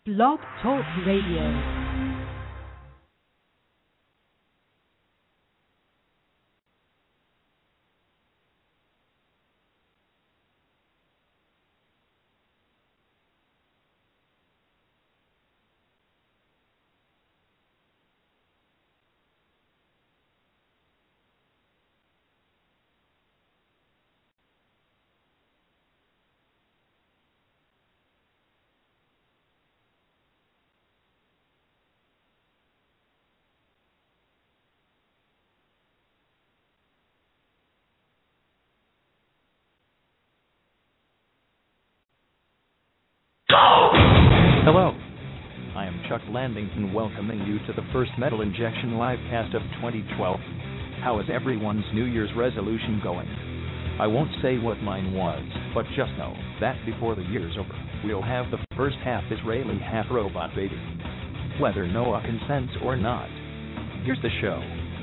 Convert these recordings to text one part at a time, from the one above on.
Blog Talk Radio. Hello, I am Chuck Landington welcoming you to the first Metal Injection livecast of 2012. How is everyone's New Year's resolution going? I won't say what mine was, but just know that before the year's over, we'll have the first half Israeli, half robot baby. Whether Noah consents or not. Here's the show.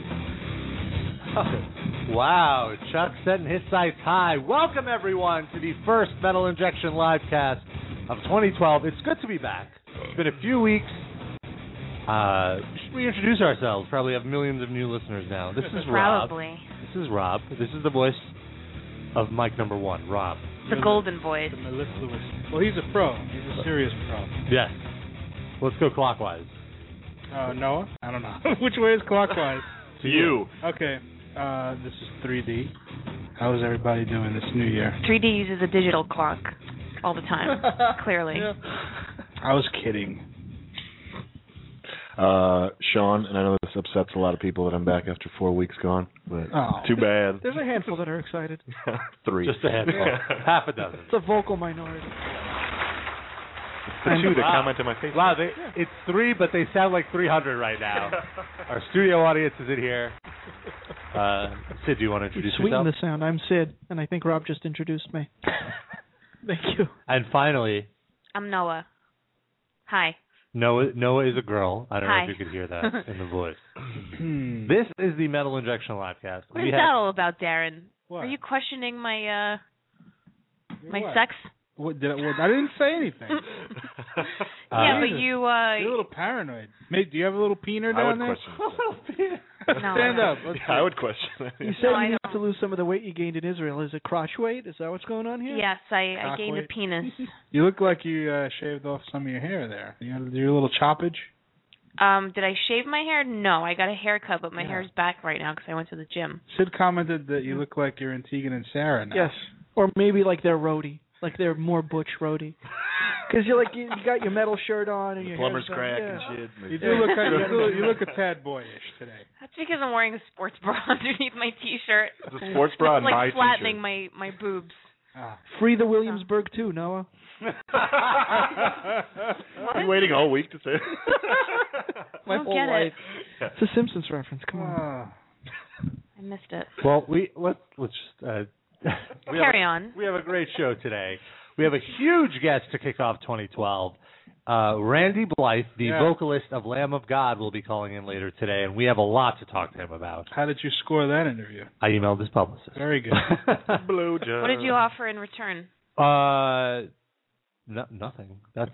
Wow, Chuck setting his sights high. Welcome everyone to the first Metal Injection livecast of 2012. It's good to be back. It's been a few weeks. Should we introduce ourselves? Probably have millions of new listeners now. This is Rob. Probably. This is Rob. This is the voice of mic number one, Rob. The golden voice. Well, he's a pro. He's a serious pro. Yes. Let's go clockwise. Noah? I don't know. Which way is clockwise? To you. Okay. This is 3D. How is everybody doing this new year? 3D uses a digital clock all the time, clearly. Yeah. I was kidding. Sean, and I know this upsets a lot of people that I'm back after 4 weeks gone, but too bad. There's a handful that are excited. 3. Just a handful. Half a dozen. It's a vocal minority. It's the 2 that comment on my Facebook. Wow, it's 3, but they sound like 300 right now. Our studio audience is in here. Sid, do you want to introduce Sweeten yourself? the sound. I'm Sid, and I think Rob just introduced me. Thank you. And finally, I'm Noah. Hi. Noah is a girl. I don't know Hi. if you could hear that in the voice. This is the Metal Injection livecast. What is that all about, Darren? What? Are you questioning my What? sex? What, I didn't say anything. Yeah, but you... You're a little paranoid. Mate, do you have a little peener I down would there? question No. Stand up. Let's I would question that. You said No, I you need don't. to lose some of the weight you gained in Israel. Is it crotch weight? Is that what's going on here? Yes, I Cock gained a weight. penis. You look like you shaved off some of your hair there. You got your little choppage? Did I shave my hair? No, I got a haircut, but my hair's back right now because I went to the gym. Sid commented that you look like you're in Tegan and Sarah now. Yes. Or maybe like they're roadie. Like they're more butch roadie. Because you're like, you got your metal shirt on and your Plumber's hair's crack done. and shit. You do look you look a tad boyish today. That's because I'm wearing a sports bra underneath my T-shirt. It's a sports bra and It's my like flattening t-shirt. my boobs. Free the Williamsburg too, Noah. Are you waiting all week to say it? My don't whole get life. it. It's a Simpsons reference. Come on. I missed it. Well, let's just Carry on. We have a great show today. We have a huge guest to kick off 2012. Randy Blythe, the vocalist of Lamb of God, will be calling in later today, and we have a lot to talk to him about. How did you score that interview? I emailed his publicist. Very good. Blowjob. What did you offer in return? Nothing. That's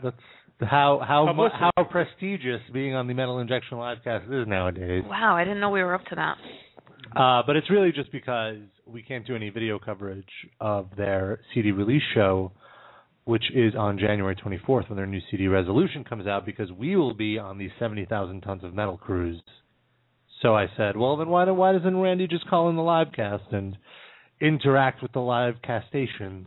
how prestigious being on the Metal Injection livecast is nowadays. Wow, I didn't know we were up to that. But it's really just because we can't do any video coverage of their CD release show, which is on January 24th when their new CD Resolution comes out, because we will be on the 70,000 Tons of Metal cruise. So I said, well, then why doesn't Randy just call in the livecast and interact with the live castations?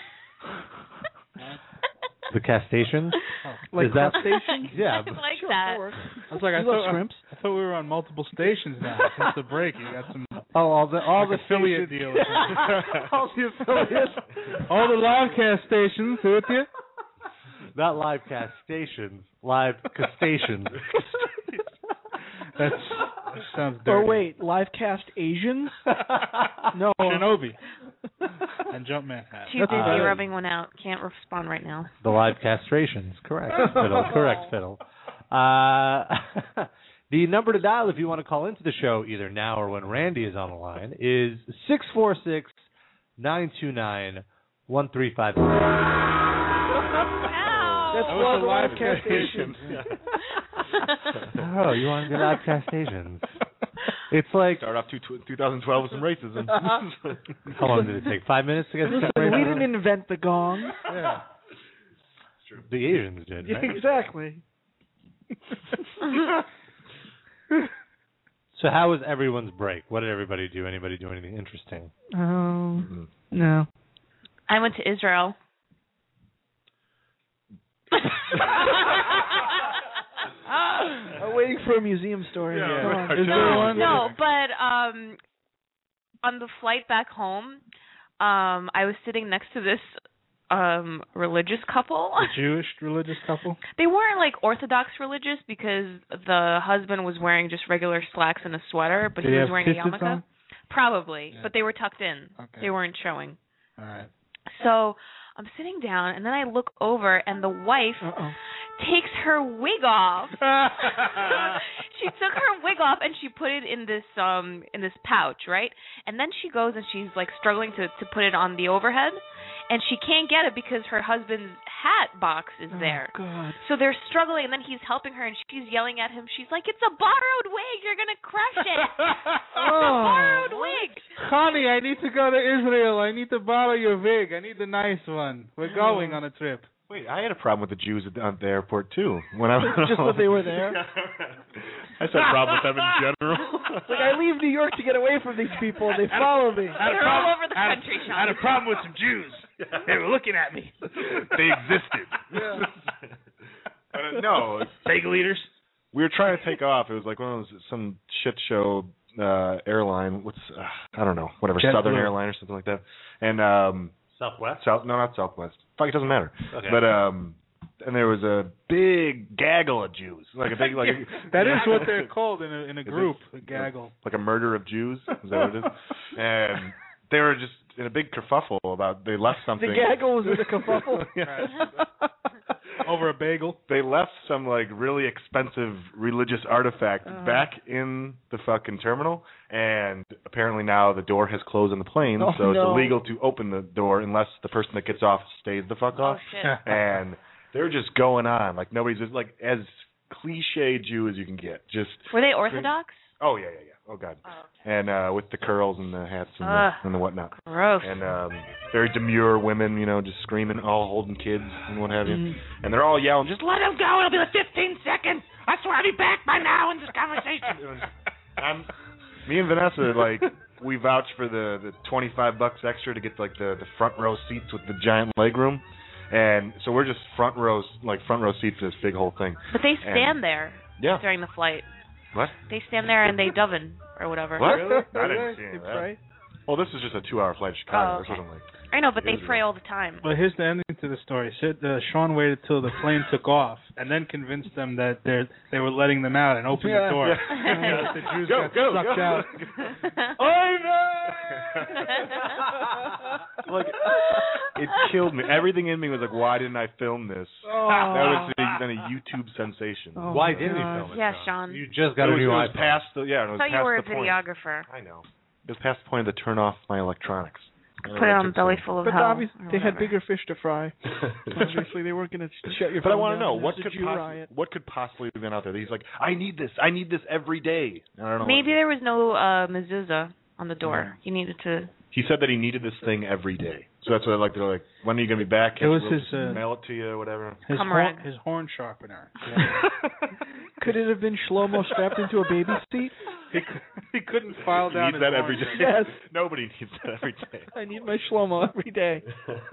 The castations? Like Is that crustaceans? Yeah. I like Sure, that. that works. I was like, We love shrimps. I thought we were on multiple stations now. Since the break, you got some all the affiliate stations. deals. All the affiliates. All the livecast stations, who with you? Not live cast stations, live castations. That sounds dirty. Or wait, live cast Asians? No. Shinobi. And Jumpman hat. Too busy rubbing one out. Can't respond right now. The live castrations. Correct, Fiddle. Correct, Fiddle. The number to dial if you want to call into the show, either now or when Randy is on the line, is 646-929-1353. Ow! That's called the live cast stations. Oh, you want to get live cast stations? It's like start off 2012 with some racism. How long did it take? 5 minutes to get Listen, we didn't invent the gong. Yeah. The Asians did, right? Exactly. So how was everyone's break? What did everybody do? Anybody do anything interesting? No. I went to Israel. I'm waiting for a museum story. Yeah, Is there one? No, but on the flight back home, I was sitting next to this religious couple. A Jewish religious couple? They weren't like Orthodox religious because the husband was wearing just regular slacks and a sweater, but he was wearing a yarmulke. On? Probably, Yeah. but they were tucked in. Okay. They weren't showing. All right. So I'm sitting down, and then I look over, and the wife takes her wig off. She took her wig off and she put it in this pouch, right? And then she goes and she's like struggling to put it on the overhead, and she can't get it because her husband's hat box is there. God. So they're struggling, and then he's helping her, and she's yelling at him. She's like, "It's a borrowed wig. You're gonna crush it. It's a borrowed wig." Honey, I need to go to Israel. I need to borrow your wig. I need the nice one. We're going on a trip. Wait, I had a problem with the Jews at the airport too. When I was Just that they were there? I just had a problem with them in general. Like, I leave New York to get away from these people. They follow me. They're all over the country, Sean. I had a problem with some Jews. They were looking at me. They existed. No, Fake leaders. we were trying to take off. It was like one of those some shit show airline. What's I don't know, whatever, Southern Airline or something like that. And Southwest? No, not Southwest. Fuck, it doesn't matter. Okay. But and there was a big gaggle of Jews, like a big That is what they're called in a group, a gaggle. like a murder of Jews. Is that what it is? And they were just in a big kerfuffle about they left something. The gaggle was in the kerfuffle. Yeah. Over a bagel. They left some like really expensive religious artifact back in the fucking terminal, and apparently now the door has closed on the plane, so it's illegal to open the door unless the person that gets off stays the fuck off. Shit. And they're just going on like nobody's just like as cliche Jew as you can get. Just Were they Orthodox? oh yeah. Oh god. Oh, okay. And with the curls and the hats and the whatnot. Gross. And very demure women, just screaming, all holding kids and what have you. And they're all yelling, just let him go, it'll be like 15 seconds. I swear I'll be back by now in this conversation. Me and Vanessa, like, we vouch for the $25 extra to get like the front row seats with the giant leg room. And so we're just front row seats for this big whole thing. But they stand there during the flight. What? They stand there and they doven or whatever. What? Really? I didn't see any of that. Well, this is just a 2-hour flight to Chicago. This wasn't like... I know, but they pray all the time. Well, here's the ending to the story. Sean waited till the plane took off and then convinced them that they were letting them out and opened the door. The Jews got sucked out. Like, it killed me. Everything in me was like, why didn't I film this? That was then a YouTube sensation. Why didn't you film it? Yeah, Sean. You just got a new iPhone. Past the, it I was thought past you were a the point. videographer. I know. It was past the point of to turn off my electronics. Put it on belly full of But hell. obviously, they had bigger fish to fry. Obviously, they weren't going to shut your phone But I want to down. know, what This is could, a Jew riot. what could possibly have been out there? He's like, I need this every day. I don't know. Maybe there was no mezuzah on the door. You needed to... He said that he needed this thing every day. So that's what they're like, when are you going to be back? It was We'll his, just mail it to you, whatever. His horn sharpener. Could it have been Shlomo strapped into a baby seat? He couldn't file He down needs his that horn. every day. Yes. Nobody needs that every day. I need my Shlomo every day.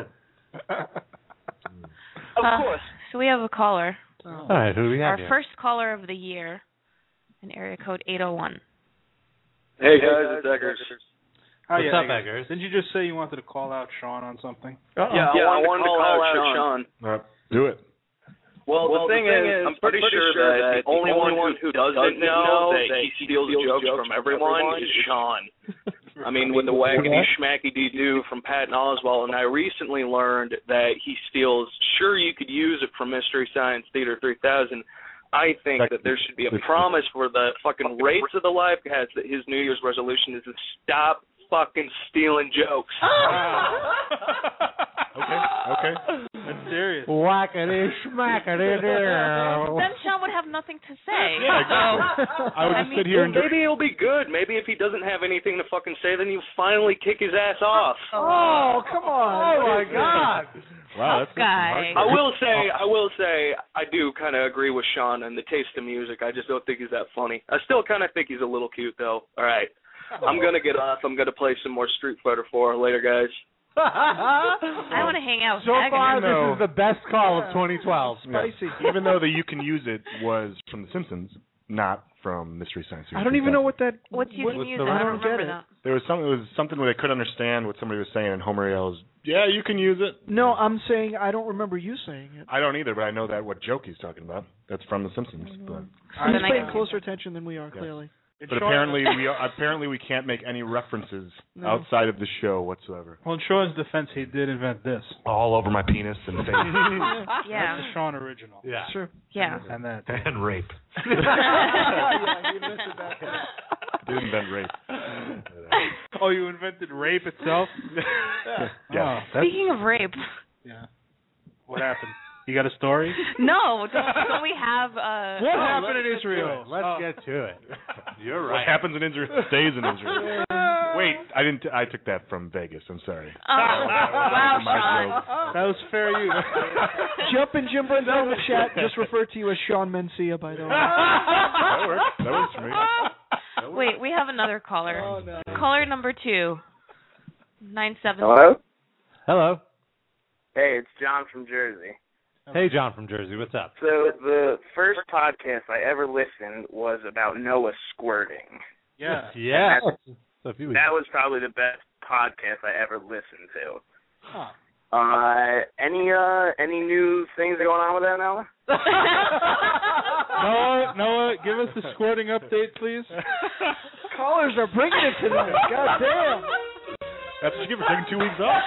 Of course. So we have a caller. All right, who do we have Our here? first caller of the year, in area code 801. Hey guys, it's Eggers. What's up, Eggers? Didn't you just say you wanted to call out Sean on something? Yeah, I wanted to call out Sean. Do it. Well, the thing is, I'm pretty sure that the only one who doesn't know that he steals jokes from everyone is Sean. I mean, with the wackety schmacky doo from Patton Oswalt, and I recently learned that he steals Sure You Could Use It from Mystery Science Theater 3000. I think that there should be a promise for the fucking rates of the live cast that his New Year's resolution is to stop fucking stealing jokes. Okay. That's serious. Whackity schmackity. Then Sean would have nothing to say. Yeah, exactly. I would just sit here and maybe it'll be good. Maybe if he doesn't have anything to fucking say, then you finally kick his ass off. Oh, come on. Oh my God. wow, that's guy. I will say, I do kind of agree with Sean and the taste of music. I just don't think he's that funny. I still kind of think he's a little cute, though. All right. I'm going to get off. I'm going to play some more Street Fighter 4 later, guys. I want to hang out with So Agnes. far, this is the best call of 2012. Spicy. Even though the You Can Use It was from The Simpsons, not from Mystery Science Theater. I don't even know what that. What's You Can Use It? the I don't reference? remember that. There was something. It was something where they couldn't understand what somebody was saying, and Homer yells, "Yeah, you can use it." No, I'm saying I don't remember you saying it. I don't either, but I know that what joke he's talking about. That's from The Simpsons. But He's paying closer attention than we are, clearly. But apparently we can't make any references outside of the show whatsoever. Well, in Sean's defense, he did invent this. All over my penis and face. Yeah. That's the Sean original. Yeah. Sure. Yeah. And that. And rape. Yeah, he invented that. Did invent rape. Oh, you invented rape itself? Yeah. Speaking of rape. Yeah. What happened? You got a story? No, don't we have... What happened in Israel? Let's get to it. You're right. What happens in Israel stays in Israel. Wait, I didn't. I took that from Vegas. I'm sorry. Wow, My Sean. joke. That was fair use. Jump and Jim Brunzel in the chat. Just refer to you as Sean Mencia, by the way. That works. That works for me. Wait, we have another caller. Oh, no. Caller number 2. 97. Hello? Hello. Hey, it's John from Jersey. Hey, John from Jersey. What's up? So the first podcast I ever listened was about Noah squirting. Yeah. Yeah. That was probably the best podcast I ever listened to. Huh. Any new things going on with that, Noah? Noah, give us the squirting update, please. Callers are bringing it tonight. God damn. That's what you get for taking 2 weeks off.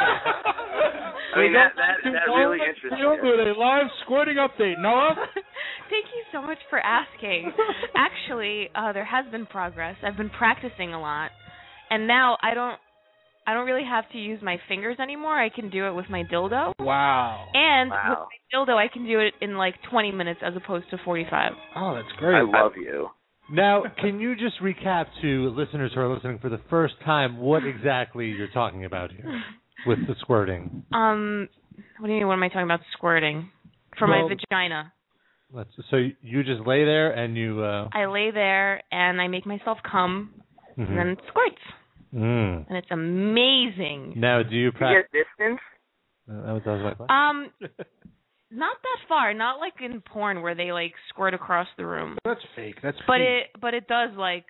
I mean, that really interests me. Don't do a live squirting update, Noah. Thank you so much for asking. Actually, there has been progress. I've been practicing a lot, and now I don't really have to use my fingers anymore. I can do it with my dildo. Wow. And with my dildo, I can do it in like 20 minutes as opposed to 45. Oh, that's great. I love you. Now, can you just recap to listeners who are listening for the first time what exactly you're talking about here with the squirting? What do you mean? What am I talking about? Squirting for my vagina. So you just lay there and you... I lay there and I make myself come, and then it squirts. And it's amazing. Now, do you Do practice... you get distance? That was my question. Not that far. Not like in porn where they like squirt across the room. That's fake. That's But fake. it does like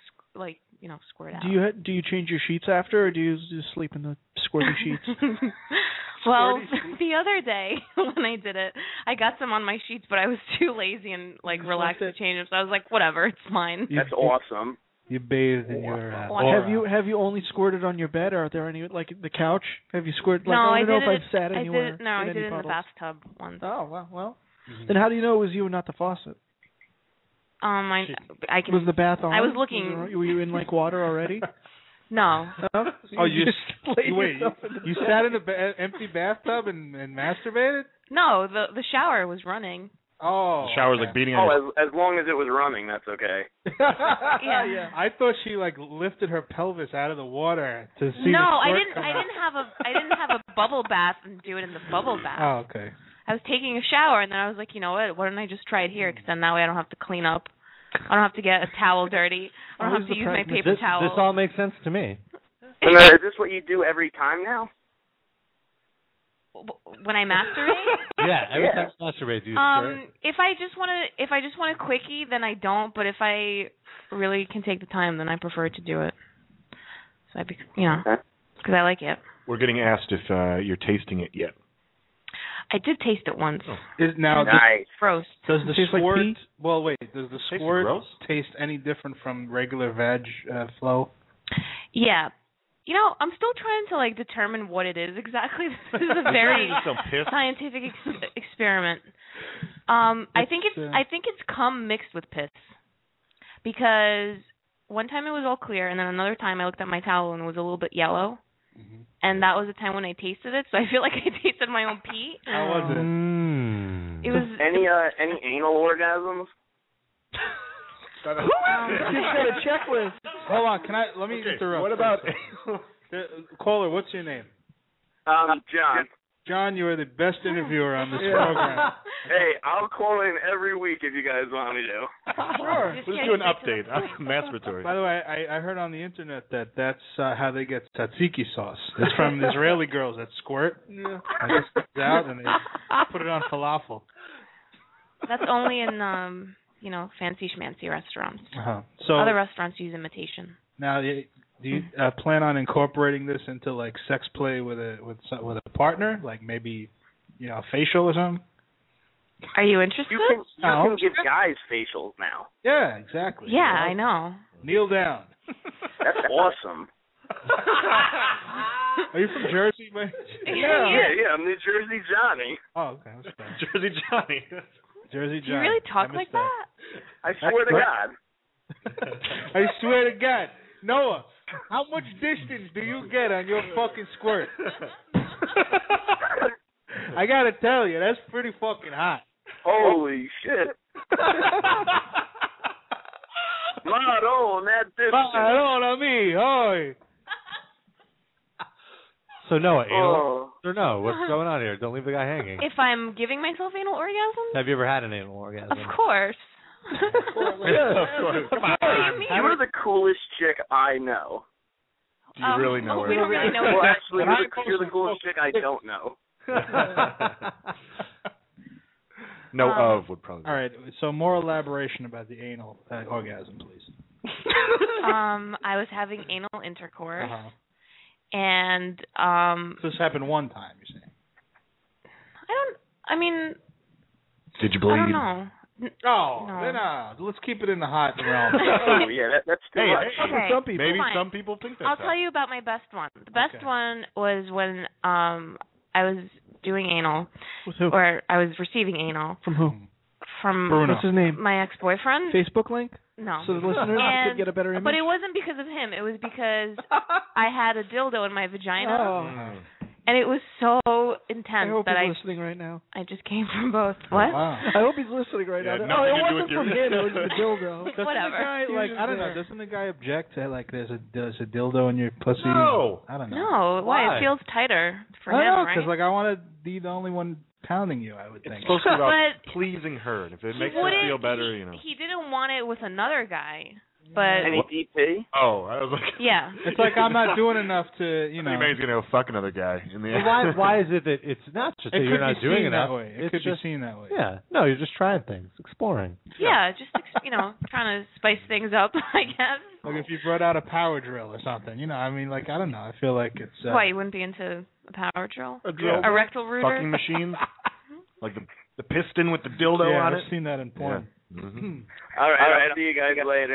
squirt out. Do you change your sheets after, or do you just sleep in the squirty sheets? Well, the other day when I did it, I got some on my sheets, but I was too lazy and like relaxed to change them. So I was like, whatever, it's mine. That's awesome. You bathed in your... Have you only squirted on your bed, or are there any, like the couch? Have you squirted? Like, No, I I don't know did if I've sat anywhere. I did it in puddles. the bathtub once. Oh, well. Then how do you know it was you and not the faucet? I can. Was the bath on? I was looking. Were you in like water already? No. Oh, you sat in an empty bathtub and masturbated? No, the shower was running. Oh. The shower's like beating on as long as it was running, that's okay. Yeah. I thought she like lifted her pelvis out of the water to see. No, the I squirt didn't. come I out. didn't have a bubble bath and do it in the bubble bath. Oh, okay. I was taking a shower and then I was like, you know what? Why don't I just try it here? Because then that way I don't have to clean up. I don't have to get a towel dirty. I don't have to use my paper towel. This all makes sense to me. And is this what you do every time now? When I masturbate? Yeah, every time you masturbate, do you squirt? If I just want a quickie, then I don't. But if I really can take the time, then I prefer to do it. So because I like it. We're getting asked if you're tasting it yet. I did taste it once. Nice. Gross. Does the Tastes like squirt? pee? Well, wait. Does the Tastes squirt gross? taste any different from regular veg flow? Yeah. You know, I'm still trying to like determine what it is exactly. This is a very Some piss? scientific experiment. I think it's cum mixed with piss. Because one time it was all clear, and then another time I looked at my towel and it was a little bit yellow. and that was the time when I tasted it. So I feel like I tasted my own pee. How was it? It was any anal orgasms? She's got a checklist. Hold on, let me interrupt. What about caller? What's your name? John. John, you are the best interviewer on this program. Hey, I'll call in every week if you guys want me to. Sure. Let's do an update on masturbatory. By the way, I heard on the internet that's how they get tzatziki sauce. It's from Israeli girls that squirt. Yeah. And it comes out and they put it on falafel. That's only in fancy schmancy restaurants. So other restaurants use imitation. Now, do you plan on incorporating this into like sex play with a partner, like maybe a facial or something? Are you interested? You can give guys facials now. Yeah, exactly. Yeah, I know. Kneel down. That's awesome. Are you from Jersey, man? Yeah, I'm New Jersey Johnny. Oh, okay. Jersey Johnny. Jersey Johnny. Do you really talk like that? I swear to God. I swear to God. Noah, how much distance do you get on your fucking squirt? I gotta tell you, that's pretty fucking hot. Holy shit. Maron, that distance. Maron a mí, hoy. So Noah, anal or no? What's going on here? Don't leave the guy hanging. If I'm giving myself anal orgasm? Have you ever had an anal orgasm? Of course. Yeah, of course. Come on. You're the coolest chick I know. Do you really know her? We don't really know Well, her. actually, you're the coolest chick I don't know. Would probably. All right, so more elaboration about the anal orgasm, please. I was having anal intercourse, and So this happened one time, you're saying? Did you bleed? I don't know. Oh, No. then let's keep it in the hot realm. Oh, yeah, that's too much. Okay, some people. Maybe fine. some people think that. I'll tell you about my best one. The best one was when I was doing anal, With who? or I was receiving anal From who? from Bruno. What's his name? my ex-boyfriend. Facebook link? No. So the listeners could get a better image? But it wasn't because of him. It was because I had a dildo in my vagina, Oh. and it was so I intense hope that he's listening right now. I just came from both. What? Wow. I hope he's listening right Yeah, now. nothing No, it to do wasn't with your- from him. It was the dildo. Doesn't Whatever. the guy, like, I don't know, doesn't the guy object to, like, there's a dildo in your pussy? No. I don't know. No, why? Why? It feels tighter for I him, don't know, right? because, like, I want to be the only one pounding you, I would think. It's supposed to be about But pleasing her, and if it makes her wouldn't- feel better, you know. He didn't want it with another guy, but Any DP? Oh, I was like. yeah. It's like I'm not doing enough to, you know. Maybe he's gonna go fuck another guy in the end. Why is it that it's not just It that you're could not be doing seen enough? that way. It It's could just, be seen that way. Yeah. No, you're just trying things, exploring. Yeah, just trying to spice things up, I guess. Like if you brought out a power drill or something, you know, I mean, like, I don't know. I feel like it's... Why, you wouldn't be into a power drill? A drill. A rectal router? Fucking machines. Like the piston with the dildo yeah, on I've it. seen that in porn. Yeah. Mm-hmm. All right, I'll see you guys later.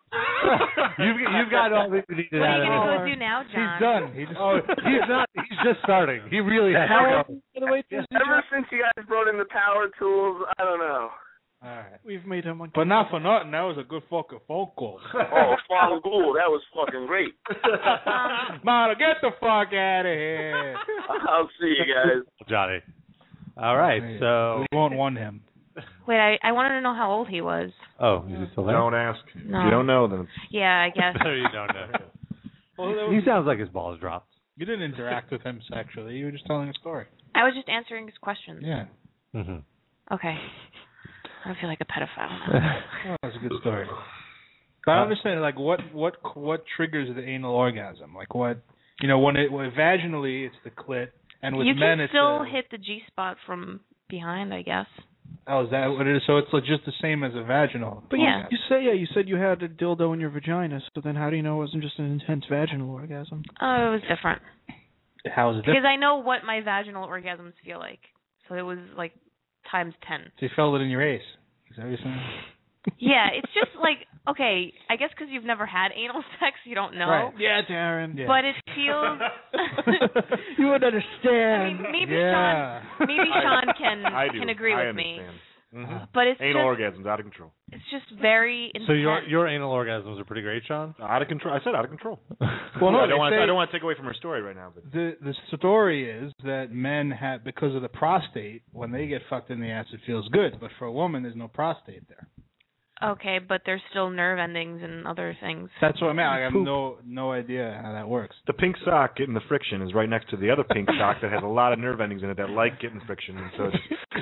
You've got all that you needed What out are you of going it. to go do now, John? He's done. He just... He's not. He's just starting. He really has How to old, go. by the way, Jersey Ever John? since you guys brought in the power tools, I don't know. All right. We've made him But not for nothing. That was a good fucking phone call. Oh, Fangool, that was fucking great. Mama, get the fuck out of here. I'll see you guys. Johnny. All right. So. We won't want him. Wait, I wanted to know how old he was. Oh, is he still there? Don't ask. No. If you don't know, then it's... Yeah, I guess. you don't know. Well, He sounds like his balls dropped. you didn't interact with him sexually. You were just telling a story. I was just answering his questions. Yeah. Mm-hmm. Okay. I don't feel like a pedophile. Oh, that's a good story. But I understand, like, what triggers the anal orgasm? Like, what, you know, when vaginally it's the clit, and with you men can it's still hit the G spot from behind, I guess. Oh, is that what it is? So it's like just the same as a vaginal. But Yeah. you said you had a dildo in your vagina, so then how do you know it wasn't just an intense vaginal orgasm? Oh, it was different. How is it different? Because I know what my vaginal orgasms feel like. So it was like times 10. So you felt it in your ace. Is that what you're saying? Yeah, it's just like, okay, I guess because you've never had anal sex, you don't know. Right. Yeah, Darren. Yeah. But it feels... You would understand. maybe Yeah. Sean can I do. agree I with me. understand. But it's anal just, orgasms out of control. It's just very intense. So your anal orgasms are pretty great, Sean? Out of control. I said out of control. Well, no, I don't want to take away from her story right now. But the story is that men have, because of the prostate, when they get fucked in the ass, it feels good. But for a woman, there's no prostate there. Okay, but there's still nerve endings and other things. That's what I meant. I have no idea how that works. The pink sock getting the friction is right next to the other pink sock that has a lot of nerve endings in it that like getting friction. And so,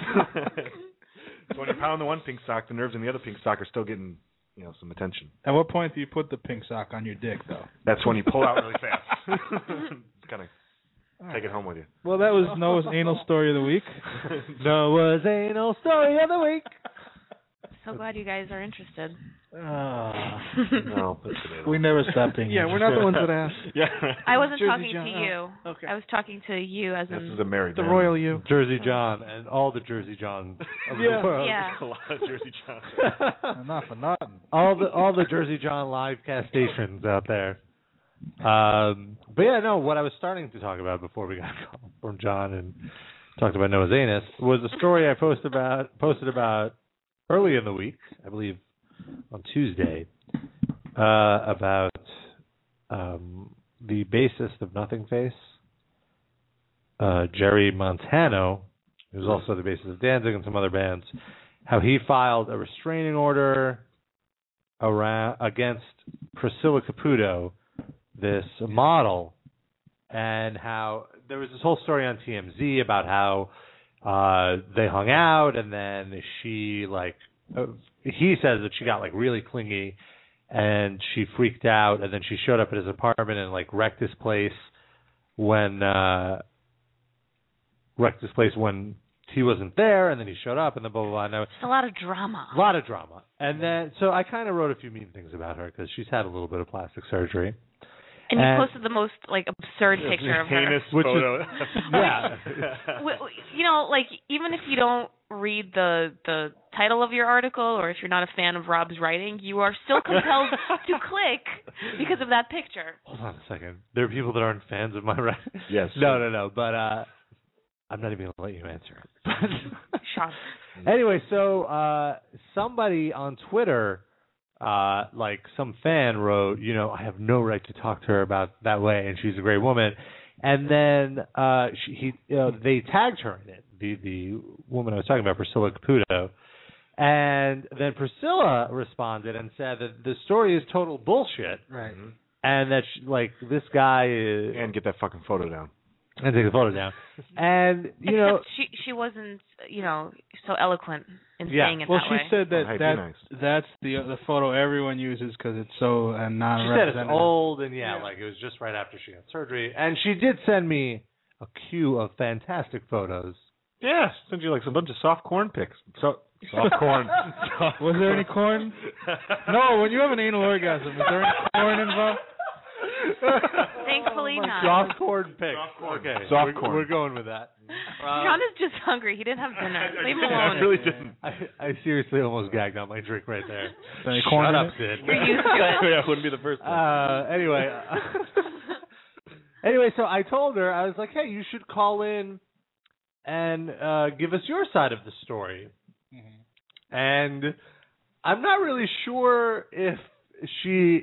so when you pound the one pink sock, the nerves in the other pink sock are still getting, some attention. At what point do you put the pink sock on your dick, though? That's when you pull out really fast. Kind of take it home with you. Well, that was Noah's anal story of the week. Noah's anal story of the week. So glad you guys are interested. No, we never stopped being we're not the ones that asked. Yeah. I wasn't Jersey talking John. to you. Oh, okay. I was talking to you as This in is a married The man. royal you. Jersey John and all the Jersey Johns of the world. Yeah. A lot of Jersey Johns. Not for nothing. all the Jersey John live cast stations out there. But yeah, no, what I was starting to talk about before we got a call from John and talked about Noah's anus was a story I posted about early in the week, I believe on Tuesday, about the bassist of Nothing Face, Jerry Montano, who's also the bassist of Danzig and some other bands, how he filed a restraining order against Priscilla Caputo, this model, and how there was this whole story on TMZ about how they hung out, and then she he says that she got really clingy, and she freaked out, and then she showed up at his apartment and wrecked his place when he wasn't there, and then he showed up, and then blah blah blah. No, a lot of drama. A lot of drama, and then so I kind of wrote a few mean things about her because she's had a little bit of plastic surgery. And you posted the most absurd picture of her. Heinous photo. Yeah. Even if you don't read the title of your article, or if you're not a fan of Rob's writing, you are still compelled to click because of that picture. Hold on a second. There are people that aren't fans of my writing. Yes. No. But I'm not even going to let you answer it. Sean. Anyway, so somebody on Twitter, some fan wrote, I have no right to talk to her about that way, and she's a great woman. And then they tagged her in it, the woman I was talking about, Priscilla Caputo. And then Priscilla responded and said that the story is total bullshit. Right. And that this guy is... And get that fucking photo down. And take the photo down. And, Except she wasn't, so eloquent in saying it that way. Well, she said that that's the photo everyone uses because it's so non-representative. She said it's old, and it was just right after she got surgery. And she did send me a queue of fantastic photos. Yeah, sent you some bunch of soft corn pics. Soft corn. Was there any corn? No, when you have an anal orgasm, is there any corn involved? Thankfully not. Soft corn pics. Okay, soft corn. We're going with that. John is just hungry. He didn't have dinner. Leave him alone. I really didn't. I seriously almost gagged on my drink right there. Shut up, Sid. You're used to it. Yeah, wouldn't be the first time. Anyway, so I told her, I was like, hey, you should call in and give us your side of the story. Mm-hmm. And I'm not really sure if she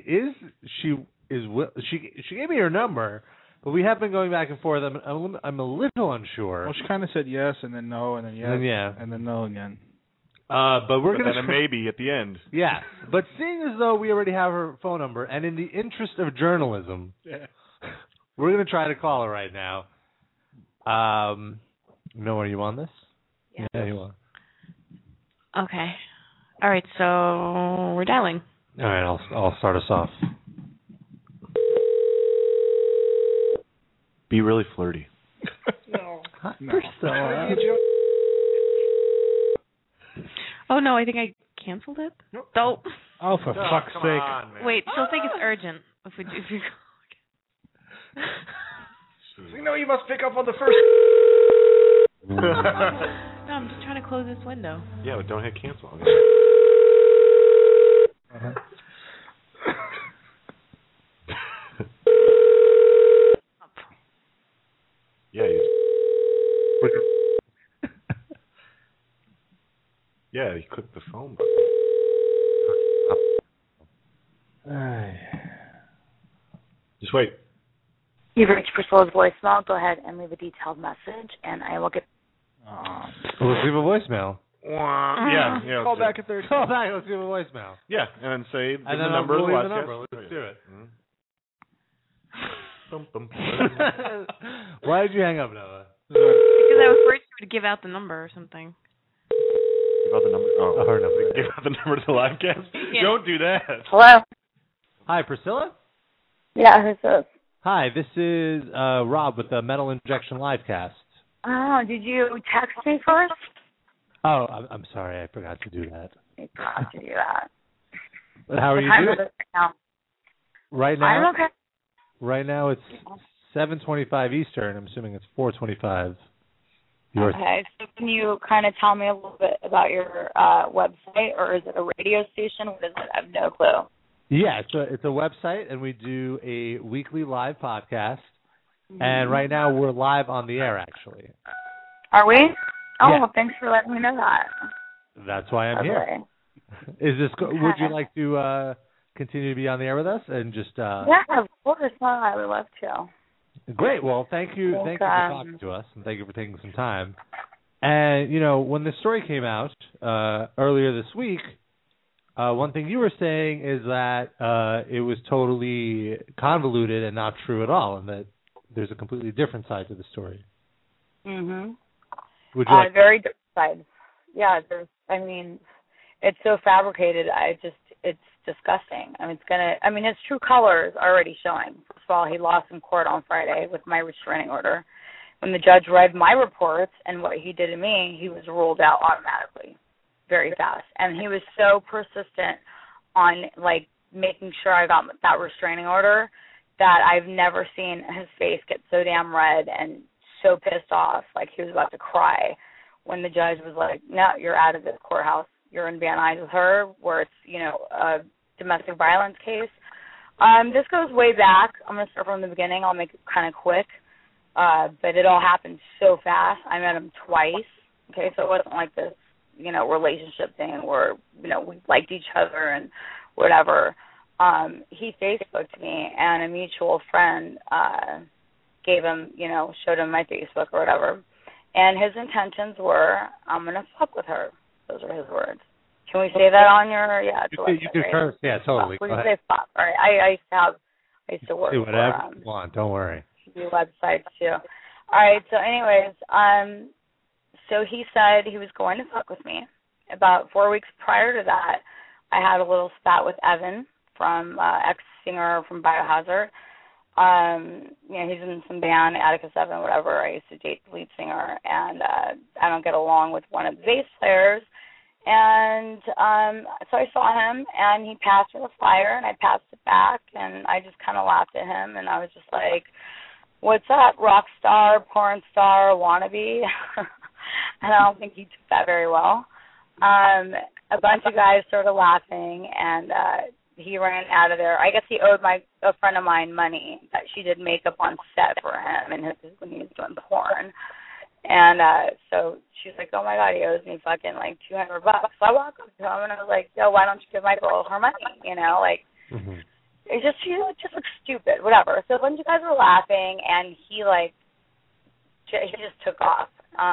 gave me her number, but we have been going back and forth. I'm a little unsure. Well, she kind of said yes and then no and then yes and then no again. But we're going to a maybe at the end. Yeah, but seeing as though we already have her phone number, and in the interest of journalism, we're going to try to call her right now. Noah, are you on this? Yeah, you are. Okay. All right, so we're dialing. All right, I'll start us off. Be really flirty. No. Priscilla. Oh, no, I think I canceled it. Nope. Oh, for fuck's sake. On, man. Wait, she'll think it's urgent if you We know you must pick up on the first. No, I'm just trying to close this window. Yeah, but don't hit cancel. Yeah, Yeah, you click the phone button. Just wait. You've reached Priscilla's voicemail. Go ahead and leave a detailed message, and I will get... Let's leave a voicemail. Yeah. Call back at 30. Call back. Let's leave a voicemail. Yeah, and then say And the then number. we'll leave the podcast. number. Let's do it. Mm-hmm. Why did you hang up, Noah? Because I was worried you would give out the number or something. Give out the number. Oh, her number. Give out the number to the live cast. Yeah. Don't do that. Hello? Hi, Priscilla? Yeah, who's this? Hi, this is Rob with the Metal Injection Livecast. Oh, did you text me first? Oh, I'm sorry. I forgot to do that. I forgot to do that. But how are you What time doing? is it now? Right now? I'm okay. Right now it's 7:25 Eastern. I'm assuming it's 4:25 yours. Okay, so can you kind of tell me a little bit about your website, or is it a radio station? What is it? I have no clue. Yeah, it's a website, and we do a weekly live podcast. And right now we're live on the air, actually. Are we? Oh, Yeah. well, thanks for letting me know that. That's why I'm here. Is this? Would you like to continue to be on the air with us and just? Yeah, of course. No, I would love to. Great. Well, thank you for talking to us, and thank you for taking some time. And when the story came out earlier this week, one thing you were saying is that it was totally convoluted and not true at all, and that there's a completely different side to the story. Mhm. Would you like? Very different side. Yeah, it's so fabricated. It's disgusting. His true colors are already showing. First of all, he lost in court on Friday with my restraining order. When the judge read my reports and what he did to me, he was ruled out automatically, very fast. And he was so persistent on making sure I got that restraining order that I've never seen his face get so damn red and so pissed off, like he was about to cry, when the judge was like, "No, you're out of this courthouse. You're in Van Nuys with her," where it's a domestic violence case. This goes way back. I'm going to start from the beginning. I'll make it kind of quick. But it all happened so fast. I met him twice. Okay, so it wasn't like this, relationship thing where, we liked each other and whatever. He Facebooked me, and a mutual friend gave him, showed him my Facebook or whatever. And his intentions were, I'm going to fuck with her. Those are his words. Can we say that on your, You can curse, yeah, totally. We can say fuck. All right. I used to work do whatever for, you want, don't worry. do websites too. All right, so anyways, so he said he was going to fuck with me. About 4 weeks prior to that, I had a little spat with Evan, from ex-singer from Biohazard. He's in some band, Attica 7, whatever. I used to date the lead singer, and I don't get along with one of the bass players. And so I saw him, and he passed me the flyer, and I passed it back, and I just kind of laughed at him, and I was just like, "What's up, rock star, porn star, wannabe?" And I don't think he took that very well. A bunch of guys started laughing, and he ran out of there. I guess he owed a friend of mine money that she did makeup on set for him and when he was doing porn. And so she's like, "Oh my God, he owes me fucking like $200." So I walked up to him and I was like, "Yo, why don't you give my girl her money?" Mm-hmm. It just looks stupid, whatever. So a bunch of guys were laughing, and he just took off.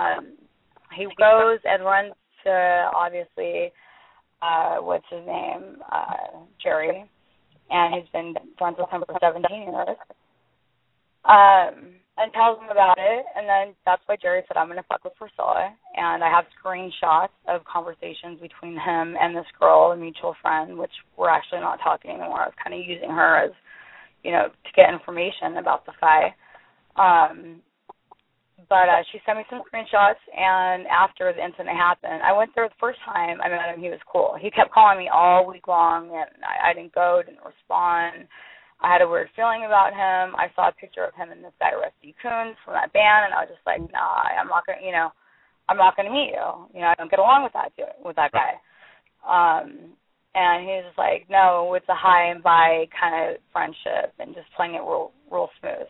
He goes and runs to obviously what's his name, Jerry, and he's been friends with him for 17 years. And tells him about it, and then that's why Jerry said, "I'm going to fuck with Priscilla." And I have screenshots of conversations between him and this girl, a mutual friend, which we're actually not talking anymore. I was kind of using her as, to get information about the guy. But she sent me some screenshots, and after the incident happened, I went there the first time I met him. He was cool. He kept calling me all week long, and I didn't go, didn't respond. I had a weird feeling about him. I saw a picture of him and this guy, Rusty Coons, from that band, and I was just like, "Nah, I'm not gonna meet you. I don't get along with that guy." And he was just like, "No, it's a high and by kind of friendship, and just playing it real smooth."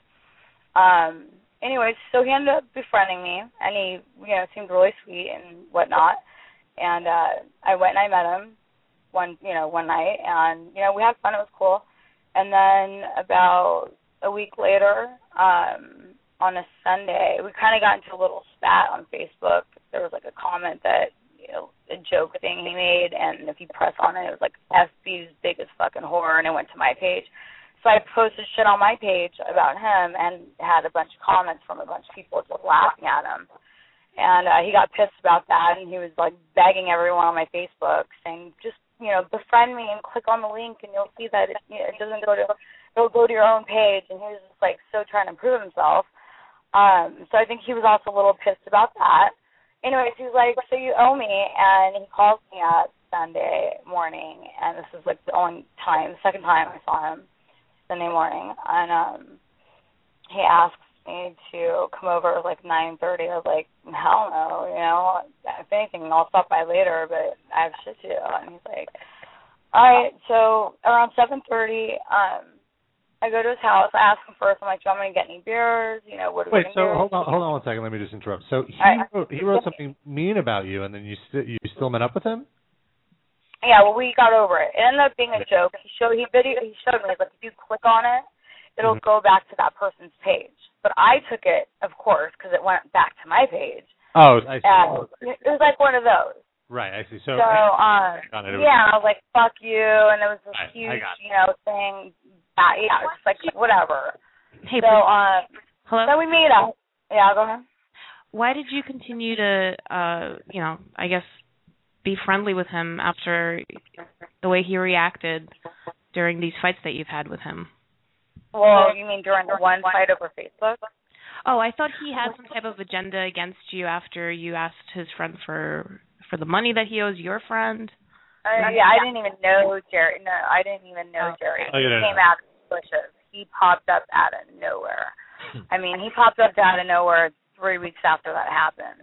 Anyways, so he ended up befriending me, and he, seemed really sweet and whatnot. and I went and I met him one night, and we had fun. It was cool. And then about a week later, on a Sunday, we kind of got into a little spat on Facebook. There was like a comment that, a joke thing he made, and if you press on it, it was like FB's biggest fucking horror, and it went to my page. So I posted shit on my page about him and had a bunch of comments from a bunch of people just laughing at him. And he got pissed about that, and he was like begging everyone on my Facebook, saying, just, befriend me and click on the link, and you'll see that it doesn't it'll go to your own page. And he was just like so trying to prove himself. So I think he was also a little pissed about that. Anyways, he was like, so you owe me, and he calls me up Sunday morning, and this is like the second time I saw him, Sunday morning, and he asks me to come over at like 9:30. I was like, hell no, if anything, I'll stop by later, but I have shit to do. And he's like, all right. So around 7:30, I go to his house. I ask him first. I'm like, do you want me to get any beers? What do we do? Hold on 1 second. Let me just interrupt. So he wrote something mean about you, and then you still met up with him? Yeah, well, we got over it. It ended up being a joke. He showed me. He's like, if you click on it, it'll go back to that person's page. But I took it, of course, because it went back to my page. Oh, I see. It was like one of those. Right, I see. So I was like, fuck you, and there was this huge, thing. It was just like, whatever. Hey, so, hello? So we meet up. Yeah, go ahead. Why did you continue to, I guess, be friendly with him after the way he reacted during these fights that you've had with him? Well, you mean during the one fight over Facebook? Oh, I thought he had some type of agenda against you after you asked his friend for the money that he owes your friend. Yeah, I didn't even know Jerry. No, I didn't even know Jerry. He came out of the bushes. He popped up out of nowhere. He popped up out of nowhere 3 weeks after that happened.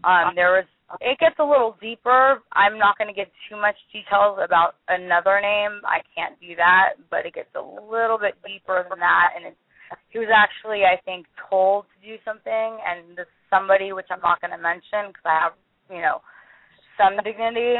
It gets a little deeper. I'm not going to give too much details about another name. I can't do that, but it gets a little bit deeper than that. And he was actually, I think, told to do something, and this somebody, which I'm not going to mention because I have, some dignity,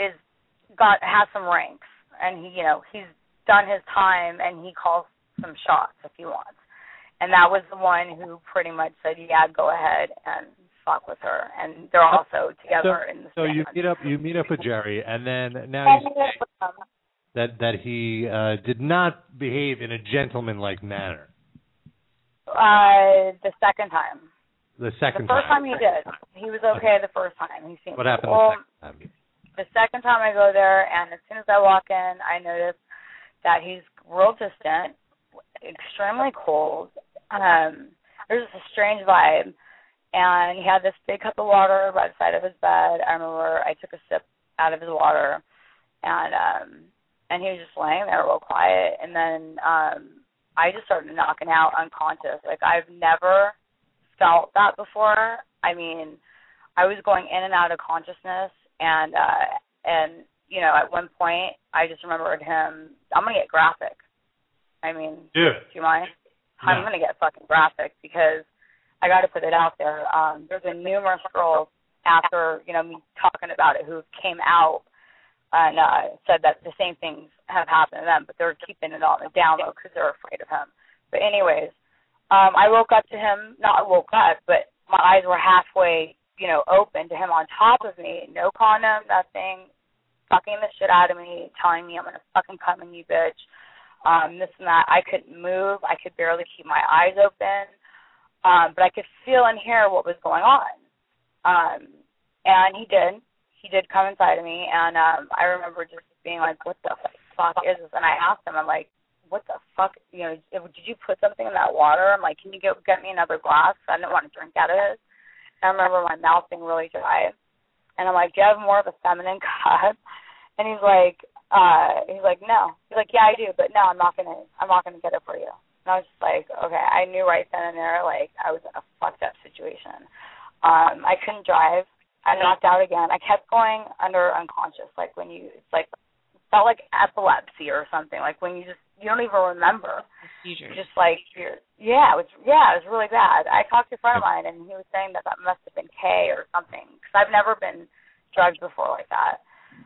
has some ranks, and he's done his time, and he calls some shots if he wants. And that was the one who pretty much said, yeah, go ahead and fuck with her. And they're also together in the So you meet up with Jerry, and then now you say that he did not behave in a gentlemanlike manner. The second time. The first time he did. He was okay the first time. He seemed What happened the second time? The second time I go there, and as soon as I walk in, I notice that he's real distant, extremely cold. There's just a strange vibe, and he had this big cup of water by the side of his bed. I remember I took a sip out of his water, and he was just laying there real quiet, and then I just started knocking out unconscious. Like, I've never felt that before. I was going in and out of consciousness, and at one point I just remembered him. I'm gonna get graphic. Do you mind? No. I'm gonna get fucking graphic because I got to put it out there. There's been numerous girls after me talking about it who came out and said that the same things have happened to them, but they're keeping it on the down low because they're afraid of him. But anyways, I woke up to him. Not woke up, but my eyes were halfway open to him on top of me, no condom, nothing, fucking the shit out of me, telling me I'm going to fucking come in, you bitch, this and that. I couldn't move. I could barely keep my eyes open, but I could feel and hear what was going on. And he did come inside of me, and I remember just being like, what the fuck is this? And I asked him, I'm like, what the fuck, did you put something in that water? I'm like, can you get me another glass? I didn't want to drink out of it. I remember my mouth being really dry, and I'm like, do you have more of a feminine cut? And he's like, no. He's like, yeah, I do, but no, I'm not gonna get it for you. And I was just like, okay. I knew right then and there, like, I was in a fucked up situation. I couldn't drive. I knocked out again. I kept going under unconscious, like felt like epilepsy or something, like when you don't even remember. Seizures. Just like it was really bad. I talked to a friend of mine, and he was saying that must have been K or something, because I've never been drugs before like that.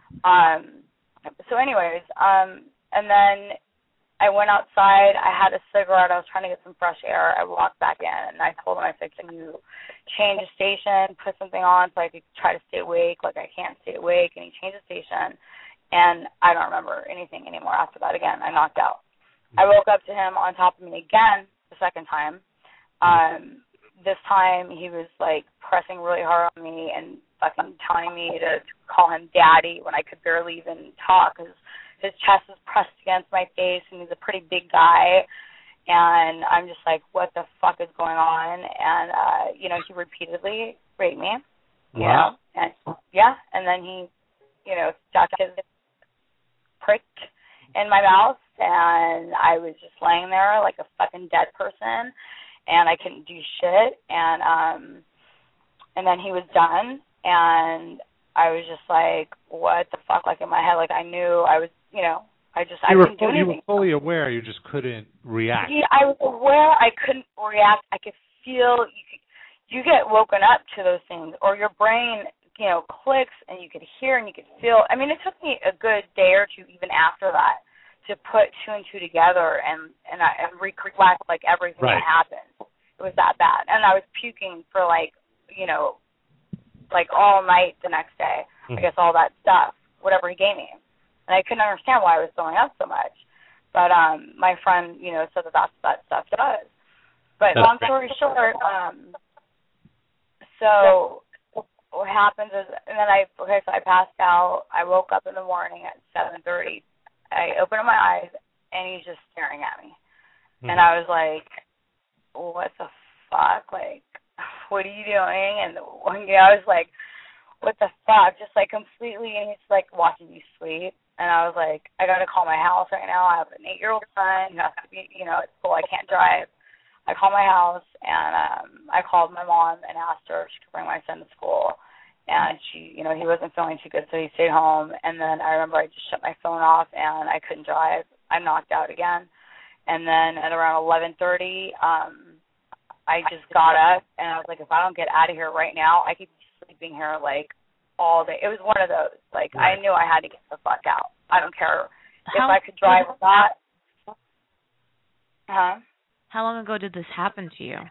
So anyways, and then I went outside. I had a cigarette. I was trying to get some fresh air. I walked back in, and I told him, I said, can you change the station, put something on so I could try to stay awake? Like, I can't stay awake. And he changed the station, and I don't remember anything anymore after that. Again, I knocked out. I woke up to him on top of me again the second time. This time he was, like, pressing really hard on me and fucking telling me to call him daddy when I could barely even talk because his chest is pressed against my face, and he's a pretty big guy. And I'm just like, what the fuck is going on? And, he repeatedly raped me. Wow. And then he, stuck his prick in my mouth, and I was just laying there like a fucking dead person, and I couldn't do shit. And then he was done, and I was just like, what the fuck? Like, in my head, like, I knew I was, I couldn't do anything. You were fully aware, you just couldn't react. Yeah, I was aware I couldn't react. I could feel, you get woken up to those things, or your brain, clicks, and you could hear and you could feel. I mean, it took me a good day or two even after that to put two and two together and recollect, like, everything that happened. It was that bad. And I was puking for, like, all night the next day. I guess all that stuff, whatever he gave me. And I couldn't understand why I was throwing up so much. But my friend, said that that's what that stuff does. But long story short, so what happens is, and then so I passed out. I woke up in the morning at 7:30. I opened up my eyes, and he's just staring at me. And I was like, what the fuck? Like, what are you doing? And I was like, what the fuck? Just, like, completely, and he's, like, watching me sleep. And I was like, I got to call my house right now. I have an 8-year-old son who has to be, at school. I can't drive. I called my house, and I called my mom and asked her if she could bring my son to school. And she, he wasn't feeling too good, so he stayed home. And then I remember I just shut my phone off, and I couldn't drive. I knocked out again. And then at around 11:30, I just got up, and I was like, if I don't get out of here right now, I could be sleeping here, like, all day. It was one of those. Like, I knew I had to get the fuck out. I don't care if I could drive or not. How long ago did this happen to you?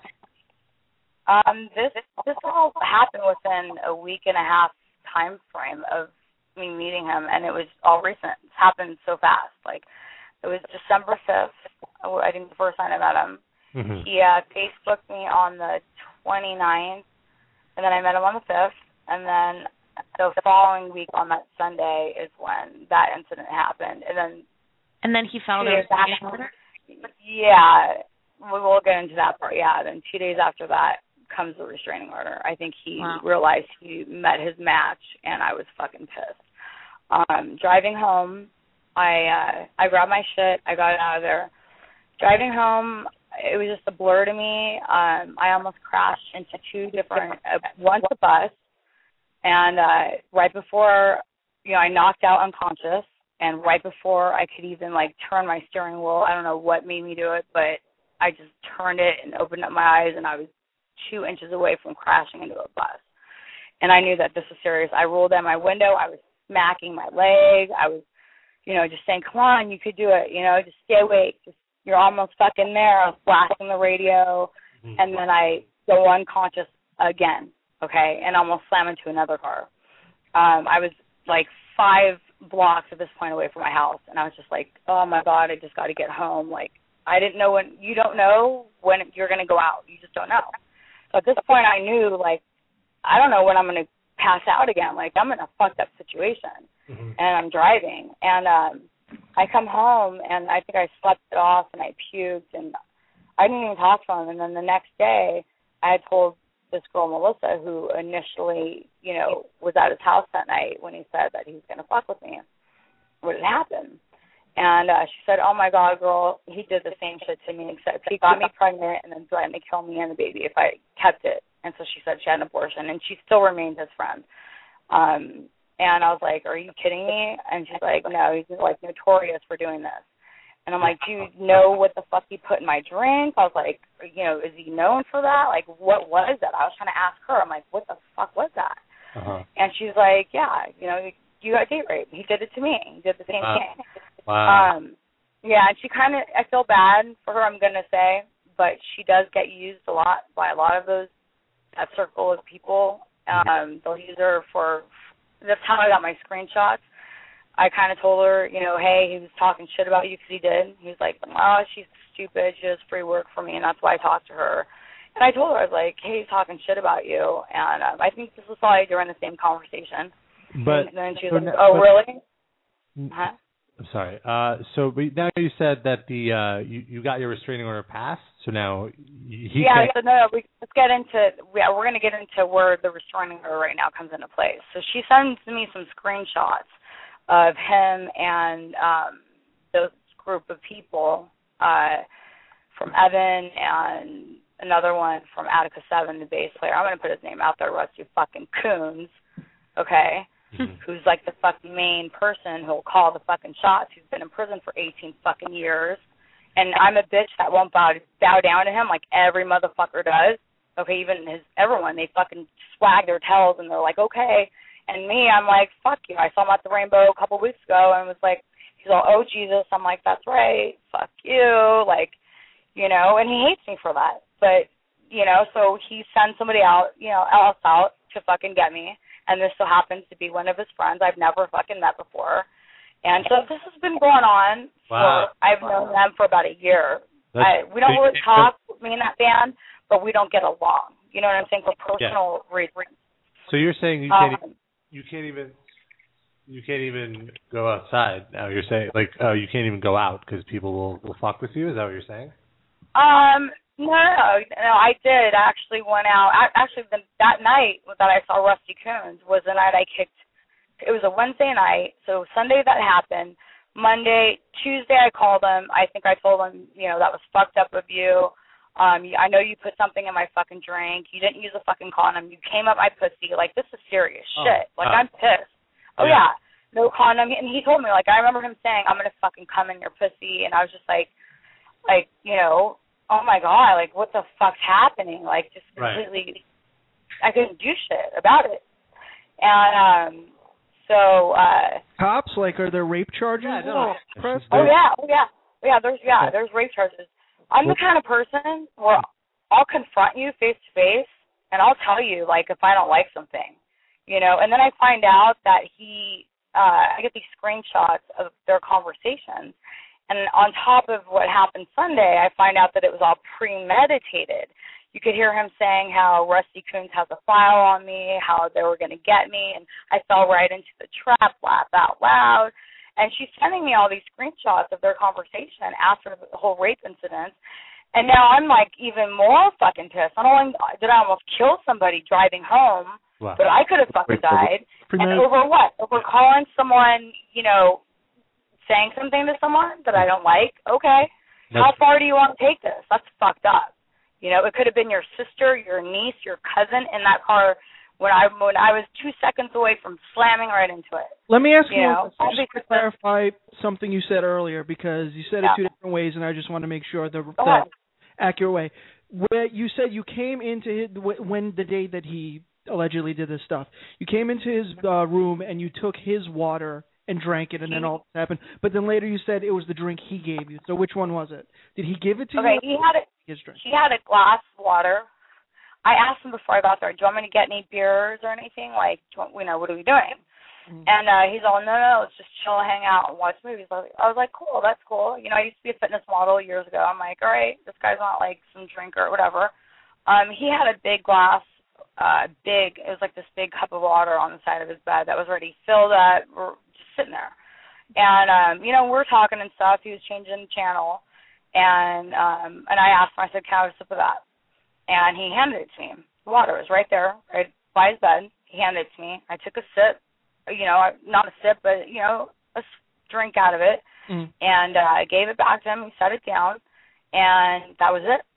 This all happened within a week and a half time frame of me meeting him, and it was all recent. It's happened so fast. Like, it was December 5th. I think the first time I met him. He Facebooked me on the 29th, and then I met him on the 5th, and then the following week on that Sunday is when that incident happened. And then he filed a restraining order? Yeah, we'll get into that part. Yeah, then 2 days after that comes the restraining order. I think he realized he met his match, and I was fucking pissed. Driving home, I grabbed my shit. I got out of there. Driving home, it was just a blur to me. I almost crashed into two different, once a bus, and right before, I knocked out unconscious, and right before I could even, like, turn my steering wheel, I don't know what made me do it, but I just turned it and opened up my eyes, and I was 2 inches away from crashing into a bus. And I knew that this was serious. I rolled down my window. I was smacking my leg. I was, just saying, come on, you could do it, just stay awake. You're almost fucking there. I was blasting the radio, and then I go unconscious again, okay, and almost slam into another car. I was, like, 5 blocks at this point away from my house, and I was just like, oh, my God, I just got to get home. Like, I didn't know when – you don't know when you're going to go out. You just don't know. So at this point I knew, like, I don't know when I'm going to pass out again. Like, I'm in a fucked up situation, and I'm driving. And I come home, and I think I slept it off, and I puked, and I didn't even talk to him. And then the next day I had told this girl, Melissa, who initially, was at his house that night when he said that he was going to fuck with me, what had happened. And she said, oh, my God, girl, he did the same shit to me, except he got me pregnant and then threatened to kill me and the baby if I kept it. And so she said she had an abortion, and she still remains his friend. And I was like, are you kidding me? And she's like, no, he's, like, notorious for doing this. And I'm like, do you know what the fuck he put in my drink? I was like, is he known for that? Like, what was that? I was trying to ask her. I'm like, what the fuck was that? And she's like, yeah, you know, you got date rape. He did it to me. He did the same thing. Wow. Yeah, and she kind of, I feel bad for her, I'm going to say, but she does get used a lot by a lot of that circle of people. They'll use her for, that's how I got my screenshots. I kind of told her, you know, hey, he was talking shit about you because he did. He was like, oh, she's stupid. She does free work for me, and that's why I talked to her. And I told her, I was like, hey, he's talking shit about you. And I think this was probably during the same conversation. But and then she was like, oh, really? Huh? I'm sorry. So but now you said that the you got your restraining order passed, so now he yeah, can't... let's get into, we're going to get into where the restraining order right now comes into place. So she sends me some screenshots of him and those group of people from Evan and another one from Attica 7, the bass player. I'm going to put his name out there, Rusty fucking Coons, okay? Who's like the fucking main person who'll call the fucking shots, who's been in prison for 18 fucking years. And I'm a bitch that won't bow down to him like every motherfucker does. Okay, even everyone, they fucking swag their tails and they're like, okay. And me, I'm like, fuck you. I saw him at the Rainbow a couple weeks ago and was like, he's all, oh, Jesus. I'm like, that's right. Fuck you. Like, you know, and he hates me for that. But, you know, so he sends somebody else out to fucking get me. And this still happens to be one of his friends I've never fucking met before. And so this has been going on I've known them for about a year. We don't really talk, me and that band, but we don't get along. You know what I'm saying? For personal reasons. So you're saying you can't even go outside now. You're saying you can't even go out because people will fuck with you. Is that what you're saying? No, I did actually went out. That night that I saw Rusty Coons was the night I kicked. It was a Wednesday night, so Sunday that happened. Monday, Tuesday I called him. I think I told him, you know, that was fucked up of you. I know you put something in my fucking drink. You didn't use a fucking condom. You came up my pussy. Like, this is serious shit. Like, I'm pissed. Oh, yeah. No condom. And he told me, like, I remember him saying, I'm going to fucking come in your pussy. And I was just like, you know, oh, my God, like, what the fuck's happening? Like, just completely, I couldn't do shit about it. And so. Cops? Like, are there rape charges? Yeah, there's rape charges. I'm the kind of person where I'll confront you face to face, and I'll tell you, like, if I don't like something, you know. And then I find out that I get these screenshots of their conversations. And on top of what happened Sunday, I find out that it was all premeditated. You could hear him saying how Rusty Coons has a file on me, how they were going to get me, and I fell right into the trap, laugh out loud. And she's sending me all these screenshots of their conversation after the whole rape incident. And now I'm, like, even more fucking pissed. Not only did I almost kill somebody driving home, but I could have fucking died. And over what? Over calling someone, you know, saying something to someone that I don't like? Okay. How far do you want to take this? That's fucked up. You know, it could have been your sister, your niece, your cousin in that car when I was 2 seconds away from slamming right into it. Let me ask you to clarify something you said earlier, because you said it two different ways, and I just want to make sure the accurate way. Where you said you came into the day that he allegedly did this stuff, you came into his room and you took his water and drank it, and then all this happened. But then later you said it was the drink he gave you. So which one was it? Did he give it to you? Okay, he had a glass of water. I asked him before I got there, do you want me to get any beers or anything? Like, what are we doing? Mm-hmm. And he's all, no, let's just chill, hang out, and watch movies. I was like, cool, that's cool. You know, I used to be a fitness model years ago. I'm like, all right, this guy's not like some drinker or whatever. He had a big glass, it was like this big cup of water on the side of his bed that was already filled up, just sitting there. And, you know, we're talking and stuff. He was changing the channel. And I asked him, I said, can I have a sip of that? And he handed it to me. The water was right there, right by his bed. He handed it to me. I took a sip, you know, not a sip, but, you know, a drink out of it. Mm. And I gave it back to him. He set it down. And that was it.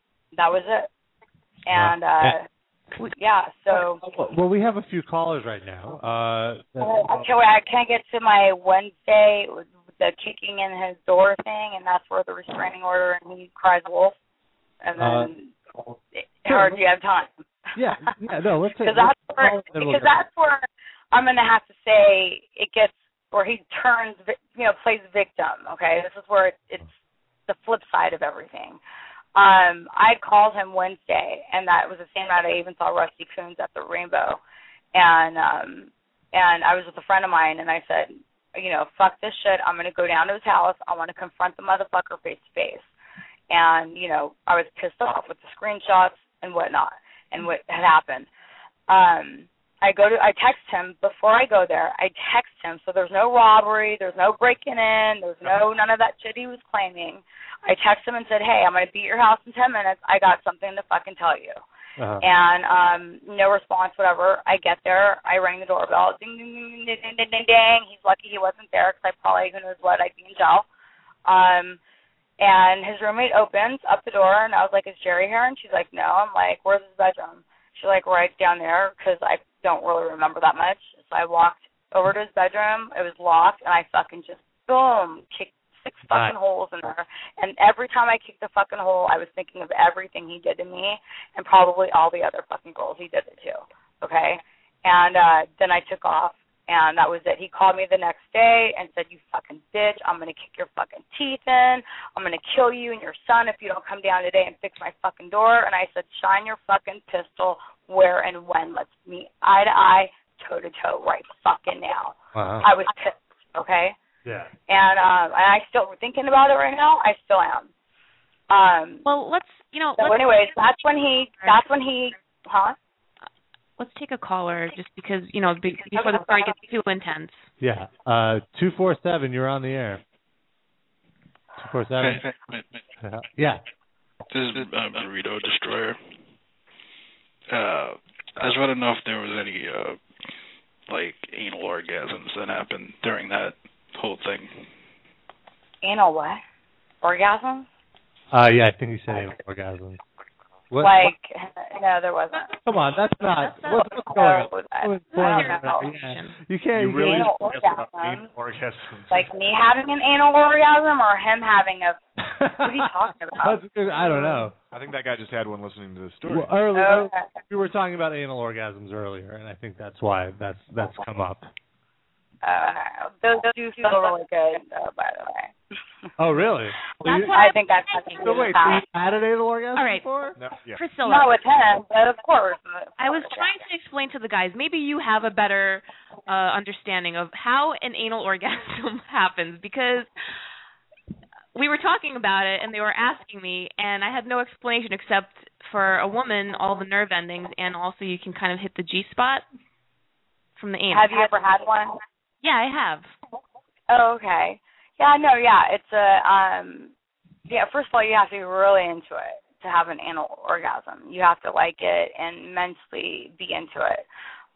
And, so. Well, we have a few callers right now. I can't get to my Wednesday, the kicking in his door thing, and that's where the restraining order, and he cries wolf. And then, or do you have time? Yeah, no, let's say because that's where I'm gonna have to say it gets where he turns, plays victim. Okay, this is where it's the flip side of everything. I called him Wednesday, and that was the same night I even saw Rusty Coons at the Rainbow, and I was with a friend of mine, and I said, fuck this shit. I'm gonna go down to his house. I want to confront the motherfucker face to face. And I was pissed off with the screenshots and whatnot, and what had happened. I text him before I go there. I text him, so there's no robbery, there's no breaking in, there's none of that shit he was claiming. I text him and said, hey, I'm going to be at your house in 10 minutes. I got something to fucking tell you. Uh-huh. And no response, whatever. I get there. I rang the doorbell. Ding, ding, ding, ding, ding, ding, ding. He's lucky he wasn't there because I probably, who knows what, I'd be in jail. And his roommate opens up the door, and I was like, is Jerry here? And she's like, no. I'm like, where's his bedroom? She's like, right down there, because I don't really remember that much. So I walked over to his bedroom. It was locked, and I fucking just, boom, kicked 6 fucking holes in there. And every time I kicked the fucking hole, I was thinking of everything he did to me and probably all the other fucking girls he did it to, okay? And then I took off, and that was it. He called me the next day and said, you fucking bitch, I'm going to kick your fucking teeth in. I'm going to kill you and your son if you don't come down today and fix my fucking door. And I said, shine your fucking pistol where and when. Let's meet eye to eye, toe to toe right fucking now. Wow. I was pissed, okay? Yeah. And I still thinking about it right now. I still am. Well, let's. So anyways, that's when he, huh? Let's take a caller just because, before the story gets too intense. Yeah. 247, you're on the air. 247. Yeah. This is Burrito Destroyer. I just want to know if there was any, anal orgasms that happened during that whole thing. Anal what? Orgasms? Yeah, I think you said anal orgasms. What? No, there wasn't. Come on, that's not. What's going on? You can't. You really anal orgasms. Like me having an anal orgasm or him having a. What are you talking about? I don't know. I think that guy just had one listening to the story. Well, earlier, we were talking about anal orgasms earlier, and I think that's why that's come up. Those do feel really good, by the way. Oh, really? I think that's something. So wait, so you had an anal orgasm All right. before? No, yeah. Priscilla. No, with him, but of course. I was trying to explain to the guys, maybe you have a better understanding of how an anal orgasm happens, because we were talking about it and they were asking me, and I had no explanation except for a woman, all the nerve endings, and also you can kind of hit the G-spot from the anal. Have you ever had one? Yeah, I have. Oh, okay. Yeah, no, yeah. It's first of all, you have to be really into it to have an anal orgasm. You have to like it and mentally be into it.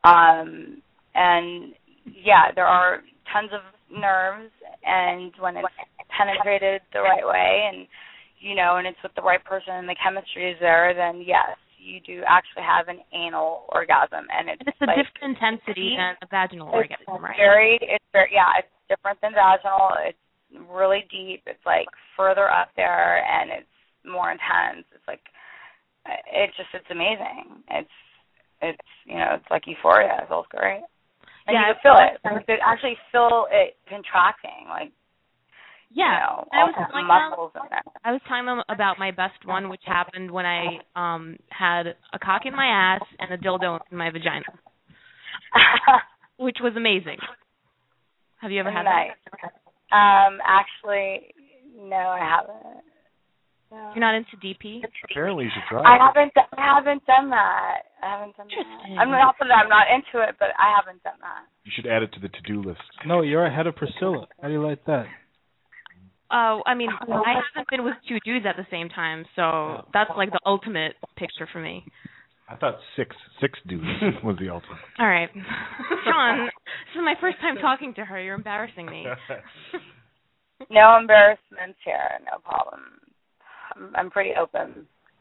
And yeah, there are tons of nerves, and when it's penetrated the right way and and it's with the right person and the chemistry is there, then yes, you do actually have an anal orgasm, and it's a different intensity than a vaginal orgasm, right? It's different than vaginal. It's really deep. It's like further up there, and it's more intense. It's like it's amazing. It's it's like euphoria. It feels great. And you can feel it. You could actually feel it contracting, like. Yeah, I was telling them about my best one, which happened when I had a cock in my ass and a dildo in my vagina, which was amazing. Have you ever had that? Actually, no, I haven't. No. You're not into DP? Apparently, you should try. I haven't done that. I'm not into it, but I haven't done that. You should add it to the to-do list. No, you're ahead of Priscilla. How do you like that? I mean, I haven't been with 2 dudes at the same time, so that's like the ultimate picture for me. I thought six dudes was the ultimate. All right. Sean, this is my first time talking to her. You're embarrassing me. No embarrassments here. No problem. I'm pretty open.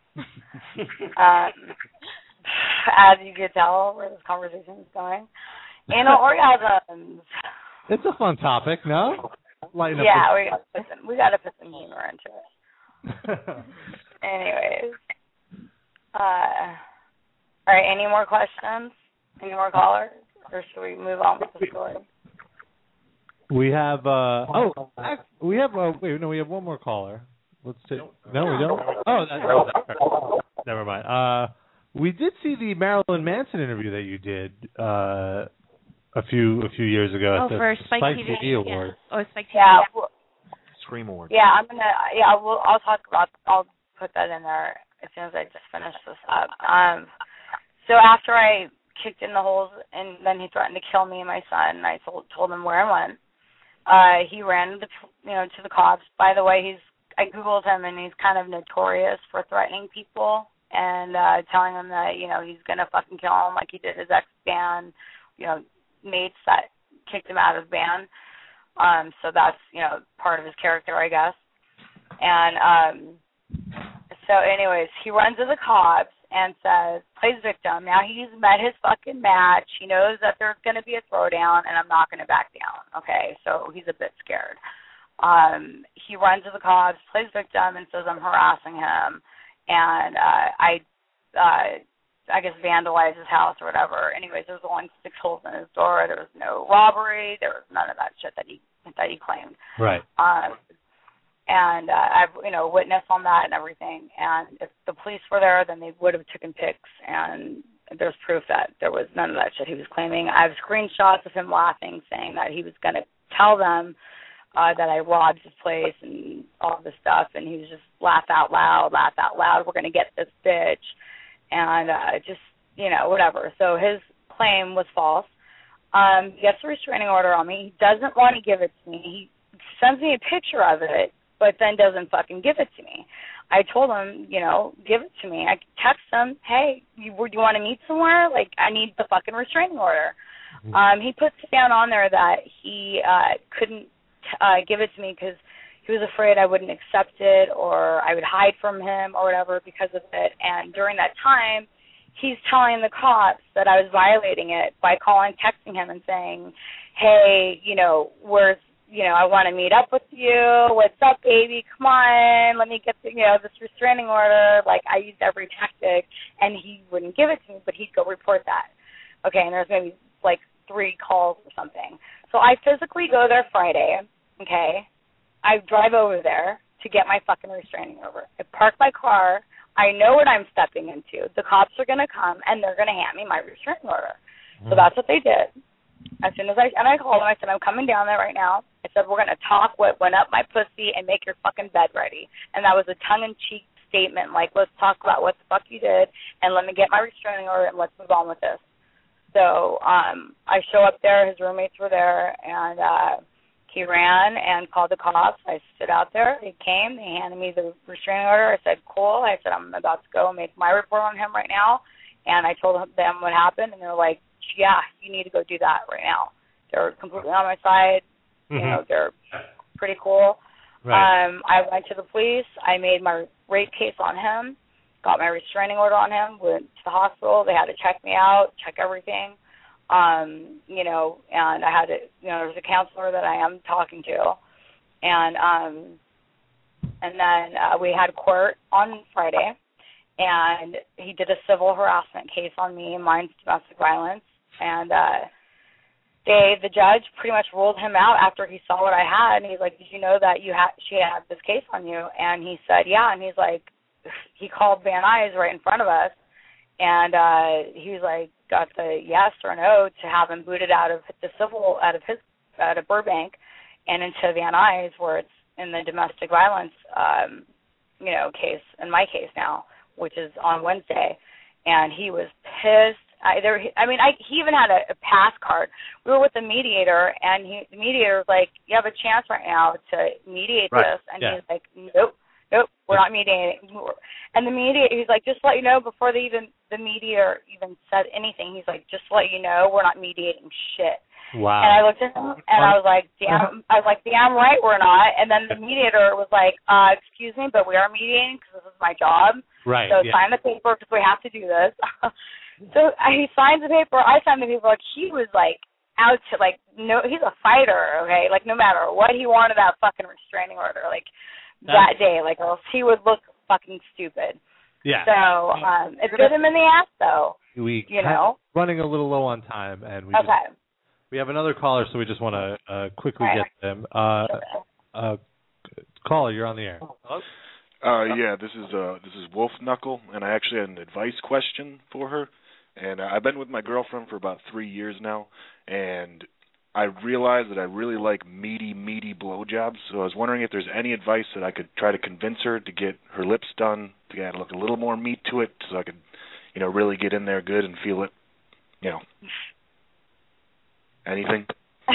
As you can tell where this conversation is going. Anal orgasms. It's a fun topic, no? Yeah, we got to put some humor into it. Anyways, All right, any more questions? Any more callers? Or should we move on with the story? We have we have one more caller. Let's see. No, we don't. Oh, never mind. We did see the Marilyn Manson interview that you did a few years ago at the Spike TV Awards. Yeah. Oh, Spike TV. Yeah. Scream Awards. Yeah, I'll put that in there as soon as I just finish this up. So after I kicked in the holes, and then he threatened to kill me and my son, and I told him where I went. He ran to the cops. By the way, I Googled him, and he's kind of notorious for threatening people and telling them that, he's going to fucking kill him like he did his ex-band, mates that kicked him out of the band. So that's, part of his character, I guess. And so anyways, he runs to the cops and plays victim. Now he's met his fucking match. He knows that there's going to be a throwdown, and I'm not going to back down. Okay, so he's a bit scared. He runs to the cops, plays victim, and says I'm harassing him, and I guess vandalize his house or whatever. Anyways, there's only 6 holes in his door. There was no robbery. There was none of that shit that he claimed. Right. And I've witnessed on that and everything. And if the police were there, then they would have taken pics, and there's proof that there was none of that shit he was claiming. I have screenshots of him laughing, saying that he was going to tell them that I robbed his place and all this stuff, and he was just laugh out loud, we're going to get this bitch, and just, whatever. So his claim was false. He gets a restraining order on me. He doesn't want to give it to me. He sends me a picture of it, but then doesn't fucking give it to me. I told him, give it to me. I text him, hey, do you want to meet somewhere? Like, I need the fucking restraining order. He puts down on there that he couldn't give it to me because he was afraid I wouldn't accept it or I would hide from him or whatever because of it. And during that time, he's telling the cops that I was violating it by texting him and saying, hey, I want to meet up with you. What's up, baby? Come on. Let me get this restraining order. Like, I used every tactic, and he wouldn't give it to me, but he'd go report that. Okay, and there's maybe, 3 calls or something. So I physically go there Friday, okay? I drive over there to get my fucking restraining order. I park my car. I know what I'm stepping into. The cops are going to come, and they're going to hand me my restraining order. So that's what they did. As soon as I called them, I said, I'm coming down there right now. I said, we're going to talk what went up my pussy and make your fucking bed ready. And that was a tongue-in-cheek statement, let's talk about what the fuck you did, and let me get my restraining order, and let's move on with this. So I show up there. His roommates were there, and he ran and called the cops. I stood out there. They came. They handed me the restraining order. I said, cool. I said, I'm about to go make my report on him right now. And I told them what happened, and they were like, yeah, you need to go do that right now. They're completely on my side. They're pretty cool. Right. I went to the police. I made my rape case on him, got my restraining order on him, went to the hospital. They had to check me out, check everything. And I had to, there's a counselor that I am talking to. And then we had court on Friday, and he did a civil harassment case on me, mine's domestic violence. And the judge pretty much ruled him out after he saw what I had, and he's like, did you know that she had this case on you? And he said, yeah. And he's like, he called Van Nuys right in front of us, and he was like, got the yes or no to have him booted out of Burbank and into Van Nuys, where it's in the domestic violence case, in my case now, which is on Wednesday. And he was pissed. He even had a pass card. We were with the mediator, and the mediator was like, you have a chance right now to mediate this. And he's like, nope, we're not mediating. And the mediator, he's like, just to let you know, before the mediator even said anything, he's like, just to let you know, we're not mediating shit. Wow. And I looked at him, and I was like, damn right we're not. And then the mediator was like, excuse me, but we are mediating because this is my job. Right. So sign the paper because we have to do this. So he signs the paper. I signed the paper. He was out to no. He's a fighter. Okay, no matter what he wanted that fucking restraining order. That day, else he would look fucking stupid. Yeah. So it bit him in the ass though. we running a little low on time, and we have another caller, so we just want to quickly get them. Caller, you're on the air. Hello? Yeah, this is Wolf Knuckle, and I actually had an advice question for her. And I've been with my girlfriend for about 3 years now, and I realized that I really like meaty blowjobs. So I was wondering if there's any advice that I could try to convince her to get her lips done, to add a little more meat to it, so I could, really get in there good and feel it. Anything?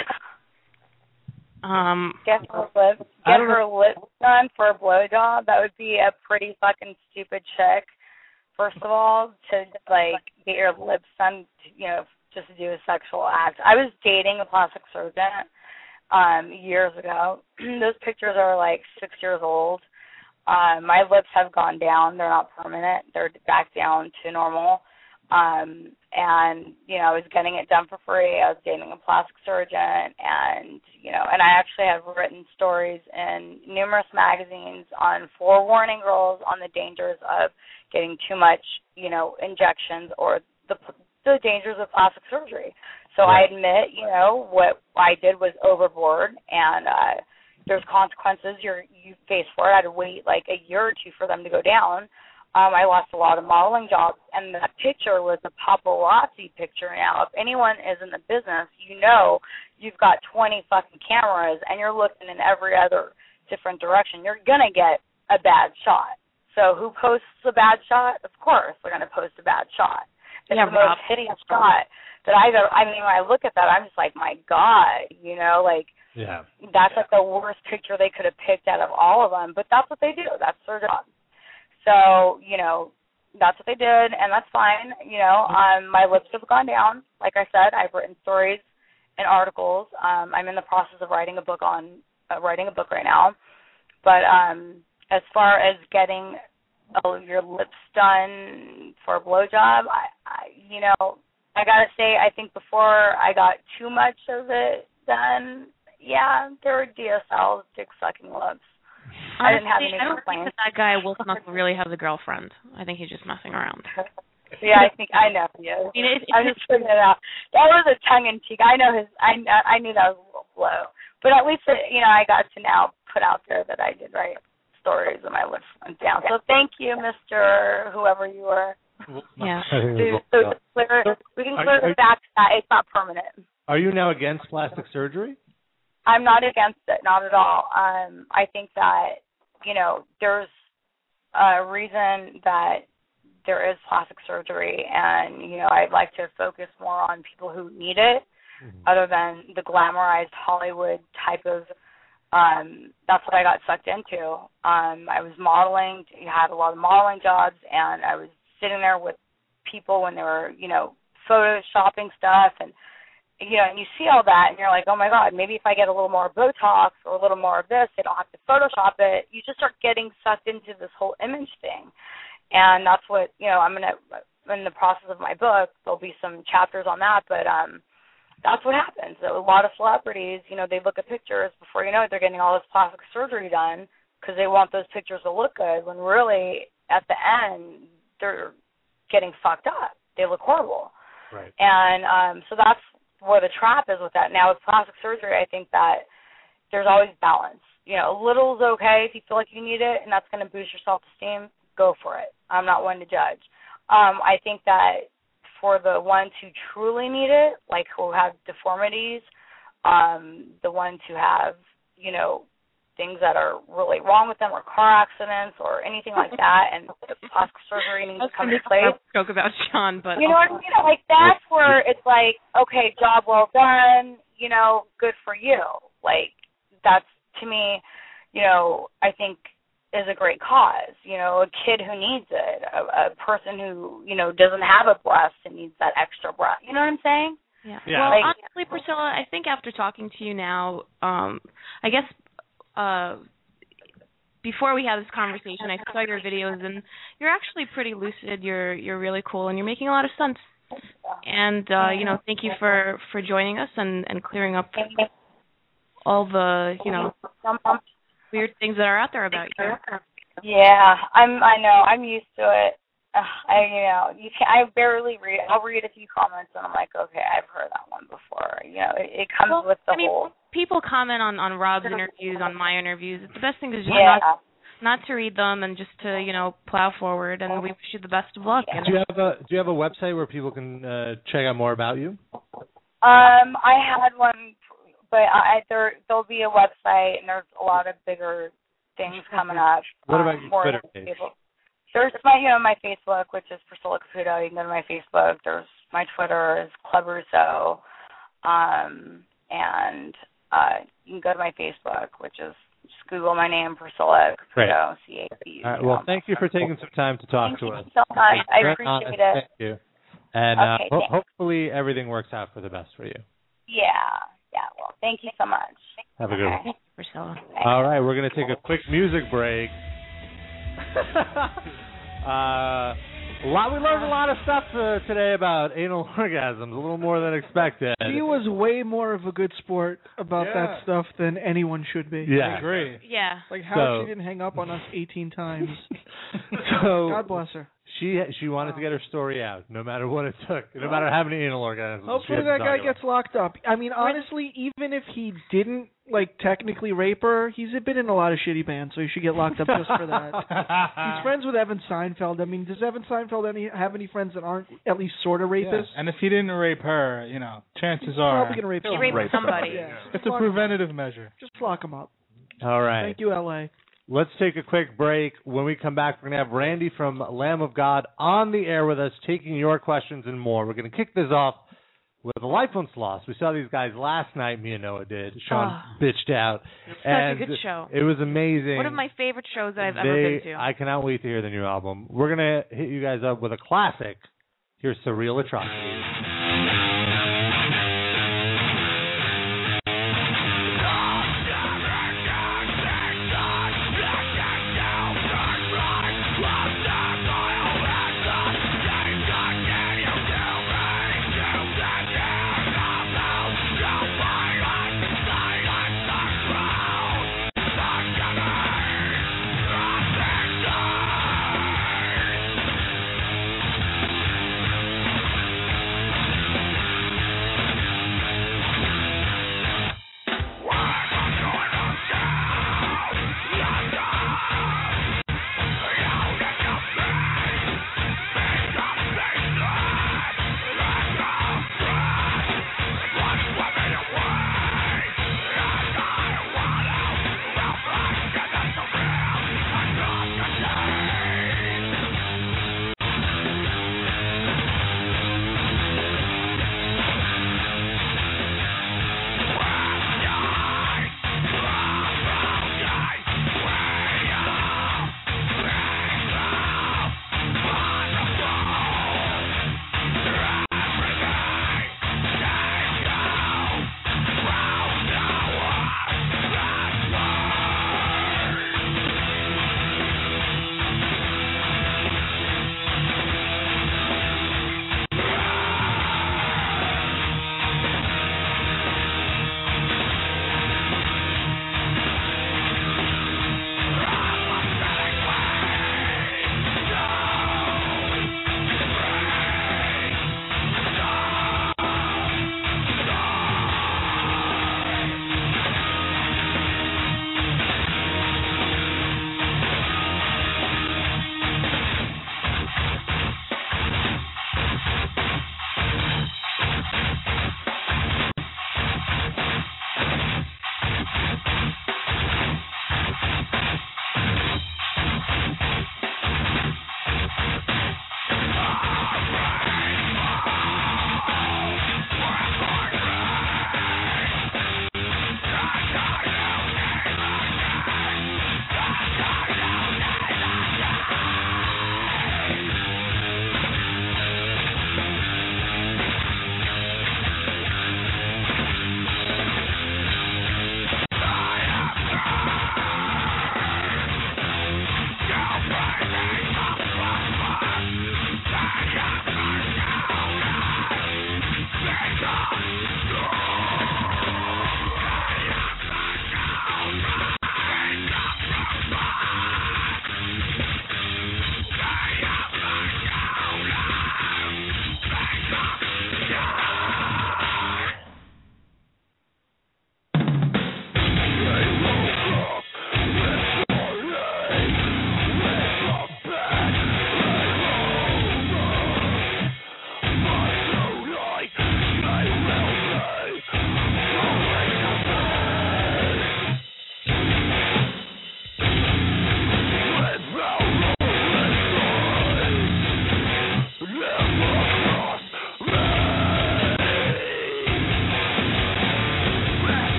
Get her lips done for a blowjob. That would be a pretty fucking stupid chick. First of all, to get your lips done, just to do a sexual act. I was dating a plastic surgeon years ago. Those pictures are 6 years old. My lips have gone down. They're not permanent. They're back down to normal. And I was getting it done for free. I was dating a plastic surgeon, and and I actually have written stories in numerous magazines on forewarning girls on the dangers of getting too much, injections, or the dangers of plastic surgery. So I admit, what I did was overboard, and there's consequences you face for it. I had to wait a year or two for them to go down. I lost a lot of modeling jobs, and that picture was a paparazzi picture. Now, if anyone is in the business, you've got 20 fucking cameras, and you're looking in every other different direction. You're going to get a bad shot. So who posts a bad shot? Of course, they're going to post a bad shot. It's the most hideous shot that when I look at that, I'm just like, my God, that's the worst picture they could have picked out of all of them. But that's what they do. That's their job. So, that's what they did, and that's fine. My lips have gone down. Like I said, I've written stories and articles. I'm in the process of writing a book right now. But as far as getting your lips done for a blowjob, I gotta say, I think before I got too much of it done, there were DSLs, dick-sucking lips. Honestly, I didn't have any complaints. That guy Wolf Knuckle really has a girlfriend. I think he's just messing around. Yeah, I know. Yeah, I'm just putting it out. That was a tongue-in-cheek. I know I knew that was a little low, but at least I got to now put out there that I did write stories and my lips went down. So thank you, Mr. Whoever you were. Yeah. So we can clear the fact that it's not permanent. Are you now against plastic surgery? I'm not against it, not at all. I think that, there's a reason that there is plastic surgery, and, I'd like to focus more on people who need it, other than the glamorized Hollywood type of, that's what I got sucked into. I was modeling, had a lot of modeling jobs, and I was sitting there with people when they were, photoshopping stuff, and and you see all that, and you're like, oh, my God, maybe if I get a little more Botox or a little more of this, they don't have to Photoshop it. You just start getting sucked into this whole image thing. And that's what, I'm going to, in the process of my book, there'll be some chapters on that, but that's what happens. A lot of celebrities, they look at pictures, before you know it, they're getting all this plastic surgery done because they want those pictures to look good, when really, at the end, they're getting fucked up. They look horrible. Right. And so that's where the trap is with that. Now, with plastic surgery, I think that there's always balance. A little is okay if you feel like you need it and that's going to boost your self-esteem, go for it. I'm not one to judge. I think that for the ones who truly need it, like who have deformities, the ones who have, things that are really wrong with them, or car accidents or anything like that, and plastic surgery needs to come into place. Joke about Sean, but you know what I mean? That's where it's okay, job well done, good for you. That's, to me, I think is a great cause. A kid who needs it, a person who, doesn't have a breast and needs that extra breast. You know what I'm saying? Yeah. Well, honestly, Priscilla, I think after talking to you now, I guess before we had this conversation, I saw your videos, and you're actually pretty lucid. You're really cool, and you're making a lot of sense. And thank you for joining us and clearing up all the weird things that are out there about you. Yeah, I know. I'm used to it. I barely read. I'll read a few comments and I'm like, okay, I've heard that one before. It comes with the whole. People comment on Rob's interviews, on my interviews. The best thing is just not to read them and just to plow forward. And we wish you the best of luck. Yeah. Do you have a website where people can check out more about you? I had one, but there'll be a website, and there's a lot of bigger things coming up. What about your Twitter page? There's my Facebook, which is Priscilla Caputo. You can go to my Facebook. There's my Twitter is Club Russo, and you can go to my Facebook, which is just Google my name, Priscilla Caputo, C-A-P-U. All right. Well, thank you for taking some time to talk to us. Thank you so much. I appreciate it. Thank you. And hopefully everything works out for the best for you. Yeah. Well, thank you so much. Have a good one. Thank you, Priscilla. All right, we're going to take a quick music break. We learned a lot of stuff today about anal orgasms, a little more than expected. He was way more of a good sport about that stuff than anyone should be. Yeah. I agree. Yeah. Like how she didn't hang up on us 18 times. So God bless her. She wanted to get her story out, no matter what it took, no matter how many anal orgasms. Hopefully that guy gets locked up. I mean, honestly, even if he didn't technically rape her, he's been in a lot of shitty bands, so he should get locked up just for that. He's friends with Evan Seinfeld. I mean, does Evan Seinfeld have any friends that aren't at least sort of rapists? Yeah. And if he didn't rape her, chances he's are probably gonna rape he raped somebody. Yeah. It's a preventative measure. Just lock him up. All right. Thank you, L.A. Let's take a quick break. When we come back, we're going to have Randy from Lamb of God on the air with us, taking your questions and more. We're going to kick this off with a life loss. We saw these guys last night, me and Noah did. Sean bitched out. Such a good show. It was amazing. One of my favorite shows that I've ever been to. I cannot wait to hear the new album. We're going to hit you guys up with a classic. Here's Surreal Atrocities.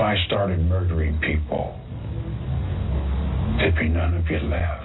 I started murdering people, there'd be none of you left.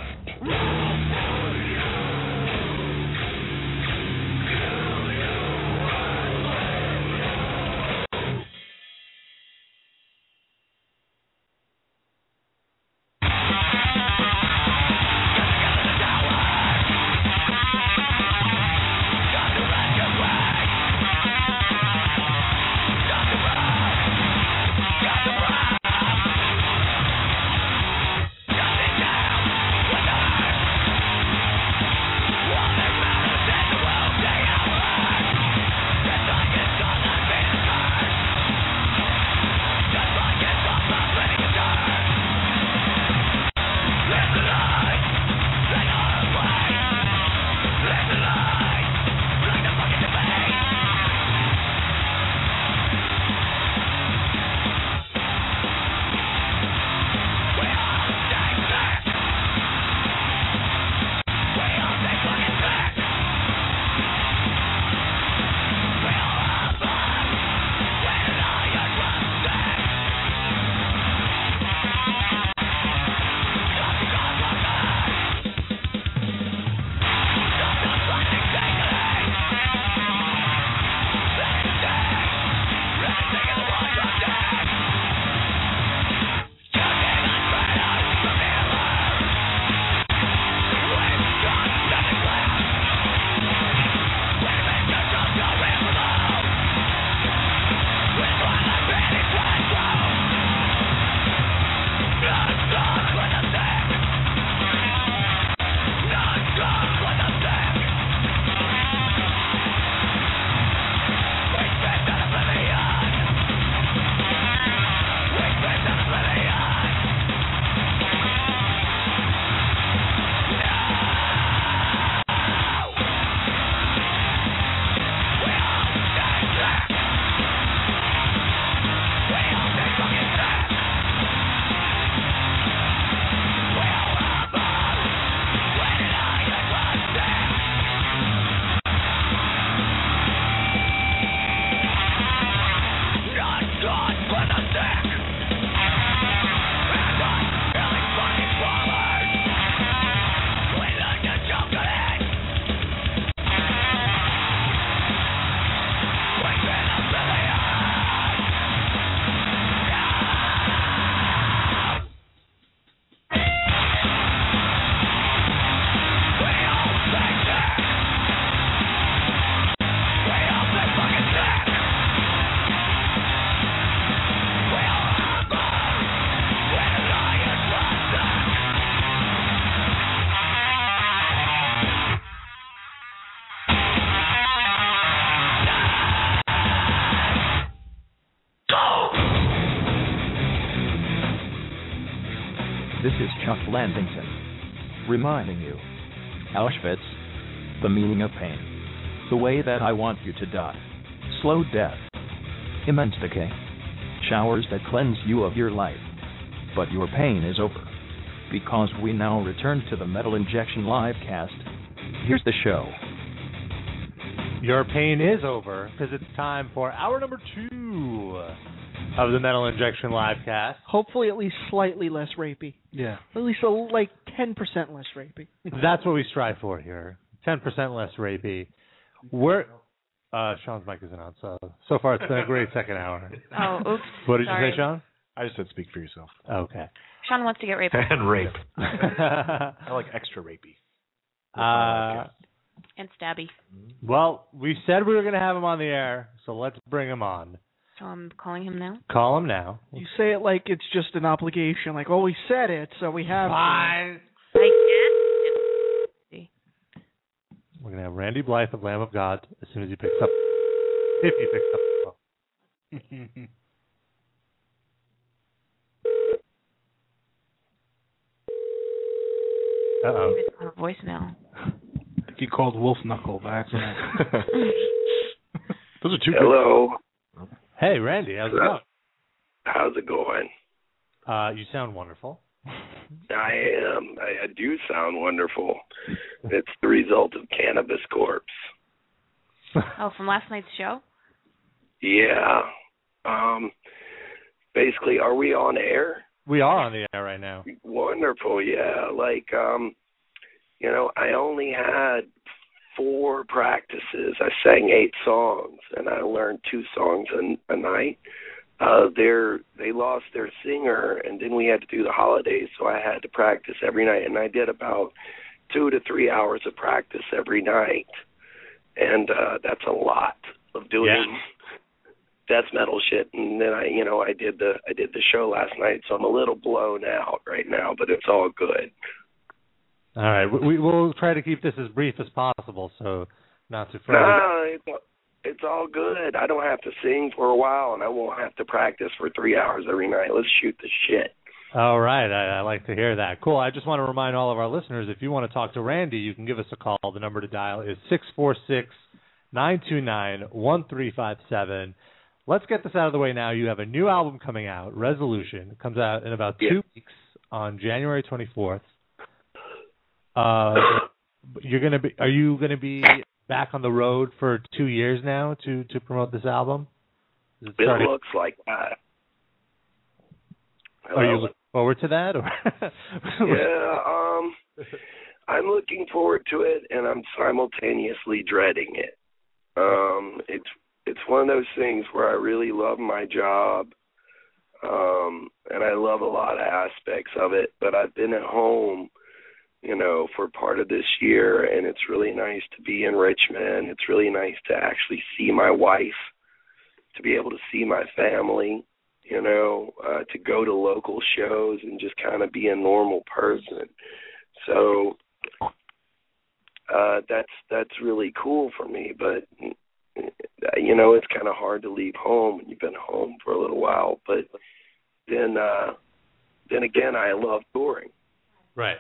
This is Chuck Landington, reminding you, Auschwitz, the meaning of pain, the way that I want you to die, slow death, immense decay, showers that cleanse you of your life, but your pain is over, because we now return to the Metal Injection Livecast. Here's the show. Your pain is over, because it's time for hour number 2 of the Metal Injection Livecast. Hopefully at least slightly less rapey. Yeah. At least like 10% less rapey. That's what we strive for here. 10% less rapey. Sean's mic isn't on, so far it's been a great second hour. Oh, oops. What did Sorry. you say, Sean? I just said speak for yourself. Okay. Sean wants to get raped. And rape. I like extra rapey. And stabby. Well, we said we were going to have him on the air, so let's bring him on. So I'm calling him now? Call him now. You say it like it's just an obligation. Like, we said it, so we have Fine. I guess. We're going to have Randy Blythe of Lamb of God as soon as he picks up. If he picks up the phone. Uh-oh. It's on a voicemail. I think he called Wolf Knuckle by accident. Those are two. Hello. Good. Hey, Randy. How's it going? How's it going? You sound wonderful. I am. I do sound wonderful. It's the result of Cannabis Corpse. Oh, from last night's show? Yeah. basically, are we on air? We are on the air right now. Wonderful, yeah. Like, I only had 4 practices. I sang 8 songs, and I learned 2 songs a night. They lost their singer, and then we had to do the holidays, so I had to practice every night, and I did about 2 to 3 hours of practice every night, and that's a lot of doing death metal shit. And then I did the show last night, so I'm a little blown out right now, but it's all good. All right, we'll try to keep this as brief as possible, so not too far. No, it's all good. I don't have to sing for a while, and I won't have to practice for 3 hours every night. Let's shoot the shit. All right, I like to hear that. Cool. I just want to remind all of our listeners, if you want to talk to Randy, you can give us a call. The number to dial is 646-929-1357. Let's get this out of the way now. You have a new album coming out, Resolution. It comes out in about 2 weeks on January 24th. Are you going to be back on the road for 2 years now to promote this album? It looks like that. Are you looking forward to that? Or? Yeah, I'm looking forward to it, and I'm simultaneously dreading it. It's one of those things where I really love my job, and I love a lot of aspects of it, but I've been at home, for part of this year, and it's really nice to be in Richmond. It's really nice to actually see my wife, to be able to see my family, to go to local shows and just kind of be a normal person. So that's really cool for me, but it's kind of hard to leave home when you've been home for a little while. But then again, I love touring. Right.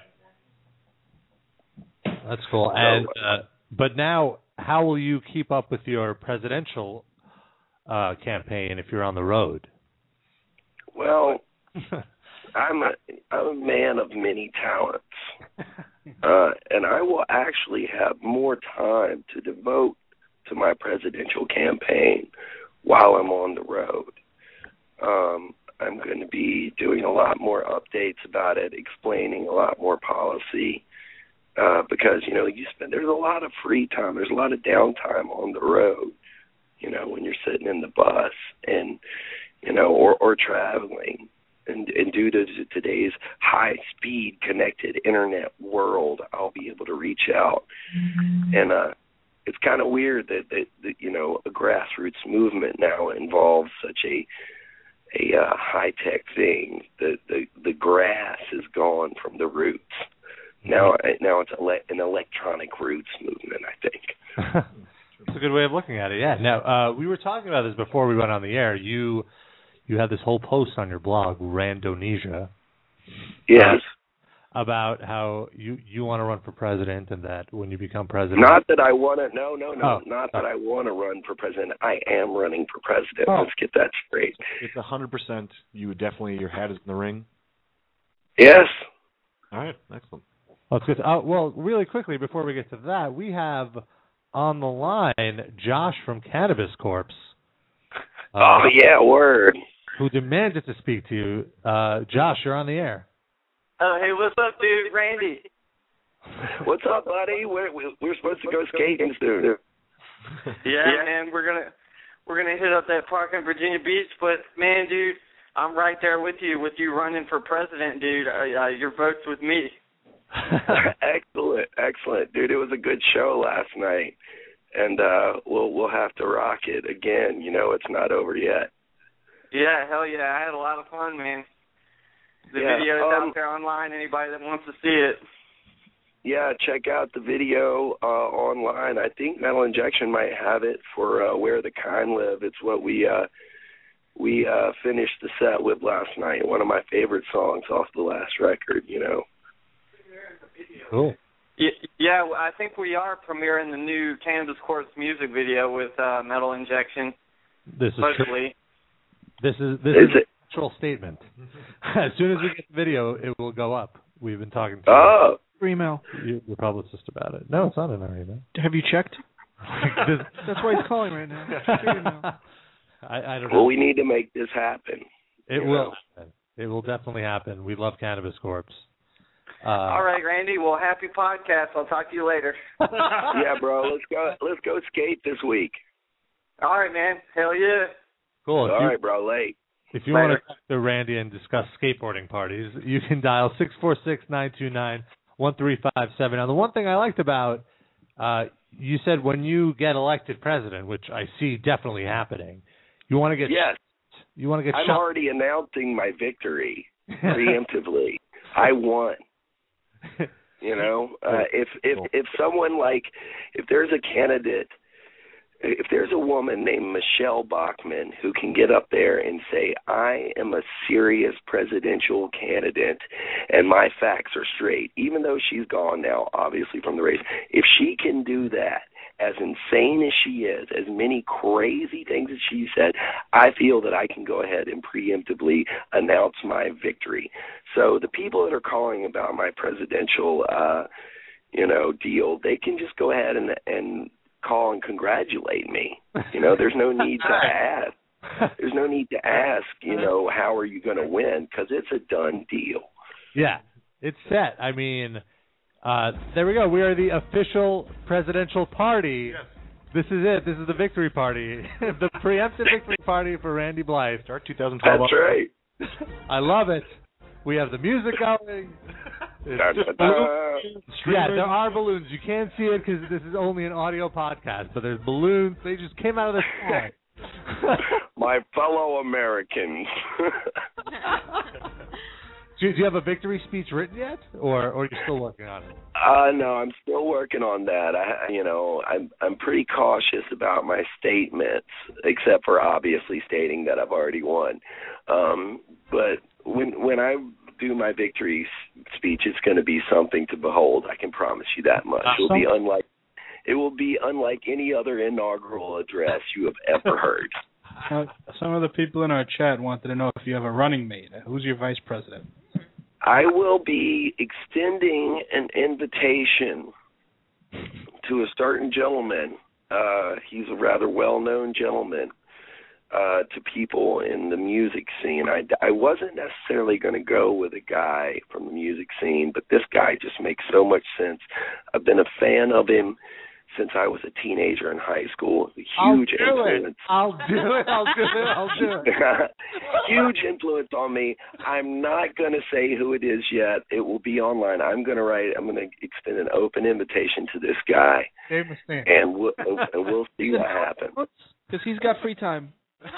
That's cool. And but now, how will you keep up with your presidential campaign if you're on the road? Well, I'm a man of many talents, and I will actually have more time to devote to my presidential campaign while I'm on the road. I'm going to be doing a lot more updates about it, explaining a lot more policy, because there's a lot of free time, there's a lot of downtime on the road, when you're sitting in the bus and or traveling. And due to today's high-speed connected internet world, I'll be able to reach out. And it's kind of weird that a grassroots movement now involves such a high-tech thing. The grass is gone from the roots. Now it's an electronic roots movement, I think. That's a good way of looking at it, yeah. Now, we were talking about this before we went on the air. You had this whole post on your blog, Randonesia. Yes. About how you want to run for president, and that when you become president... Not that I want to... No. Not that I want to run for president. I am running for president. Let's get that straight. It's 100%. You would definitely... Your hat is in the ring? Yes. All right. Excellent. Well, that's good. Well, really quickly, before we get to that, we have on the line Josh from Cannabis Corpse. Oh, yeah, word. Who demanded to speak to you. Josh, you're on the air. Hey, what's up, dude? Randy. What's up, buddy? We're supposed to go skating soon. Yeah, man, we're gonna hit up that park in Virginia Beach. But man, dude, I'm right there with you running for president, dude. Your vote's with me. Excellent, dude. It was a good show last night, and we'll have to rock it again. It's not over yet. Yeah, hell yeah, I had a lot of fun, man. The video is out there online, anybody that wants to see it. Yeah, check out the video online. I think Metal Injection might have it for Where the Kind Live. It's what we finished the set with last night. One of my favorite songs off the last record, Cool. Yeah, I think we are premiering the new Cannabis Corpse music video with Metal Injection. This is hopefully. This is a natural statement. As soon as we get the video, it will go up. We've been talking to your email. Your publicist about it. No, it's not in our email. Have you checked? That's why he's calling right now. I don't know. Well, we need to make this happen. It will happen. It will definitely happen. We love Cannabis Corps. All right, Randy. Well, happy podcast. I'll talk to you later. Yeah, bro. Let's go skate this week. All right, man. Hell yeah. Cool. All right, bro. Late. If you want to talk to Randy and discuss skateboarding parties, you can dial 646-929-1357. Now, the one thing I liked about you said when you get elected president, which I see definitely happening, you want to get you want to get I'm shot. already announcing my victory preemptively. I won. You know, if someone if there's a candidate, if there's a woman named Michelle Bachmann who can get up there and say, I am a serious presidential candidate and my facts are straight, even though she's gone now, obviously, from the race, if she can do that, as insane as she is, as many crazy things as she said, I feel that I can go ahead and preemptively announce my victory. So the people that are calling about my presidential, deal, they can just go ahead and call and congratulate me. You know, there's no need to ask. There's no need to ask, how are you going to win? Because it's a done deal. Yeah, it's set. I mean, there we go. We are the official presidential party. Yes. This is it. This is the victory party. The preemptive victory party for Randy Blythe. Start 2012. That's right. I love it. We have the music going. Yeah, there are balloons. You can't see it because this is only an audio podcast, but there's balloons. They just came out of the sky. My fellow Americans. Do you have a victory speech written yet, or are you still working on it? No, I'm still working on that. I'm pretty cautious about my statements, except for obviously stating that I've already won. But when I do my victory speech, it's going to be something to behold. I can promise you that much. It will be unlike any other inaugural address you have ever heard. Some of the people in our chat wanted to know if you have a running mate. Who's your vice president? I will be extending an invitation to a certain gentleman. He's a rather well-known gentleman to people in the music scene. I wasn't necessarily going to go with a guy from the music scene, but this guy just makes so much sense. I've been a fan of him since I was a teenager in high school. Huge influence. I'll do it. Huge influence on me. I'm not going to say who it is yet. It will be online. I'm going to extend an open invitation to this guy. And we'll see what happens. Because he's got free time.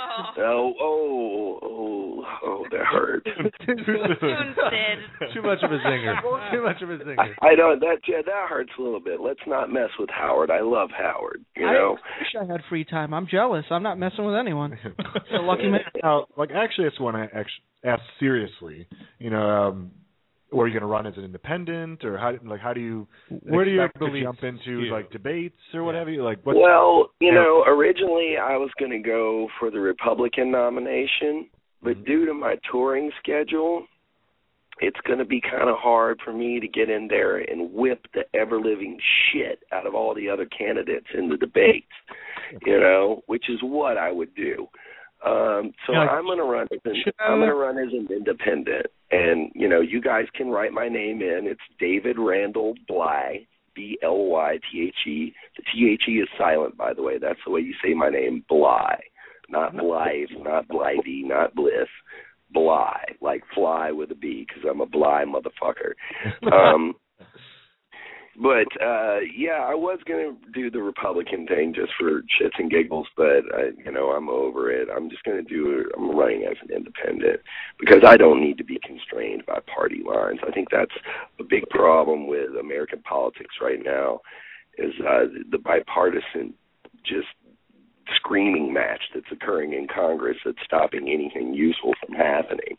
That hurt. Too much of a zinger. I don't. That hurts a little bit. Let's not mess with Howard. I love Howard. I wish I had free time. I'm jealous. I'm not messing with anyone. It's a lucky man. Actually, I just want to ask seriously. Or are you going to run as an independent, or how do you where do you jump into debates or whatever? Originally I was going to go for the Republican nomination, but due to my touring schedule, it's going to be kind of hard for me to get in there and whip the ever-living shit out of all the other candidates in the debates, which is what I would do. I'm going to run as an independent, and you guys can write my name in. It's David Randall Bly, Blythe. The THE is silent, by the way. That's the way you say my name, Bly, not Blythe, not Blythe, not Bliss. Bly, like fly with a B, because I'm a Bly motherfucker. I was going to do the Republican thing just for shits and giggles, but, I'm over it. I'm just going to I'm running as an independent because I don't need to be constrained by party lines. I think that's a big problem with American politics right now is the bipartisan just screaming match that's occurring in Congress that's stopping anything useful from happening,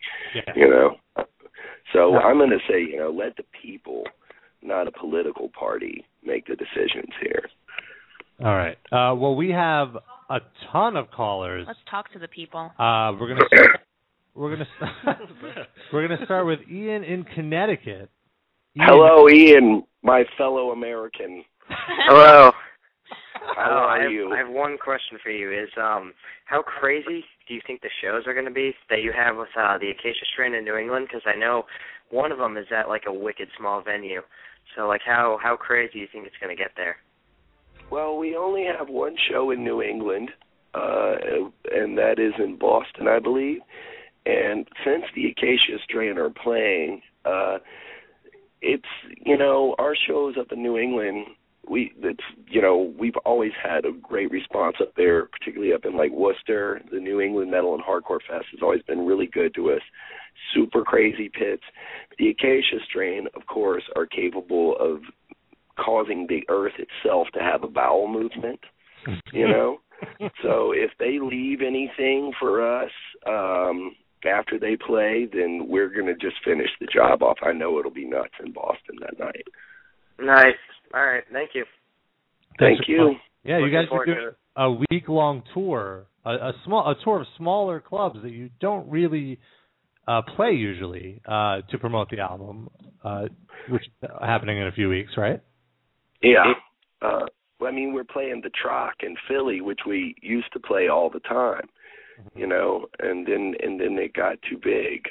So I'm going to say, let the people, not a political party, make the decisions here. All right. Well, we have a ton of callers. Let's talk to the people. We're gonna start with Ian in Connecticut. Hello, Ian, my fellow American. Hello. How are you? I have one question for you. Is how crazy do you think the shows are going to be that you have with the Acacia Strain in New England? Because I know one of them is at like a wicked small venue. So like how crazy do you think it's going to get there? Well, we only have one show in New England, and that is in Boston, I believe. And since the Acacia Strain are playing, it's, you know, our shows up in New England, we've always had a great response up there, particularly up in like Worcester. The New England Metal and Hardcore Fest has always been really good to us. Super crazy pits. The Acacia Strain, of course, are capable of causing the earth itself to have a bowel movement, you know? So if they leave anything for us after they play, then we're going to just finish the job off. I know it'll be nuts in Boston that night. Nice. All right. Thank you. Thank you. Yeah, you guys are doing a week-long tour, a tour of smaller clubs that you don't really play usually to promote the album, which is happening in a few weeks, right? Yeah. I mean, we're playing the Troc in Philly, which we used to play all the time, you know, and then it got too big.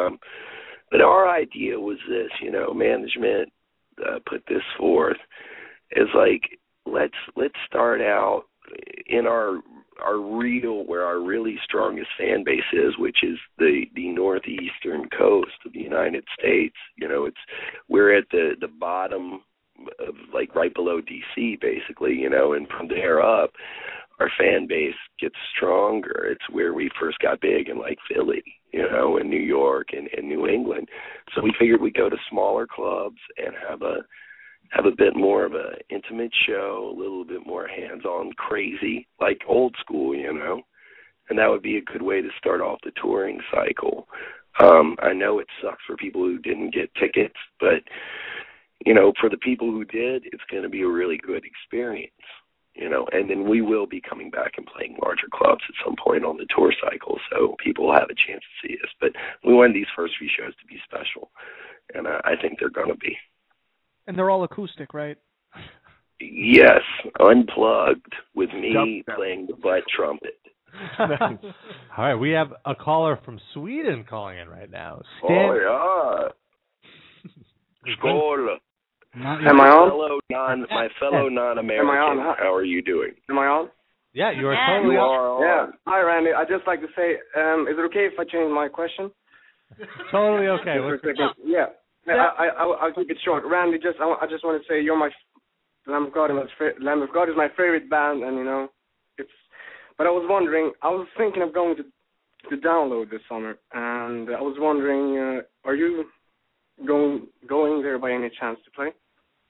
But our idea was this, you know, management put this forth, is like, let's start out in our real, where our really strongest fan base is, which is the northeastern coast of the United States. You know, we're at the bottom of, like, right below DC, basically, you know, and from there up, our fan base gets stronger. It's where we first got big in, like, Philly, you know, and New York and New England. So we figured we'd go to smaller clubs and have a bit more of a intimate show, a little bit more hands-on crazy, like old school, you know. And that would be a good way to start off the touring cycle. I know it sucks for people who didn't get tickets, but, you know, for the people who did, it's going to be a really good experience, you know. And then we will be coming back and playing larger clubs at some point on the tour cycle, so people will have a chance to see us. But we want these first few shows to be special, and I think they're going to be. And they're all acoustic, right? Yes, unplugged, with me playing the butt trumpet. All right, we have a caller from Sweden calling in right now. Oh, yeah. Skål. Am I on? My fellow non-American, how are you doing? Am I on? Yeah, you are totally on. Yeah. Hi, Randy. I'd just like to say, is it okay if I change my question? Totally okay. Yeah. I'll keep it short. Randy, I just want to say you're my Lamb of God is my favorite band, and you know, But I was wondering, I was thinking of going to Download this summer, and I was wondering, are you going there by any chance to play?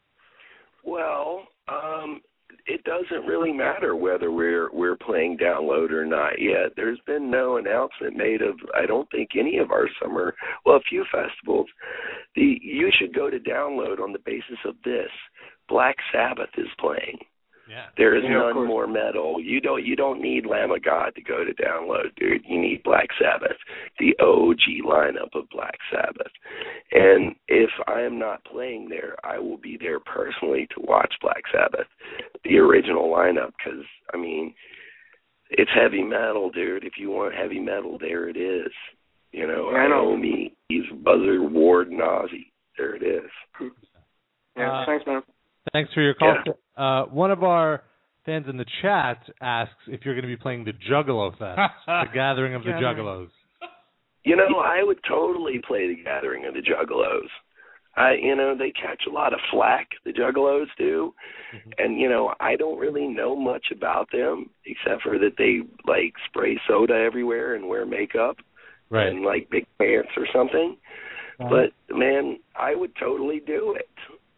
Well, it doesn't really matter whether we're playing Download or not yet. There's been no announcement made of, I don't think, any of our summer, well, a few festivals. You should go to Download on the basis of this. Black Sabbath is playing. Yeah. There is none more metal. You don't need Lamb of God to go to Download, dude. You need Black Sabbath, the OG lineup of Black Sabbath. And if I am not playing there, I will be there personally to watch Black Sabbath, the original lineup, because, I mean, it's heavy metal, dude. If you want heavy metal, there it is. You know, I know. Iommi, he's Buzzard, Ward, and Ozzy. There it is. Yeah, thanks, man. Thanks for your call. Yeah. One of our fans in the chat asks if you're going to be playing the Juggalo Fest, the Gathering of the Juggalos. You know, I would totally play the Gathering of the Juggalos. They catch a lot of flack, the Juggalos do. Mm-hmm. And, you know, I don't really know much about them except for that they, like, spray soda everywhere and wear makeup. Right. And, like, big pants or something. But, man, I would totally do it.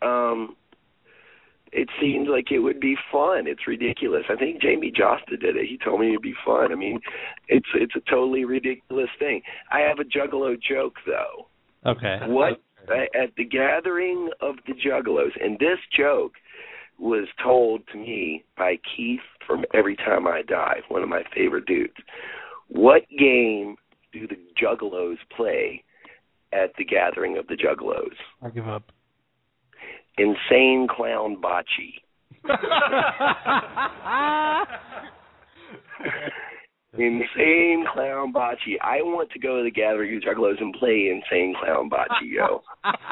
It seems like it would be fun. It's ridiculous. I think Jamie Josta did it. He told me it'd be fun. I mean, it's a totally ridiculous thing. I have a Juggalo joke, though. Okay. At the Gathering of the Juggalos, and this joke was told to me by Keith from Every Time I Die, one of my favorite dudes. What game do the Juggalos play at the Gathering of the Juggalos? I give up. Insane Clown Bocce. Insane Clown Bocce. I want to go to the Gathering of Juggalos and play Insane Clown Bocce, yo.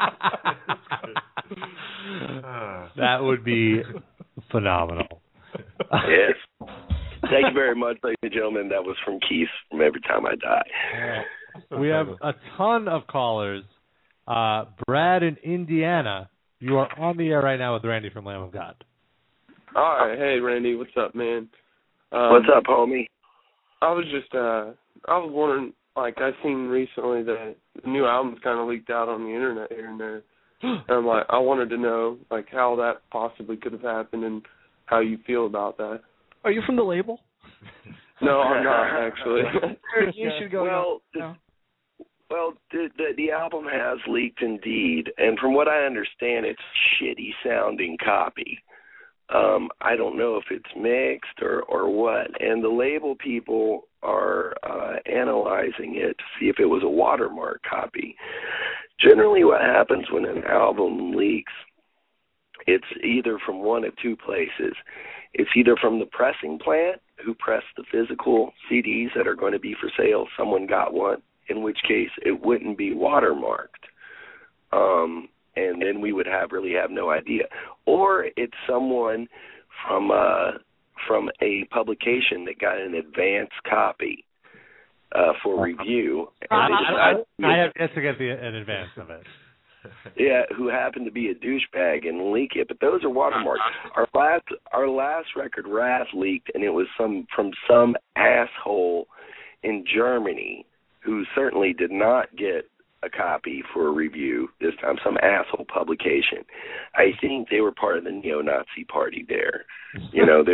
That would be phenomenal. Yes. Thank you very much, ladies and gentlemen. That was from Keith from Every Time I Die. We have a ton of callers. Brad in Indiana, you are on the air right now with Randy from Lamb of God. All right. Hey, Randy. What's up, man? What's up, homie? I was just, I was wondering, like, I seen recently that the new album's kind of leaked out on the internet here and there. And I wanted to know, like, how that possibly could have happened and how you feel about that. Are you from the label? No, I'm not, actually. You should go. Well, the album has leaked indeed, and from what I understand, it's a shitty sounding copy. I don't know if it's mixed or what, and the label people are analyzing it to see if it was a watermark copy. Generally what happens when an album leaks, it's either from one of two places. It's either from the pressing plant who pressed the physical CDs that are going to be for sale, someone got one, in which case it wouldn't be watermarked. And then we would really have no idea. Or it's someone from a publication that got an advance copy for review. And I have yet to get an advance of it. Yeah, who happened to be a douchebag and leak it, but those are watermarks. Our last record, Wrath, leaked, and it was from some asshole in Germany who certainly did not get a copy for a review this time, some asshole publication. I think they were part of the neo-Nazi party there. They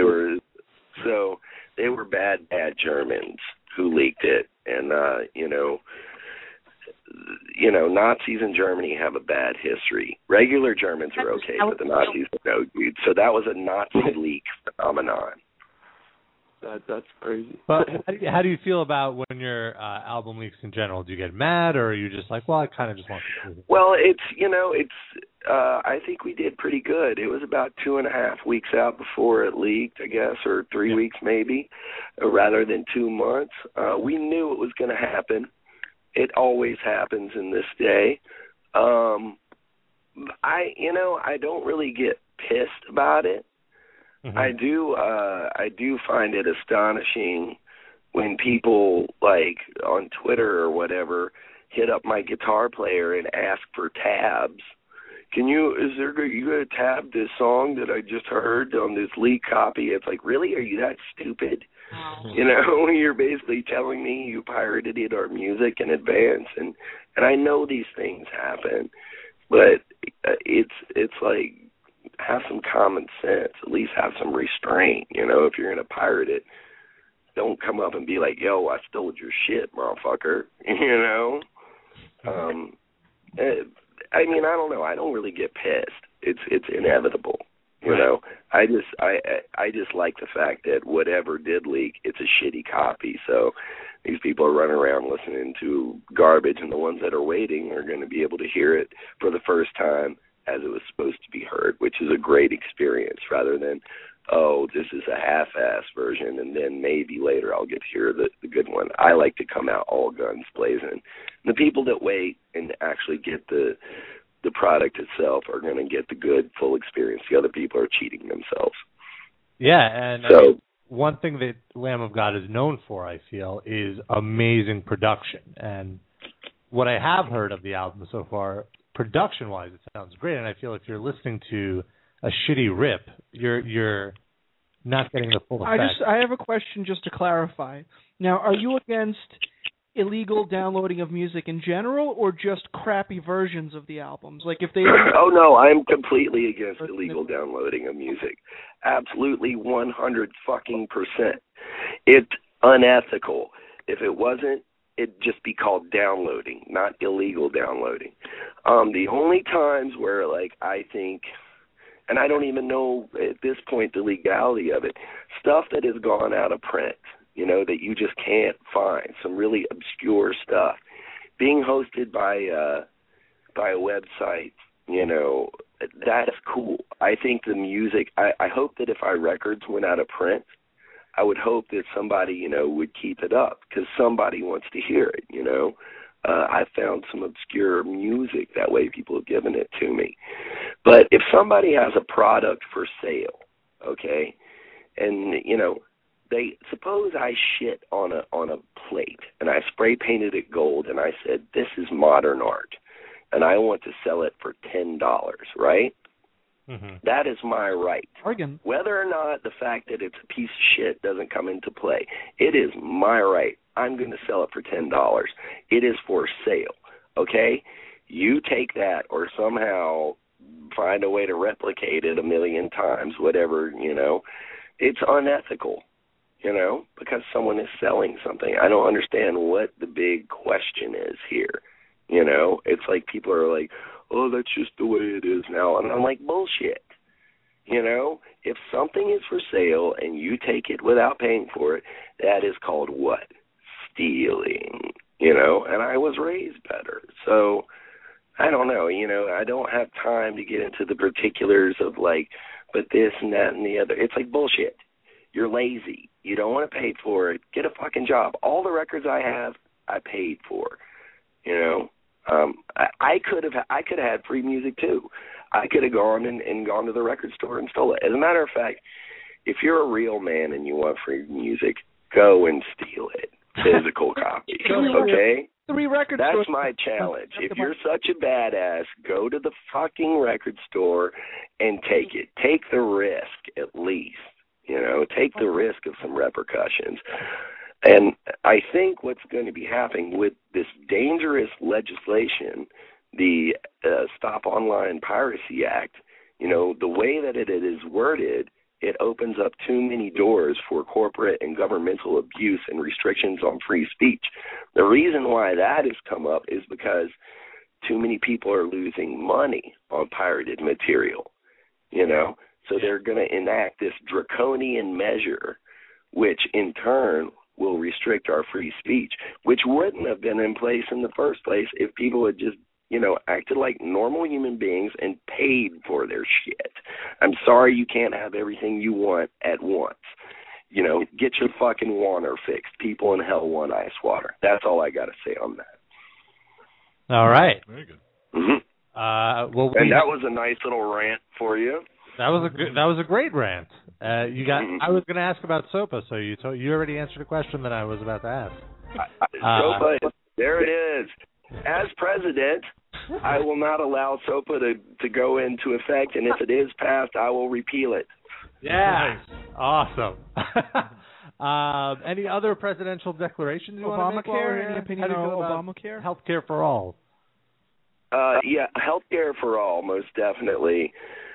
were bad Germans who leaked it, and Nazis in Germany have a bad history. Regular Germans are okay, but the Nazis are no good. So that was a Nazi leak phenomenon. That's crazy. But how do you feel about when your album leaks in general? Do you get mad, or are you just like, well, I kind of just want to do it? Well, I think we did pretty good. It was about 2.5 weeks out before it leaked, I guess, or 3 weeks maybe, rather than 2 months. We knew it was going to happen. It always happens in this day. I don't really get pissed about it. Mm-hmm. I do find it astonishing when people, like, on Twitter or whatever, hit up my guitar player and ask for tabs. You going to tab this song that I just heard on this leak copy? It's like, really? Are you that stupid? Wow. You're basically telling me you pirated it or music in advance, and I know these things happen, but it's like, have some common sense, at least have some restraint. If you're going to pirate it, don't come up and be like, yo, I stole your shit, motherfucker. I don't know. I don't really get pissed. It's inevitable. I just like the fact that whatever did leak, it's a shitty copy. So these people are running around listening to garbage, and the ones that are waiting are going to be able to hear it for the first time as it was supposed to be heard, which is a great experience, rather than, oh, this is a half-ass version, and then maybe later I'll get to hear the good one. I like to come out all guns blazing. The people that wait and actually get the product itself are going to get the good, full experience. The other people are cheating themselves. Yeah, and one thing that Lamb of God is known for, I feel, is amazing production. And what I have heard of the album so far, production-wise, it sounds great. And I feel if you're listening to a shitty rip, you're not getting the full effect. I have a question just to clarify. Now, are you against illegal downloading of music in general, or just crappy versions of the albums? Like if they Oh no, I'm completely against illegal downloading of music. Absolutely 100%. It's unethical. If it wasn't, it'd just be called downloading, not illegal downloading. The only times where, like, I think, and I don't even know at this point the legality of it, stuff that has gone out of print, that you just can't find, some really obscure stuff, being hosted by a website, that's cool. I think the music, I hope that if our records went out of print, I would hope that somebody, you know, would keep it up because somebody wants to hear it, you know. I found some obscure music. That way people have given it to me. But if somebody has a product for sale, okay, and, you know, they suppose I shit on a plate and I spray painted it gold and I said, this is modern art and I want to sell it for $10, right? Mm-hmm. That is my right. Bargain. Whether or not the fact that it's a piece of shit doesn't come into play, it is my right. I'm going to sell it for $10. It is for sale, okay? You take that or somehow find a way to replicate it 1,000,000 times, whatever, you know. It's unethical, you know, because someone is selling something. I don't understand what the big question is here, you know. It's like people are like, oh, that's just the way it is now. And I'm like, bullshit. You know, if something is for sale and you take it without paying for it, that is called what? Stealing, you know, and I was raised better. So I don't know, you know, I don't have time to get into the particulars of like, but this and that and the other. It's like bullshit. You're lazy. You don't want to pay for it. Get a fucking job. All the records I have, I paid for, you know. I could have had free music too. I could have gone and gone to the record store and stole it. As a matter of fact, if you're a real man and you want free music, go and steal it. Physical copy. Okay? 3 record That's stores. my challenge. If you're such a badass, go to the fucking record store and take it. Take the risk at least. You know, take the risk of some repercussions. And I think what's going to be happening with this dangerous legislation, the Stop Online Piracy Act, you know, the way that it is worded, it opens up too many doors for corporate and governmental abuse and restrictions on free speech. The reason why that has come up is because too many people are losing money on pirated material, you know. So they're going to enact this draconian measure, which in turn will restrict our free speech, which wouldn't have been in place in the first place if people had just, you know, acted like normal human beings and paid for their shit. I'm sorry you can't have everything you want at once. You know, get your fucking water fixed. People in hell want ice water. That's all I got to say on that. All right. Very good. Mm-hmm. And that was a nice little rant for you. That was a great rant. You got. I was going to ask about SOPA, so you already answered a question that I was about to ask. SOPA, there it is. As president, I will not allow SOPA to go into effect, and if it is passed, I will repeal it. Yeah. Nice. Awesome. Any other presidential declarations you want to make? Obamacare? Any opinion on Obamacare? Healthcare for all. Yeah, healthcare for all, most definitely.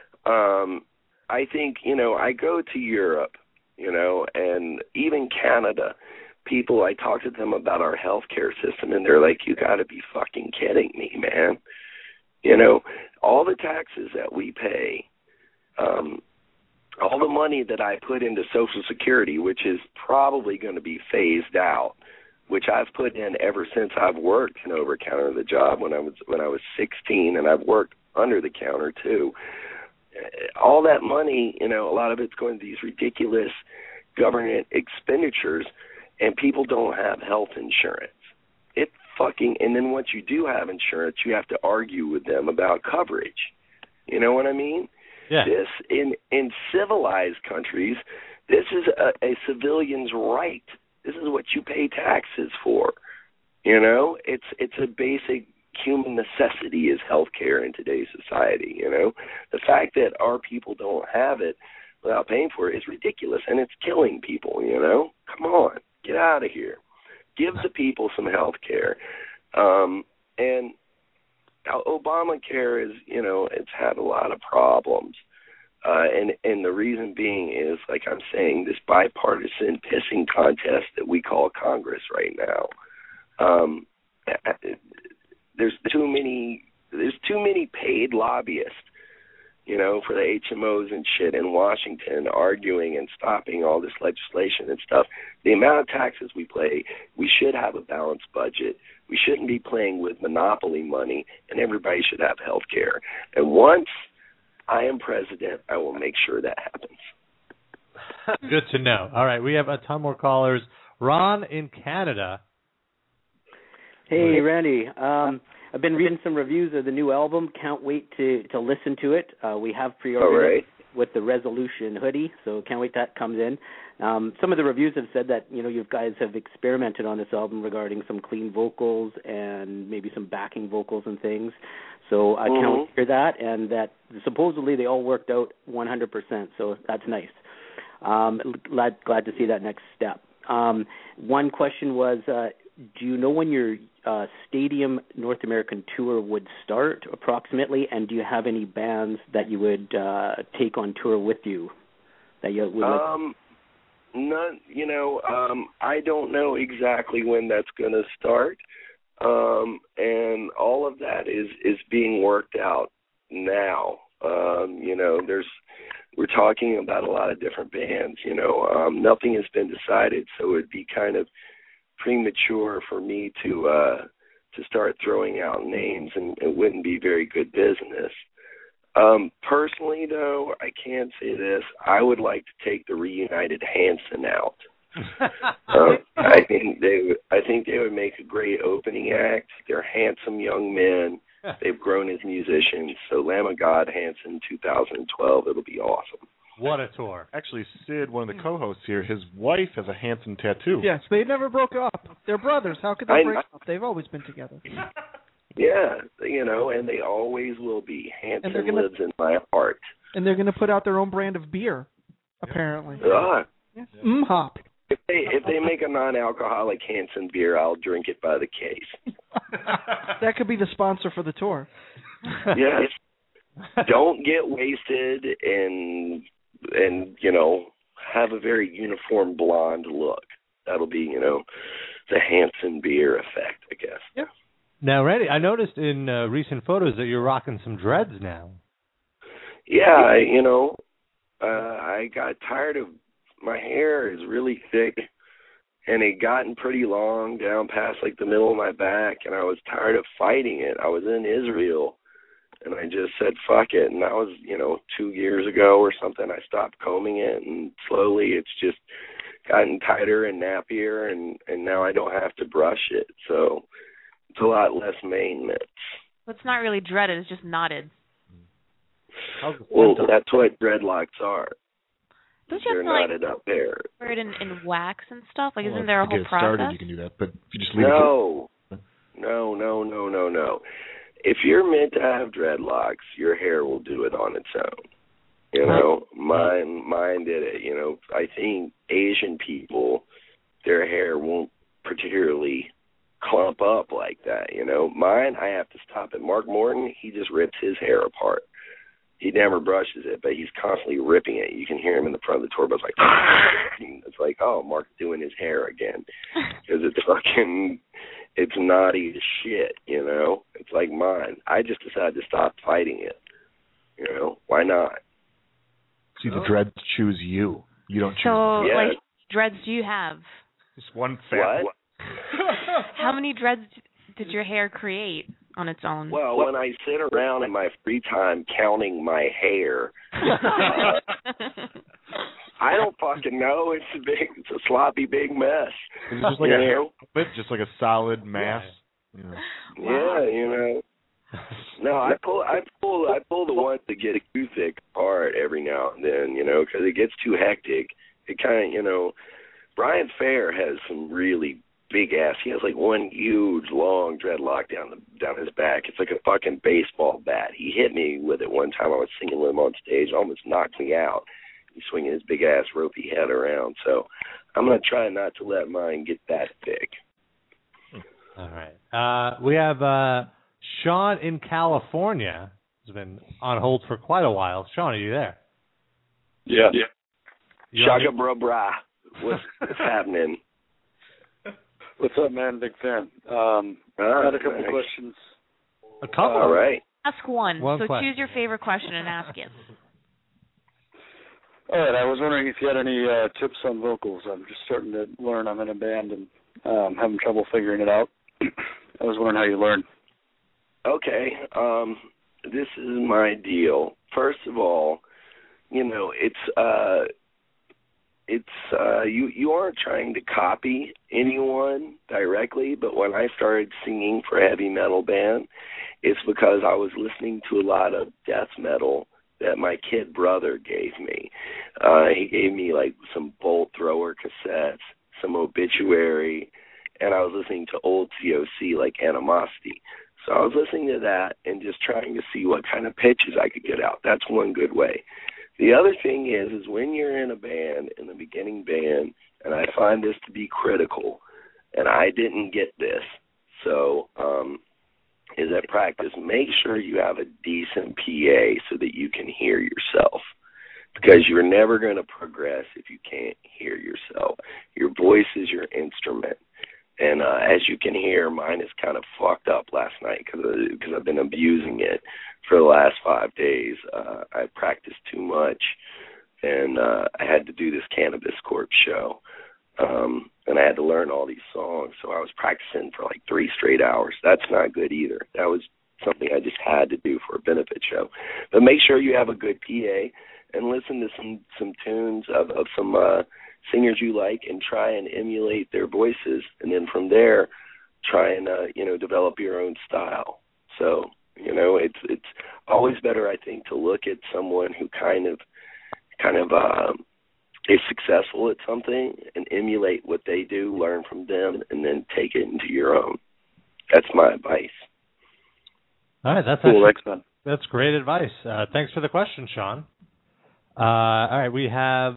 I think, you know, I go to Europe, you know, and even Canada. People, I talk to them about our healthcare system, and they're like, you got to be fucking kidding me, man. You know, all the taxes that we pay, all the money that I put into Social Security, which is probably going to be phased out, which I've put in ever since I've worked an over-counter the job when I was 16, and I've worked under the counter too. All that money, you know, a lot of it's going to these ridiculous government expenditures, and people don't have health insurance. And then once you do have insurance, you have to argue with them about coverage. You know what I mean? Yeah. This in civilized countries, this is a civilian's right. This is what you pay taxes for. You know, it's a basic human necessity is healthcare in today's society. You know, the fact that our people don't have it without paying for it is ridiculous, and it's killing people. You know, come on, get out of here. Give the people some health care. And Obamacare is, you know, it's had a lot of problems. And the reason being is, like I'm saying, this bipartisan pissing contest that we call Congress right now. There's too many paid lobbyists, you know, for the HMOs and shit in Washington arguing and stopping all this legislation and stuff. The amount of taxes we pay, we should have a balanced budget. We shouldn't be playing with monopoly money, and everybody should have health care. And once I am president, I will make sure that happens. Good to know. All right, we have a ton more callers. Ron in Canada. Hey, Randy. I've been reading some reviews of the new album. Can't wait to listen to it. We have pre-ordered it with the Resolution hoodie, so can't wait that comes in. Some of the reviews have said that, you guys have experimented on this album regarding some clean vocals and maybe some backing vocals and things. So I can't wait to hear that, and that supposedly they all worked out 100%, so that's nice. Glad to see that next step. One question was, do you know when your stadium North American tour would start approximately, and do you have any bands that you would take on tour with you that you would None, I don't know exactly when that's going to start, and all of that is being worked out now. We're talking about a lot of different bands. Nothing has been decided, so it'd be kind of premature for me to start throwing out names, and it wouldn't be very good business. Personally, though, I can say this: I would like to take the Reunited Hanson out. I think they would make a great opening act. They're handsome young men. They've grown as musicians. So Lamb of God, Hanson, 2012. It'll be awesome. What a tour! Actually, Sid, one of the co-hosts here, his wife has a Hanson tattoo. Yes, they never broke up. They're brothers. How could they break up? They've always been together. Yeah, and they always will be. Hanson lives in my heart. And they're going to put out their own brand of beer, apparently. Hop. If they make a non-alcoholic Hanson beer, I'll drink it by the case. That could be the sponsor for the tour. Yes. Don't get wasted and have a very uniform blonde look. That'll be, the Hanson beer effect, I guess. Yeah. Now, Randy, I noticed in recent photos that you're rocking some dreads now. Yeah, I got tired of my hair is really thick, and it gotten pretty long down past like the middle of my back, and I was tired of fighting it. I was in Israel, and I just said, fuck it. And that was, 2 years ago or something. I stopped combing it, and slowly it's just gotten tighter and nappier, and now I don't have to brush it. So it's a lot less maintenance. Well, it's not really dreaded. It's just knotted. Well, that's what dreadlocks are. Don't you have They're knotted up there. Wear it in wax and stuff? Like, isn't there a whole process? Started, you can do that, but if you just leave No. If you're meant to have dreadlocks, your hair will do it on its own. Mine did it. I think Asian people, their hair won't particularly clump up like that. Mine, I have to stop it. Mark Morton, he just rips his hair apart. He never brushes it, but he's constantly ripping it. You can hear him in the front of the tour bus like, it's like, oh, Mark's doing his hair again. Because it's knotty as shit, It's like mine. I just decided to stop fighting it. Why not? See, the dreads choose you. You don't choose them. So, like, dreads do you have? Just one fat one. How many dreads did your hair create on its own? Well, when I sit around in my free time counting my hair, I don't fucking know. It's a sloppy big mess. Is it just like a hair clip, just like a solid mass? Yeah, No, I pull the ones that get too thick apart every now and then, because it gets too hectic. It kind of, Brian Fair has some really big ass. He has like one huge long dreadlock down his back. It's like a fucking baseball bat. He hit me with it one time. I was singing with him on stage, almost knocked me out. He's swinging his big ass ropey head around. So I'm gonna try not to let mine get that thick. All right. We have Sean in California. Has been on hold for quite a while. Sean, are you there? Yeah. Shaka bra bra. What's happening? What's up, man? Big fan. I had a couple questions. A couple? All right. Ask one. So question. Choose your favorite question and ask it. All right. I was wondering if you had any tips on vocals. I'm just starting to learn. I'm in a band and having trouble figuring it out. I was wondering how you learn. Okay. This is my deal. first of all, you know, you aren't trying to copy anyone directly, but when I started singing for a heavy metal band, it's because I was listening to a lot of death metal that my kid brother gave me. He gave me like some Bolt Thrower cassettes, some Obituary, and I was listening to old COC like Animosity. So I was listening to that and just trying to see what kind of pitches I could get out. That's one good way. The other thing is when you're in a band, in the beginning band, and I find this to be critical, and I didn't get this, so is at practice, make sure you have a decent PA so that you can hear yourself, because you're never going to progress if you can't hear yourself. Your voice is your instrument. And as you can hear, mine is kind of fucked up last night because I've been abusing it for the last 5 days. I practiced too much, and I had to do this Cannabis Corp show. And I had to learn all these songs, so I was practicing for like 3 straight hours. That's not good either. That was something I just had to do for a benefit show. But make sure you have a good PA and listen to some tunes of some singers you like and try and emulate their voices, and then from there try and develop your own style. So it's always better, I think, to look at someone who kind of is successful at something and emulate what they do, learn from them, and then take it into your own. That's my advice. All right, that's cool. That's great advice. Thanks for the question, Sean. All right, we have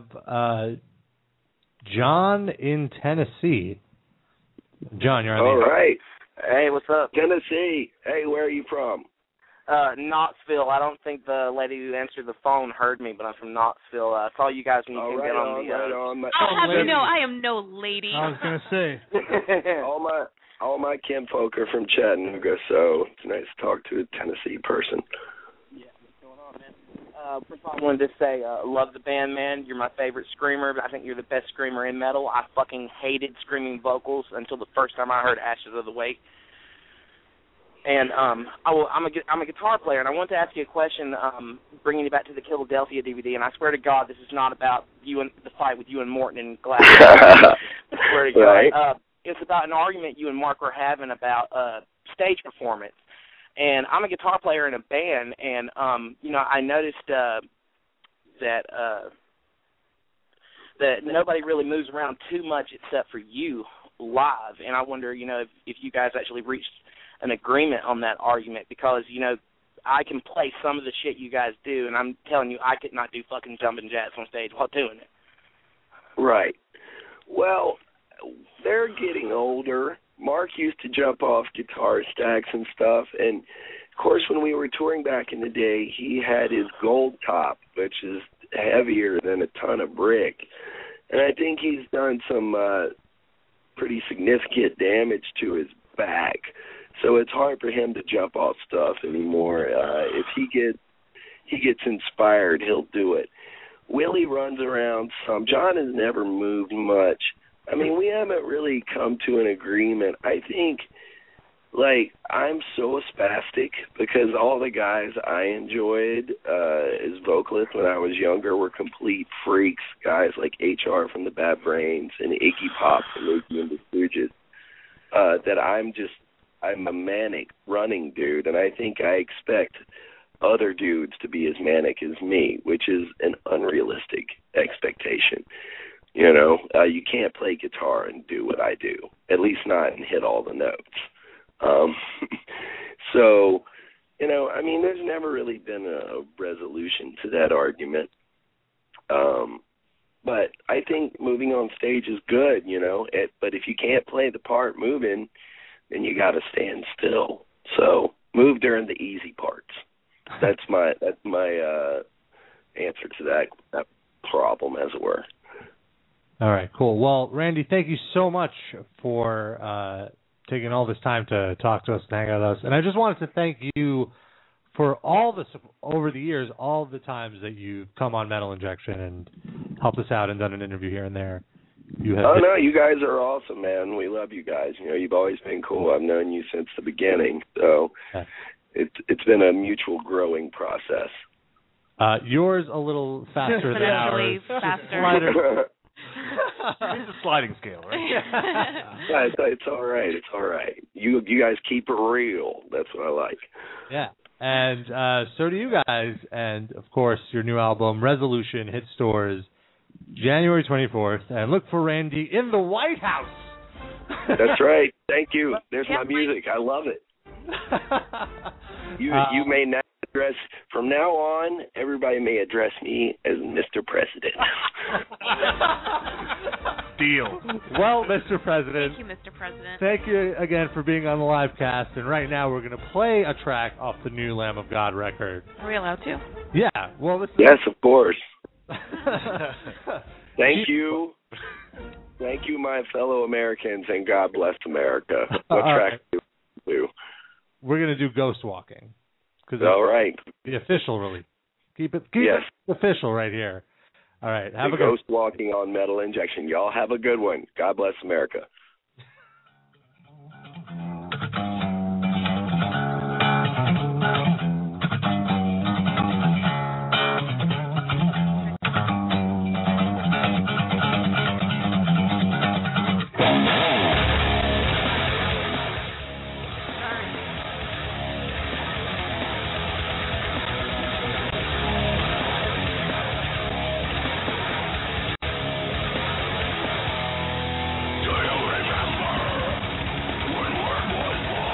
John in Tennessee. John, you're on the air. All right. Hey, what's up? Tennessee. Hey, where are you from? Knoxville. I don't think the lady who answered the phone heard me, but I'm from Knoxville. I saw you guys when you came in on the... I am no lady. I was going to say. all my kinfolk are from Chattanooga, so it's nice to talk to a Tennessee person. Yeah, what's going on, man? First of all, I wanted to say, love the band, man. You're my favorite screamer. I think you're the best screamer in metal. I fucking hated screaming vocals until the first time I heard Ashes of the Wake. And I'm a guitar player, and I want to ask you a question, bringing you back to the Philadelphia DVD. And I swear to God, this is not about you and the fight with you and Morton and Glass. I swear to God. Right. It's about an argument you and Mark were having about stage performance. And I'm a guitar player in a band, and I noticed that nobody really moves around too much except for you live. And I wonder, if you guys actually reached an agreement on that argument, because I can play some of the shit you guys do, and I'm telling you, I could not do fucking jumping jacks on stage while doing it. Right. Well, they're getting older. Mark used to jump off guitar stacks and stuff, and of course when we were touring back in the day, he had his gold top, which is heavier than a ton of brick, and I think he's done some pretty significant damage to his back. So it's hard for him to jump off stuff anymore. If he gets inspired, he'll do it. Willie runs around some. John has never moved much. I mean, we haven't really come to an agreement. I think, I'm so spastic because all the guys I enjoyed as vocalists when I was younger were complete freaks. Guys like HR from the Bad Brains and Iggy Pop from Iggy and the Stooges. That I'm a manic running dude, and I think I expect other dudes to be as manic as me, which is an unrealistic expectation. You can't play guitar and do what I do, at least not and hit all the notes. So, there's never really been a resolution to that argument. But I think moving on stage is good, but if you can't play the part moving, then you got to stand still. So move during the easy parts. That's my answer to that problem, as it were. All right, cool. Well, Randy, thank you so much for taking all this time to talk to us and hang out with us. And I just wanted to thank you for over the years, all the times that you've come on Metal Injection and helped us out and done an interview here and there. No, you guys are awesome, man. We love you guys. You've always been cool. I've known you since the beginning, so it's been a mutual growing process. Yours a little faster than ours. Faster. It's a sliding scale, right? It's all right. It's all right. You guys keep it real. That's what I like. Yeah. And so do you guys. And, of course, your new album, Resolution, hit stores January 24th. And look for Randy in the White House. That's right. Thank you. There's my music. I love it. You may now address, from now on, everybody may address me as Mr. President. Deal. Well, Mr. President. Thank you, Mr. President. Thank you again for being on the live cast. And right now we're going to play a track off the new Lamb of God record. Are we allowed to? Yeah. Well, this yes, of course. Thank you. Thank you, my fellow Americans, and God bless America. What track do we do? We're going to do Ghost Walking. All right. The official release. Keep it official right here. All right. Have a Ghost Walking on Metal Injection. Y'all have a good one. God bless America. Do you remember when word was born?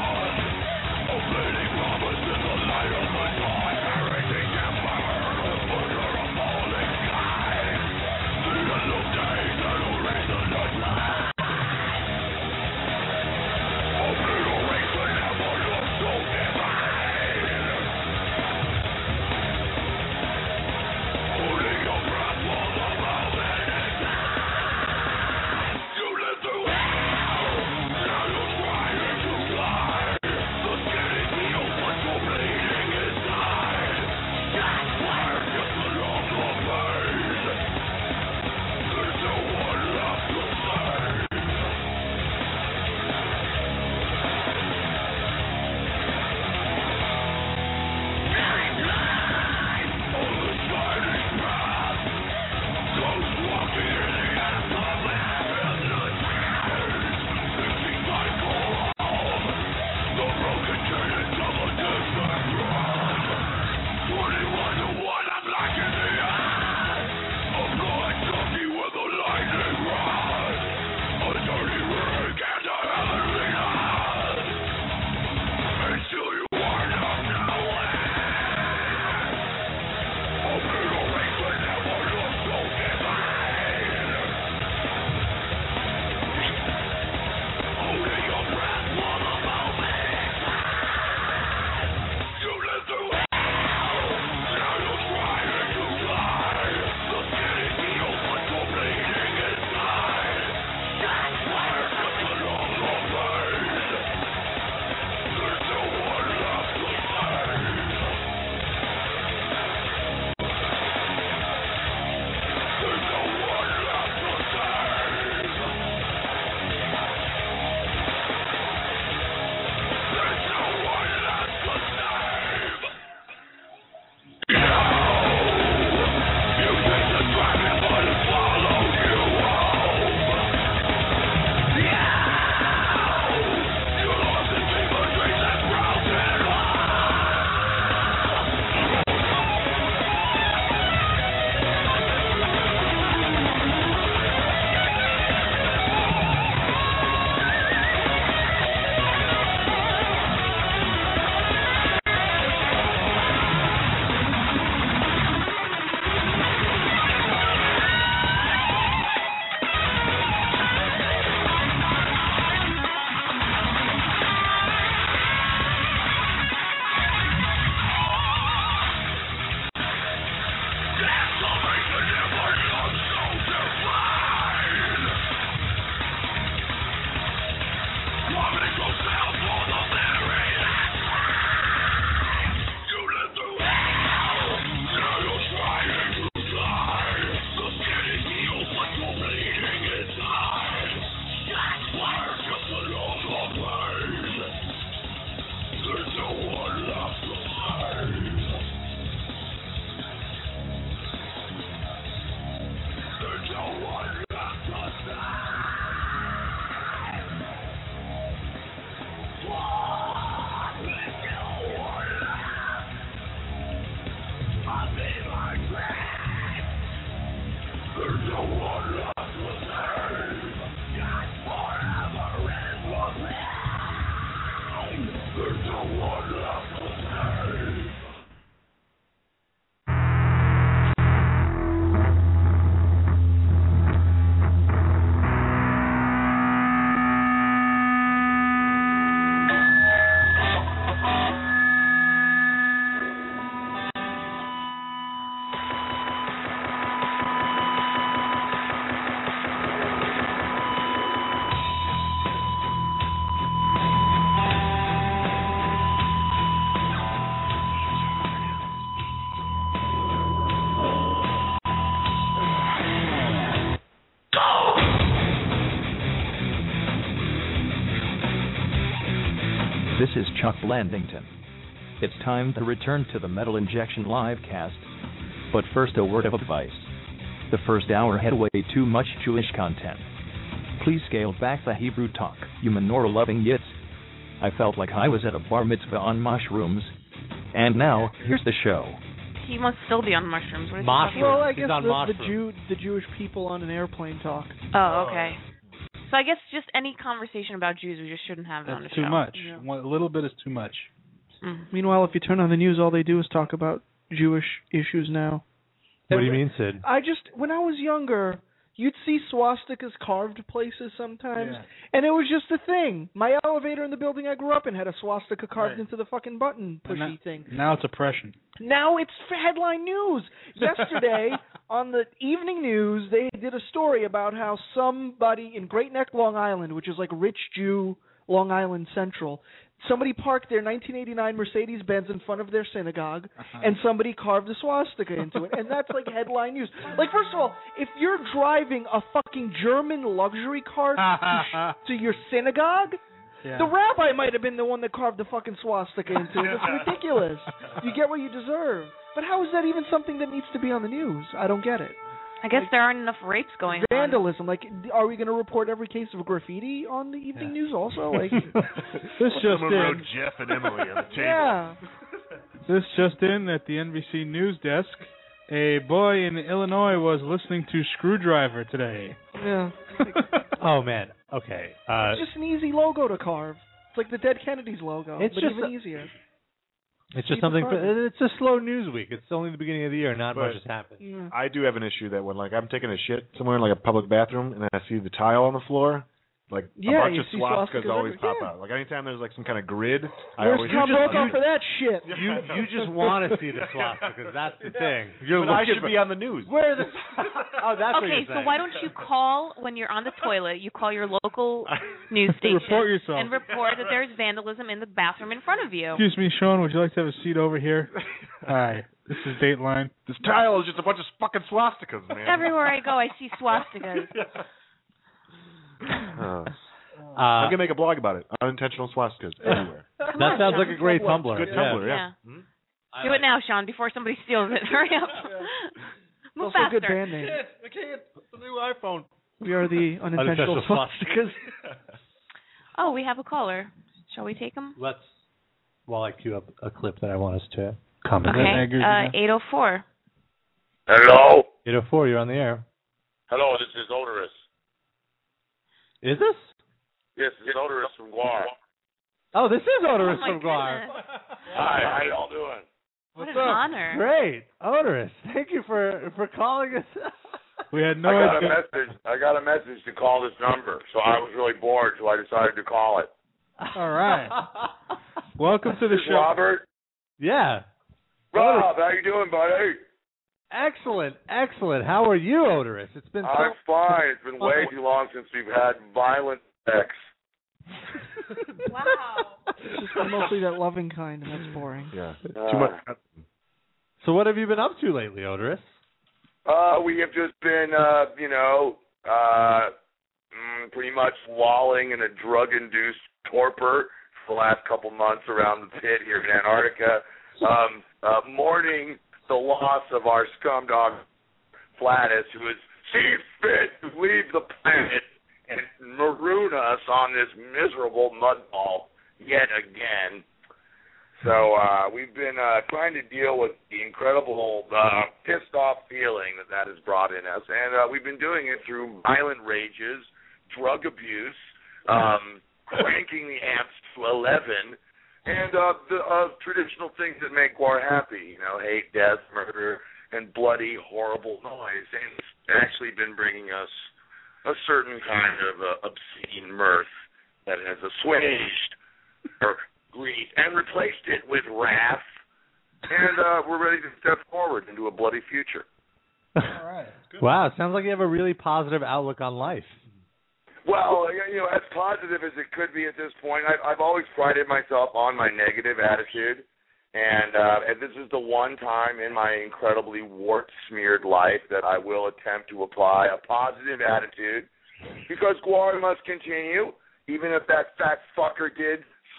This is Chuck Landington. It's time to return to the Metal Injection livecast. But first, a word of advice. The first hour had way too much Jewish content. Please scale back the Hebrew talk, you menorah-loving yits. I felt like I was at a bar mitzvah on mushrooms. And now, here's the show. He must still be on mushrooms. What is he Well, I talking guess about? the Jewish people on an airplane talk. Oh, okay. So I guess just any conversation about Jews, we just shouldn't have it on the That's show. too much. A little bit is too much. Meanwhile, if you turn on the news, all they do is talk about Jewish issues now. What do you mean, Sid? When I was younger, you'd see swastikas carved places sometimes, Yeah. and it was just a thing. My elevator in the building I grew up in had a swastika carved into the fucking button pushy thing. Now it's oppression. Now it's headline news. Yesterday, on the evening news, they did a story about how somebody in Great Neck, Long Island, which is like rich Jew Long Island Central, somebody parked their 1989 Mercedes-Benz in front of their synagogue, and somebody carved a swastika into it. And that's like headline news. Like, first of all, if you're driving a fucking German luxury car to your synagogue, the rabbi might have been the one that carved the fucking swastika into it. It's ridiculous. You get what you deserve. But how is that even something that needs to be on the news? I don't get it. I guess there aren't enough rapes going Vandalism. Like, are we going to report every case of graffiti on the evening news also? Like, This just Someone wrote in. Jeff and Emily on the table. Yeah. This just in at the NBC News desk. A boy in Illinois was listening to Screwdriver today. Yeah. Oh, man. Okay. It's just an easy logo to carve. It's like the Dead Kennedys logo, It's but just even easier. It's just something. It's a slow news week. It's only the beginning of the year. Not much has happened. I do have an issue that when I'm taking a shit somewhere in like a public bathroom and I see the tile on the floor, a bunch you of see swastikas swastikas always everywhere. pop out. Like anytime there's like some kind of grid, I Where's always Tom Brokaw for that shit? You just want to see the swastikas. That's the thing. But I should be on the news. Where the? Oh, that's what Okay, you're so saying. why don't you call when you're on the toilet? You call your local news station Report yourself. and report that there's vandalism in the bathroom in front of you. Excuse me, Sean, would you like to have a seat over here? Hi, this is Dateline. This tile is just a bunch of fucking swastikas, man. Everywhere I go, I see swastikas. I'm gonna make a blog about it. Unintentional swastikas everywhere. That sounds like a great Tumblr. Good Tumblr, yeah. Do it now, Sean, before somebody steals it. Hurry up. Move Also a faster. good band name. I can't. The new iPhone. We are the unintentional swastikas. Oh, we have a caller. Shall we take him? Let's. While I queue up a clip that I want us to comment. Okay. 804. Hello. 804. You're on the air. Hello, this is Odorous. Is this? Yes, it's Odorous from Guar. Oh, this is Odorous Oh, from Guar. Hi, how y'all doing? What an honor. Great, Odorous. Thank you for calling us. We had no I idea. got a message to call this number, so I was really bored, so I decided to call it. All right. Welcome to the This is show. Robert. Yeah. Rob, how you doing, buddy? Excellent, excellent. How are you, Odorous? It's been. I'm fine. It's been way too long since we've had violent sex. Wow. It's just mostly that loving kind, and that's boring. Yeah. Too much. So what have you been up to lately, Odorous? We have just been, pretty much walling in a drug-induced torpor for the last couple months around the pit here in Antarctica, mourning the loss of our scumdog Flatus, who has seen fit to leave the planet and maroon us on this miserable mudball yet again. So we've been trying to deal with the incredible pissed-off feeling that has brought in us, and we've been doing it through violent rages, drug abuse, cranking the amps to 11, and the traditional things that make Guar happy, hate, death, murder, and bloody, horrible noise. And it's actually been bringing us a certain kind of obscene mirth that has assuaged our grief and replaced it with wrath. And we're ready to step forward into a bloody future. All right. Good. Wow, it sounds like you have a really positive outlook on life. Well, as positive as it could be at this point, I've always prided myself on my negative attitude, and this is the one time in my incredibly wart-smeared life that I will attempt to apply a positive attitude, because Guar must continue, even if that fat fucker did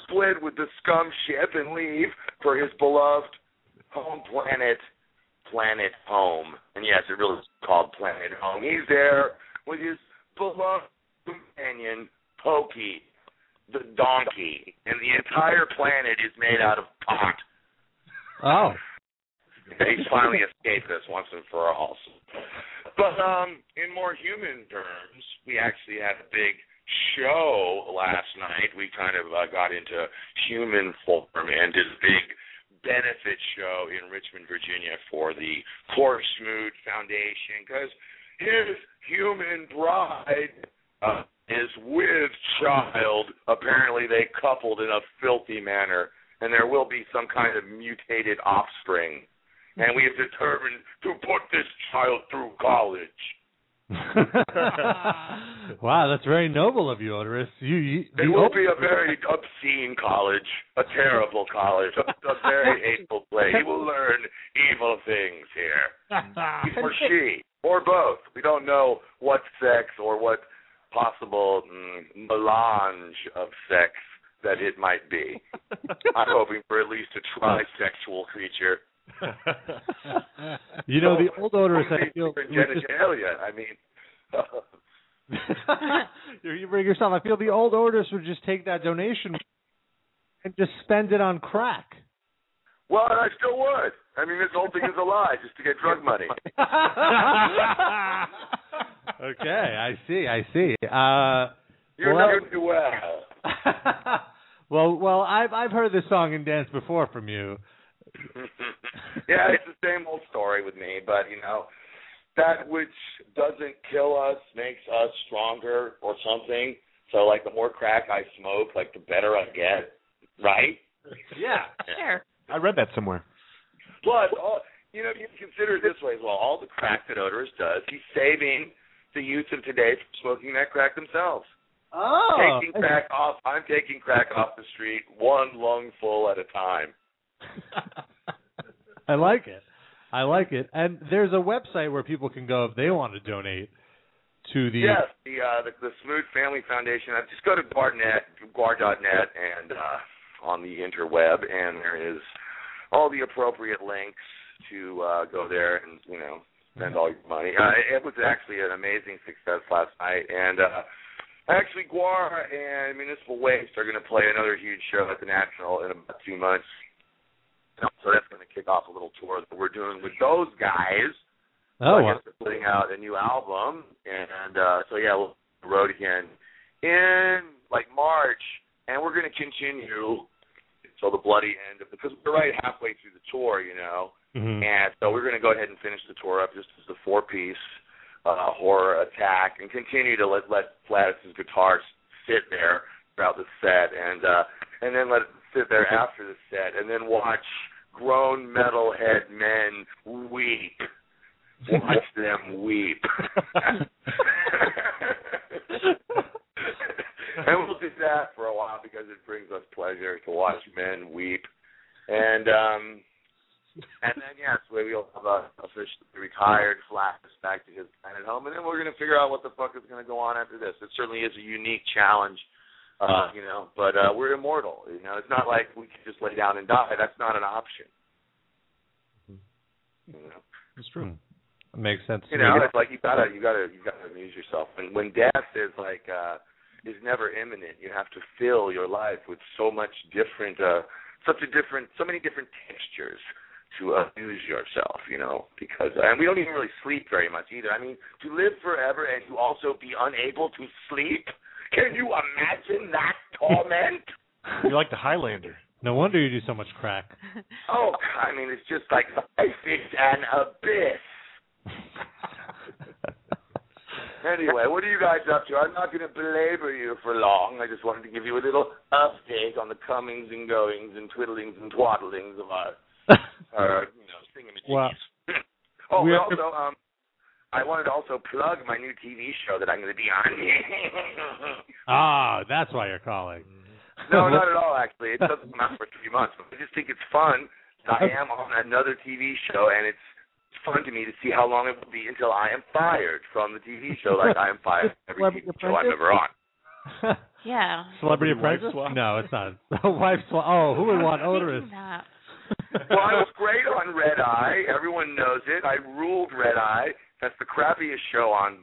split with the scum ship and leave for his beloved home planet, Planet Home. And yes, it really is called Planet Home. He's there with his beloved companion, Pokey, the donkey. And the entire planet is made out of pot. Oh. He's finally escaped this once and for all. But in more human terms, we actually had a big show last night. We kind of got into human form and did a big benefit show in Richmond, Virginia for the Poor Smoot Foundation, because his human bride is with child. Apparently they coupled in a filthy manner, and there will be some kind of mutated offspring. And we have determined to put this child through college. Wow, that's very noble of you, Odorous. It will be a very obscene college, a terrible college, a very hateful place. He will learn evil things here. He or she, or both. We don't know what sex or what possible melange of sex that it might be. I'm hoping for at least a trisexual creature. You know, the old Odorous, I feel... genitalia, I mean... You bring yourself. I feel the old Odorous would just take that donation and just spend it on crack. Well, I still would. I mean, this whole thing is a lie, just to get drug money. Okay, I see. You do well. Well, I've heard this song and dance before from you. Yeah, it's the same old story with me, but, you know, that which doesn't kill us makes us stronger or something. So, like, the more crack I smoke, like, the better I get, right? Yeah. Sure. I read that somewhere. Plus, you know, you consider it this way as well. All the crack that Odorous does, he's saving the youth of today from smoking that crack themselves. Oh. I'm taking crack off the street, one lungful at a time. I like it. And there's a website where people can go if they want to donate to the... Yes, the Smoot Family Foundation. Just go to guard.net and on the interweb, and there is all the appropriate links to go there and, you know, spend all your money. It was actually an amazing success last night, and actually GWAR and Municipal Waste are going to play another huge show at the National in about 2 months. So that's going to kick off a little tour that we're doing with those guys. Oh, I guess they're putting out a new album, and so yeah, we'll hit the road again in like March, and we're going to continue until the bloody end of because we're right halfway through the tour, you know, and so we're going to go ahead and finish the tour up just as a 4-piece horror attack, and continue to let Flatus's guitar sit there throughout the set, and then let it sit there after the set, and then watch grown metalhead men weep. Watch them weep. And we'll do that for a while because it brings us pleasure to watch men weep. And then, yes, we'll have a officially retired Flatus back to his planet home, and then we're going to figure out what the fuck is going to go on after this. It certainly is a unique challenge. You know, but we're immortal. You know, it's not like we can just lay down and die. That's not an option. You know, it's true. It makes sense. You know, it's like you gotta amuse yourself. And when death is like is never imminent, you have to fill your life with so many different textures to amuse yourself. You know, because and we don't even really sleep very much either. I mean, to live forever and to also be unable to sleep. Can you imagine that torment? You're like the Highlander. No wonder you do so much crack. Oh, I mean, it's just like life is an abyss. Anyway, what are you guys up to? I'm not going to belabor you for long. I just wanted to give you a little update on the comings and goings and twiddlings and twaddlings of our thingamajiggies. Wow. Also, I wanted to also plug my new TV show that I'm going to be on. Ah, that's why you're calling. No, not at all, actually. It doesn't come out for 3 months. But I just think it's fun. I am on another TV show, and it's fun to me to see how long it will be until I am fired from the TV show, like I am fired every TV show I'm ever on. Yeah. Celebrity Apprentice? No, it's not. Wife swap. Oh, who would want Oderus? Well, I was great on Red Eye. Everyone knows it. I ruled Red Eye. That's the crappiest show on.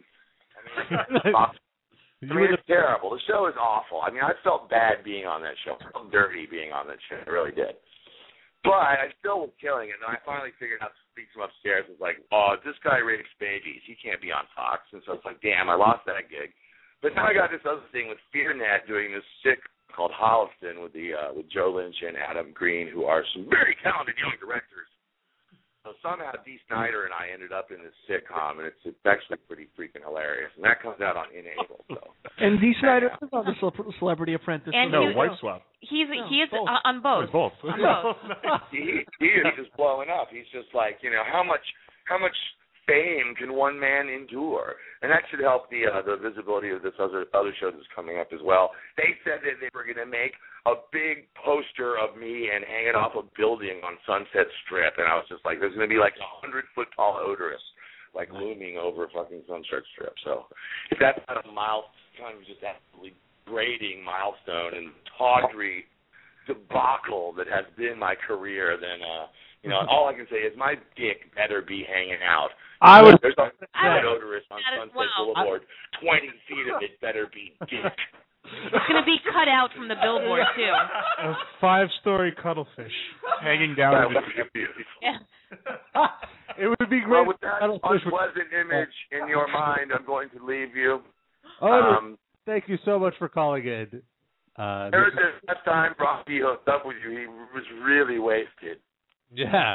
It's terrible. The show is awful. I mean, I felt bad being on that show. I felt dirty being on that show. I really did. But I still was killing it. And I finally figured out, speaks from upstairs, was like, oh, this guy rapes babies. He can't be on Fox. And so it's like, damn, I lost that gig. But now I got this other thing with FearNet doing this sick called Holliston with Joe Lynch and Adam Green, who are some very talented young directors. So somehow Dee Snider and I ended up in this sitcom, and it's actually pretty freaking hilarious. And that comes out on Enable. So. And Dee Snider is on the Celebrity Apprentice. And Wife Swap. He is on both. Both. On both. He is just blowing up. He's just like, how much fame can one man endure? And that should help the visibility of this other show that's coming up as well. They said that they were going to make a big poster of me and hang it off a building on Sunset Strip, and I was just like, there's going to be like 100-foot tall Oderus, like looming over fucking Sunset Strip. So if that's not a milestone, just absolutely grating milestone and tawdry debacle that has been my career, then all I can say is my dick better be hanging out. There's a Oderus on Sunset Boulevard. 20 feet of it better be dick. It's going to be cut out from the billboard, too. A 5-story cuttlefish hanging down. Yeah. It would be great. Well, with that unpleasant image in your mind, I'm going to leave you. Thank you so much for calling in. There was that time Rocky hooked up with you. He was really wasted. Yeah.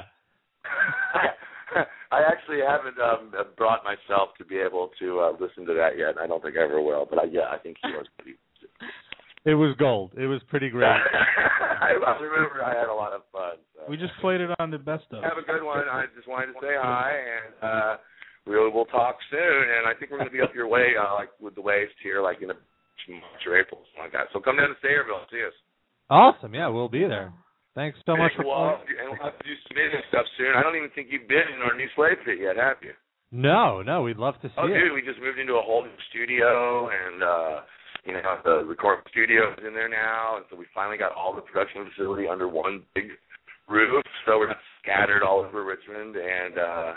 I actually haven't brought myself to be able to listen to that yet, and I don't think I ever will. But I think he was pretty. It was gold. It was pretty great. I remember I had a lot of fun. So. We just played it on the best of. Have a good one. I just wanted to say hi, and we'll talk soon. And I think we're going to be up your way, like with the waves here, like in March or April, something like that. So come down to Sayreville and see us. Awesome. Yeah, we'll be there. Thanks so much for calling. And we'll have to do submitting stuff soon. I don't even think you've been in our new Slave Pit yet, have you? No, we'd love to see it. Oh, dude, we just moved into a whole new studio, and the recording studio is in there now, and so we finally got all the production facility under one big roof, so we're not scattered all over Richmond, and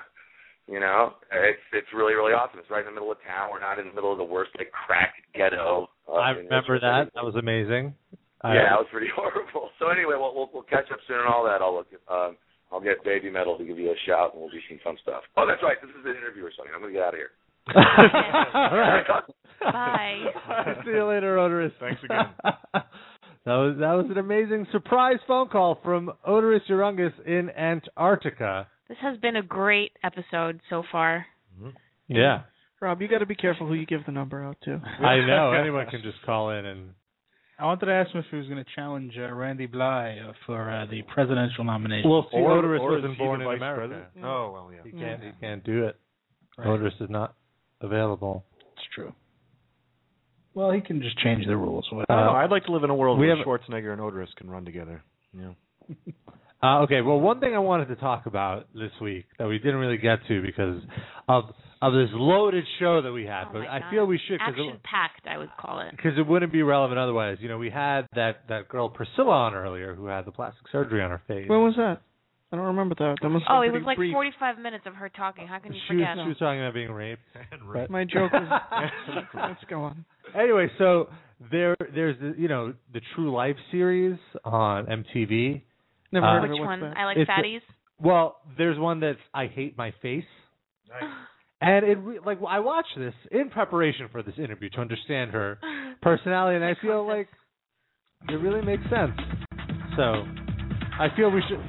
it's really, really awesome. It's right in the middle of town. We're not in the middle of the worst, like, cracked ghetto. I remember that. That was amazing. Yeah, it was pretty horrible. So anyway, we'll catch up soon and all that. I'll get Baby Metal to give you a shout, and we'll do some fun stuff. Oh, that's right. This is an interview or something. I'm going to get out of here. All right. Bye. See you later, Oderus. Thanks again. That was an amazing surprise phone call from Oderus Urungus in Antarctica. This has been a great episode so far. Mm-hmm. Yeah. Rob, you got to be careful who you give the number out to. I know. Anyone can just call in and. I wanted to ask him if he was going to challenge Randy Bly for the presidential nomination. Well, see, Oderus wasn't born in America. Yeah. Oh, well, yeah. He can't do it. Right. Oderus is not available. It's true. Well, he can just change the rules. I'd like to live in a world where Schwarzenegger and Oderus can run together. Yeah. Okay, well, one thing I wanted to talk about this week that we didn't really get to because of this loaded show that we had, but I feel we should. Action-packed, I would call it. Because it wouldn't be relevant otherwise. We had that girl Priscilla on earlier who had the plastic surgery on her face. When was that? I don't remember that. That must it was like brief. 45 minutes of her talking. How can you forget? She was talking about being raped. My joke is... Let's go on. Anyway, so there's the True Life series on MTV. Never heard of it. Which one? I Like Fatties? Well, there's one that's I Hate My Face. Nice. And I watched this in preparation for this interview to understand her personality, and I feel like it really makes sense. So I feel we should.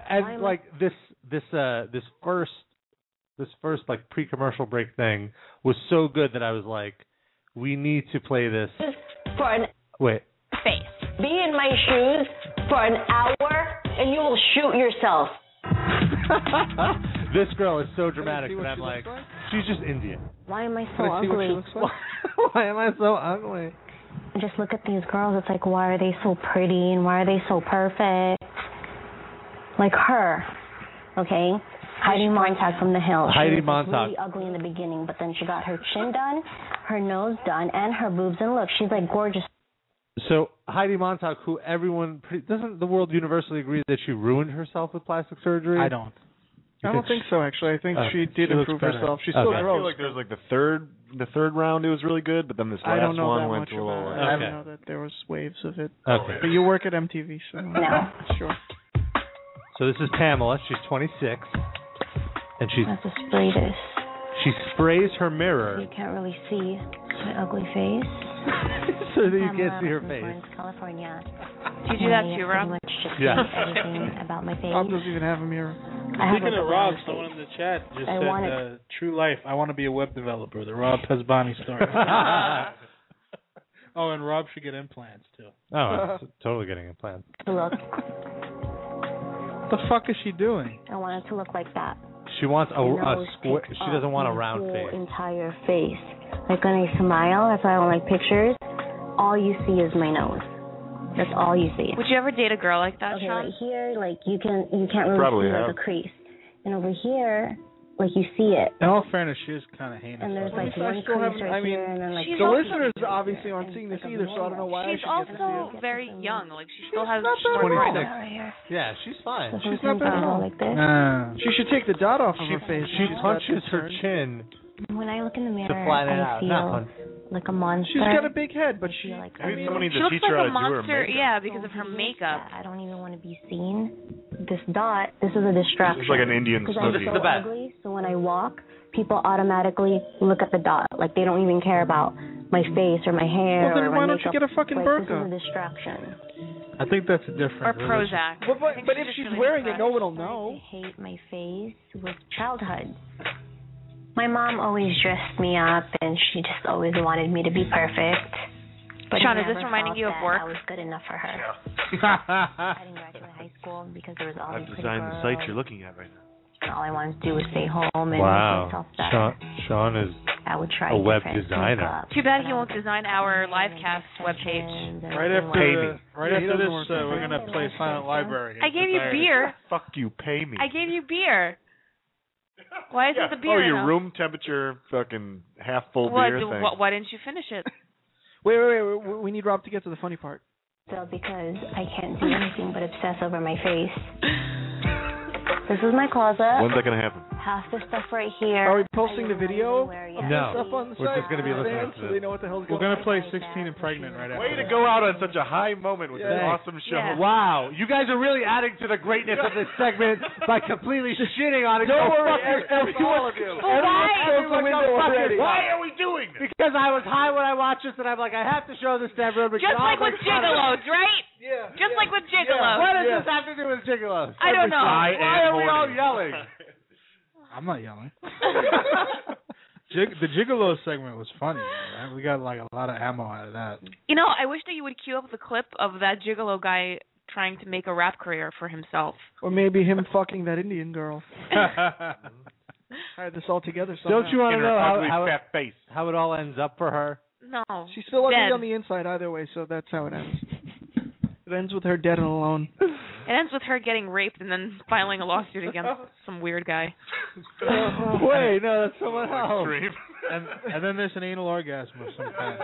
This first like pre-commercial break thing was so good that I was like, we need to play this for an face. Be in my shoes for an hour, and you will shoot yourself. This girl is so dramatic, but I'm like, she's just Indian. Why am I so ugly? Why am I so ugly? Just look at these girls. It's like, why are they so pretty and why are they so perfect? Like her, okay? Heidi Montag from The Hills. Heidi she was Montag. really ugly in the beginning, but then she got her chin done, her nose done and her boobs, and look, she's like gorgeous. So Heidi Montag, who doesn't the world universally agree that she ruined herself with plastic surgery? I don't. I don't think so. Actually, I think she did improve herself. She's still I gross. feel like there's like the third round it was really good, but then this last I don't know one that went much a little. about it. I don't know that there was waves of it. Okay. But you work at MTV, so No. Sure. So this is Pamela. She's 26, and That's a spray this. she sprays her mirror You can't really see my ugly face. so that you Pamela can't see her from face. Florence, California. Do you do that too, Rob? Pretty much just Yeah. everything about my face. Rob doesn't even have a mirror. I have Speaking a of Rob, brown someone in the chat just I said, wanted- True Life, I want to be a web developer, the Rob Pesbani story. Oh, and Rob should get implants, too. Oh, I'm totally getting implants. to look. What the fuck is she doing? I want it to look like that. She wants a Nose square. picks She doesn't up want a my round whole face. entire face. Like when I smile, that's why I don't like pictures. All you see is my nose. That's all you see. Would you ever date a girl like that, Okay, Sean? right here, like you can't really Probably see like have. a crease, and over here, like you see it. In all fairness, she is kind of heinous. And there's like I one still crease haven't. right I mean, here, and then like the listeners obviously aren't seeing this either, so I don't know why. She's I should get to see also it. very young. Like she still has not short that hair. old. right here. Yeah, she's fine. So She's sometimes not that I go old. like this. She should take the dot off of her face. She She's punches got her concern. chin When I look in the mirror, to flatten it I out. feel Not punch. like a monster. She's got a big head, but she. like Maybe ugly. someone needs She to looks teach like her how a to do her monster, makeup. yeah, because of her makeup. I don't even want to be seen. This dot, this is a distraction. It's like an Indian Because I'm snooki. so ugly, so when I walk, people automatically look at the dot. Like they don't even care about my face or my hair Well, then or my why don't you makeup. get a fucking like, burqa? This is a distraction. I think that's a different. Or Prozac. But if she's wearing it, no one will know. I hate my face with childhood. My mom always dressed me up, and she just always wanted me to be perfect. But Sean, I is this never reminding felt you of that work? I was good enough for her. I didn't graduate high school because there was all I've these pretty designed the girls. site you're looking at right now. And all I wanted to do was stay home and Wow. make myself better. Sean is I would try a web different designer. makeup. Too bad he won't design our livecast webpage. Right after, Pay me. right Yeah, he after doesn't this, work. we're gonna play Silent Library. I gave you beer. Fuck you, pay me. I gave you beer. Why isn't Yeah. the beer Oh, your enough? room temperature fucking half full What, beer thing. why didn't you finish it? Wait. We need Rob to get to the funny part. So because I can't do anything but obsess over my face. This is my closet. When's that gonna happen? Half the stuff right here. Are we posting the video? No. Stuff on the We're site just gonna be for the listening fans to so this. they know what the hell's We're going gonna on. play 16 and Pregnant right after. Way to go out on such a high moment with this Yeah. awesome show. Yeah. Wow, you guys are really adding to the greatness of this segment by completely shitting on it. Don't Go worry, fuck yourself, all of you. Everyone's the window already. Why are we doing this? Because I was high when I watched this, and I'm like, I have to show this to everyone. because Just I'll like with make fun of it. gigolos, right? Yeah. Just like with gigolos. What does this have to do with gigolos? I don't know. High Why and are we all horny. yelling? I'm not yelling. The Gigolo segment was funny. Man. We got like a lot of ammo out of that. You know, I wish that you would cue up the clip of that gigolo guy trying to make a rap career for himself. Or maybe him fucking that Indian girl. I had this all together somehow. Don't you want In to her know ugly how fat face. how it all ends up for her? No. She's still ugly Dead. on the inside either way, so that's how it ends. It ends with her dead and alone. It ends with her getting raped and then filing a lawsuit against some weird guy. Wait, no, that's someone else. Extreme. And then there's an anal orgasm of some kind.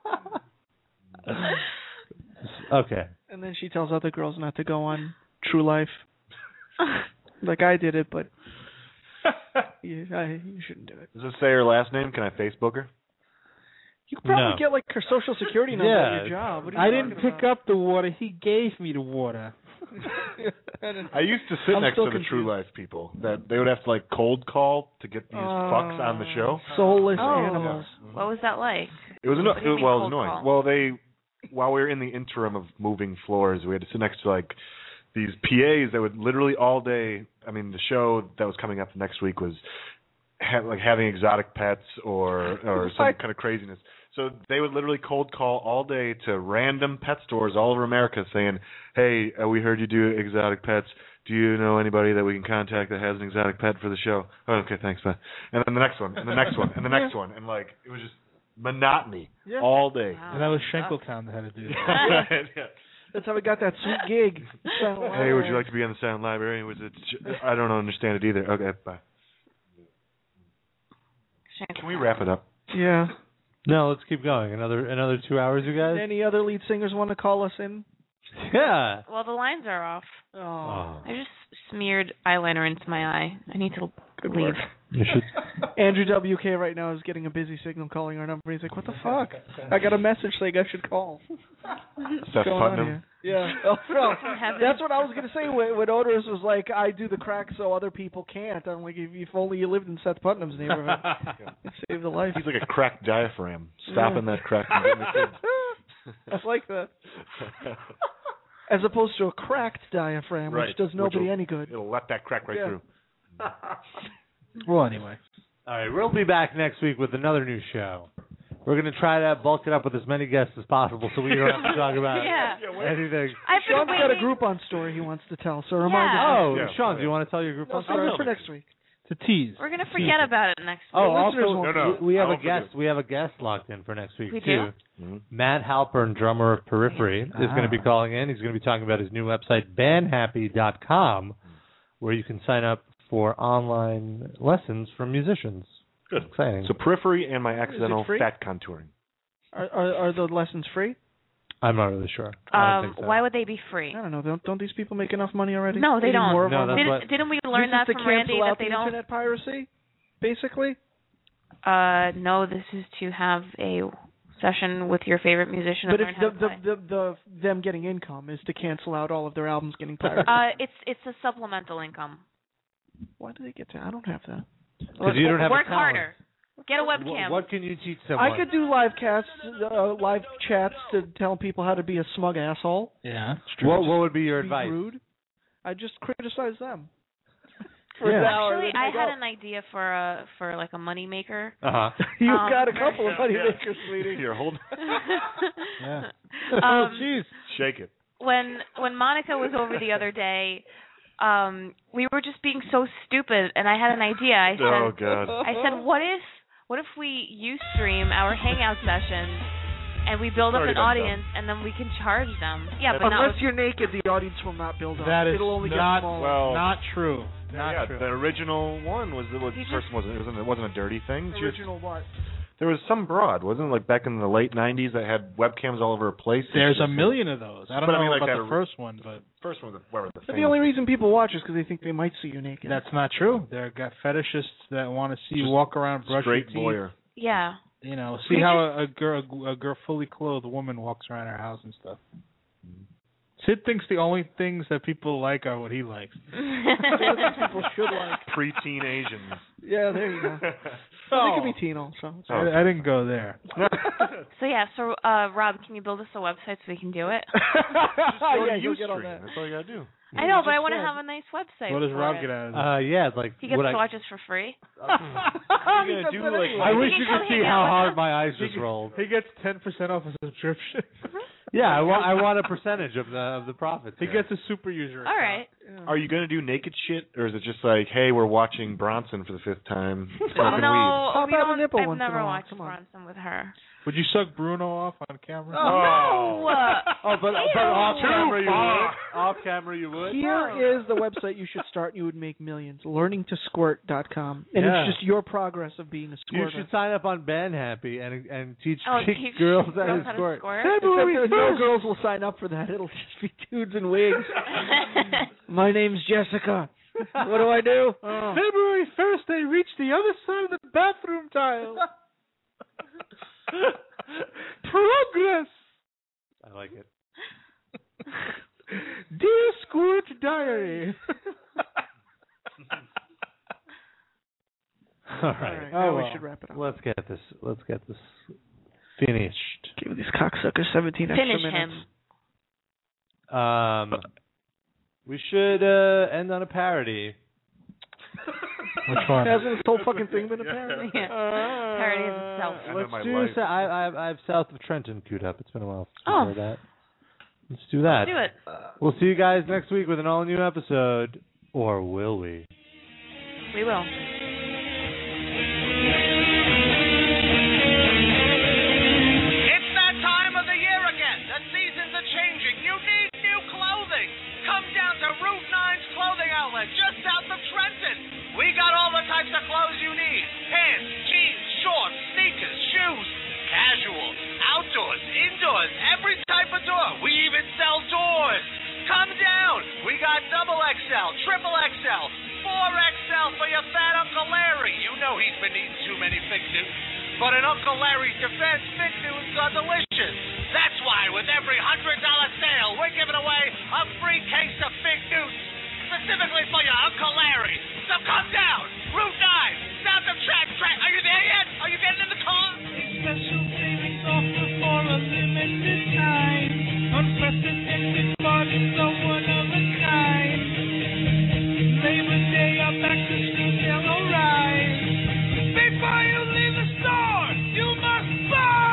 Okay. And then she tells other girls not to go on True Life. Like I did it, but you shouldn't do it. Does it say her last name? Can I Facebook her? You could probably No. get like her social security number at your job. What are you I didn't talking pick up the water. He gave me the water. I used to sit I'm next still to the confused. True Life people. That they would have to like cold call to get these fucks on the show. Soulless Oh. animals. What was that like? It was What do you mean well, it was cold annoying. call? Well, while we were in the interim of moving floors, we had to sit next to like these PAs that would literally all day. I mean, the show that was coming up next week was like having exotic pets or some kind of craziness. So they would literally cold call all day to random pet stores all over America saying, hey, we heard you do exotic pets. Do you know anybody that we can contact that has an exotic pet for the show? Oh, okay, thanks, man. And then the next one, and the next one, and the next one. And, like, it was just monotony all day. Wow. And that was Schenkeltown that had to do that. Yeah. That's how we got that sweet gig. Hey, would you like to be on the Sound Library? Was it? I don't understand it either. Okay, bye. Can we wrap it up? Yeah. No, let's keep going. Another 2 hours, you guys? Any other lead singers want to call us in? Yeah. Well, the lines are off. Oh. I just smeared eyeliner into my eye. I need to leave. You should. Andrew WK right now is getting a busy signal calling our number. He's like, what the fuck? I got a message saying I should call. Seth Putnam. Yeah. Oh, no. That's what I was going to say when Odorous was like, I do the crack so other people can't. I'm like, if only you lived in Seth Putnam's neighborhood. It saved a life. He's like a cracked diaphragm, stopping that crack from getting the kids. I like that. As opposed to a cracked diaphragm, which does nobody any good. It'll let that crack right through. Well, anyway. All right, we'll be back next week with another new show. We're going to try to bulk it up with as many guests as possible so we don't have to talk about anything. Sean's got a Groupon story he wants to tell, so remind us. Sean, do you want to tell your Groupon story? For next week. It's a tease. We're gonna forget about it next week. Oh, also, we have a guest. We have a guest locked in for next week we too. Do? Matt Halpern, drummer of Periphery, is going to be calling in. He's going to be talking about his new website, bandhappy.com, where you can sign up for online lessons from musicians. Good. Exciting. So Periphery and my accidental free? fat contouring. Are the lessons free? I'm not really sure. I don't think so. Why would they be free? I don't know. Don't these people make enough money already? No, they don't. More Didn't we learn that from Randy that they don't? Internet piracy, basically. No, this is to have a session with your favorite musician. But and if learn how to play. them getting income is to cancel out all of their albums getting pirated. It's a supplemental income. Why do they get that? I don't have that. Because you don't have Work a talent. harder. Get a webcam. What can you teach someone? I could do live chats to tell people how to be a smug asshole. Yeah. What would be your advice? Rude. I just criticize them. Actually, I had an idea for like a money maker. You've got a couple of money makers, sweetie. Here, hold. Yeah. Jeez. Shake it. When Monica was over the other day, we were just being so stupid, and I had an idea. I said, oh God. I said, what if we Ustream our hangout sessions and we build up an audience and then we can charge them? Yeah, but unless you're naked, the audience will not build up. That is It'll only not, get smaller. well, not true. Not true. The original one was the first one. It wasn't a dirty thing. Original what? There was some broad, wasn't it? Like back in the late '90s, that had webcams all over her place. There's a million of those. I don't know like about the first one, but first one, where the But the only reason people watch is because they think they might see you naked. that's not true. They've got fetishists that want to see you walk around, brush your straight teeth. voyeur. yeah. You know, see how a girl fully clothed woman walks around her house and stuff. Sid thinks the only things that people like are what he likes. People should like. Preteen Asians. Yeah, there you go. They could be teen also. So. I didn't go there. So Rob, can you build us a website so we can do it? Yeah, you'll get on that. That's all you gotta do. I know, but I want to have a nice website. What does for Rob it. get out of it? Yeah, like He gets to watch us for free. I wish you could see how hard my eyes just rolled. He gets 10% off a subscription. Yeah, I want a percentage of the profits. He gets a super user. All right. Are you gonna do naked shit, or is it just like, hey, we're watching Bronson for the 5th time? No, Pop we out a don't. nipple I've once in a never while. watched Come on. Bronson with her. Would you suck Bruno off on camera? No. But off camera you would. Off camera you would. Here is the website you should start. You would make millions. LearningToSquirt.com, and it's just your progress of being a You squirter. should sign up on Bandhappy and teach teach girls how girls to how to squirt. squirt? Except no girls will sign up for that. It'll just be dudes in wigs. My name's Jessica. What do I do? February 1st, they reached the other side of the bathroom tile. Progress. I like it. Dear Squirt Diary. All right. Now we should wrap it up. Let's get this finished. Give these cocksuckers 17 extra Finish minutes. him. We should end on a parody. Which one? Hasn't this whole fucking thing been a parody? Parody of itself. Let's do. I have South of Trenton queued up. It's been a while since Oh. we heard that. Let's do that. Let's do it. We'll see you guys next week with an all-new episode, or will we? We will. It's that time of the year again. The seasons are changing. You need new clothing. Come down to Route 9's clothing outlet just south of Trenton. We got all the types of clothes you need. Pants, jeans, shorts, sneakers, shoes, doors, every type of door. We even sell doors. Come down. We got double XL, triple XL, 4XL for your fat Uncle Larry. You know he's been eating too many Fig Newtons. But in Uncle Larry's defense, Fig Newtons are delicious. That's why with every $100 sale, we're giving away a free case of Fig Newtons, specifically for your Uncle Larry. So come down, Route 9, south of Track. Are you there yet? Are you getting in the car? Special savings offer for a limited time. Unprecedented margins are one of a kind. Labor Day, our back to school sale arrives. Before you leave the store, you must buy.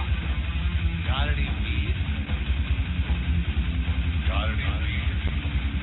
Got any weed?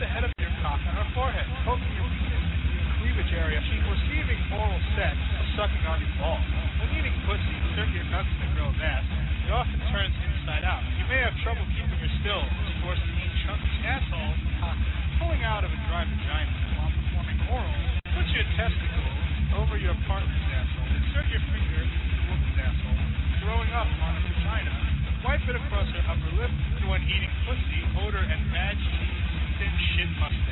the head of your cock on her forehead, poking your penis into your cleavage area. She's receiving oral sex, sucking on your balls. When eating pussy, insert your nuts in the girl's ass. It often turns inside out. You may have trouble keeping her still, forced to eat chunky asshole, pulling out of a dry vagina while performing oral. Put your testicles over your partner's asshole. Insert your finger into the woman's asshole, throwing up on her vagina. Wipe it across her upper lip. When eating pussy, odor and bad cheese, thin shit mustache.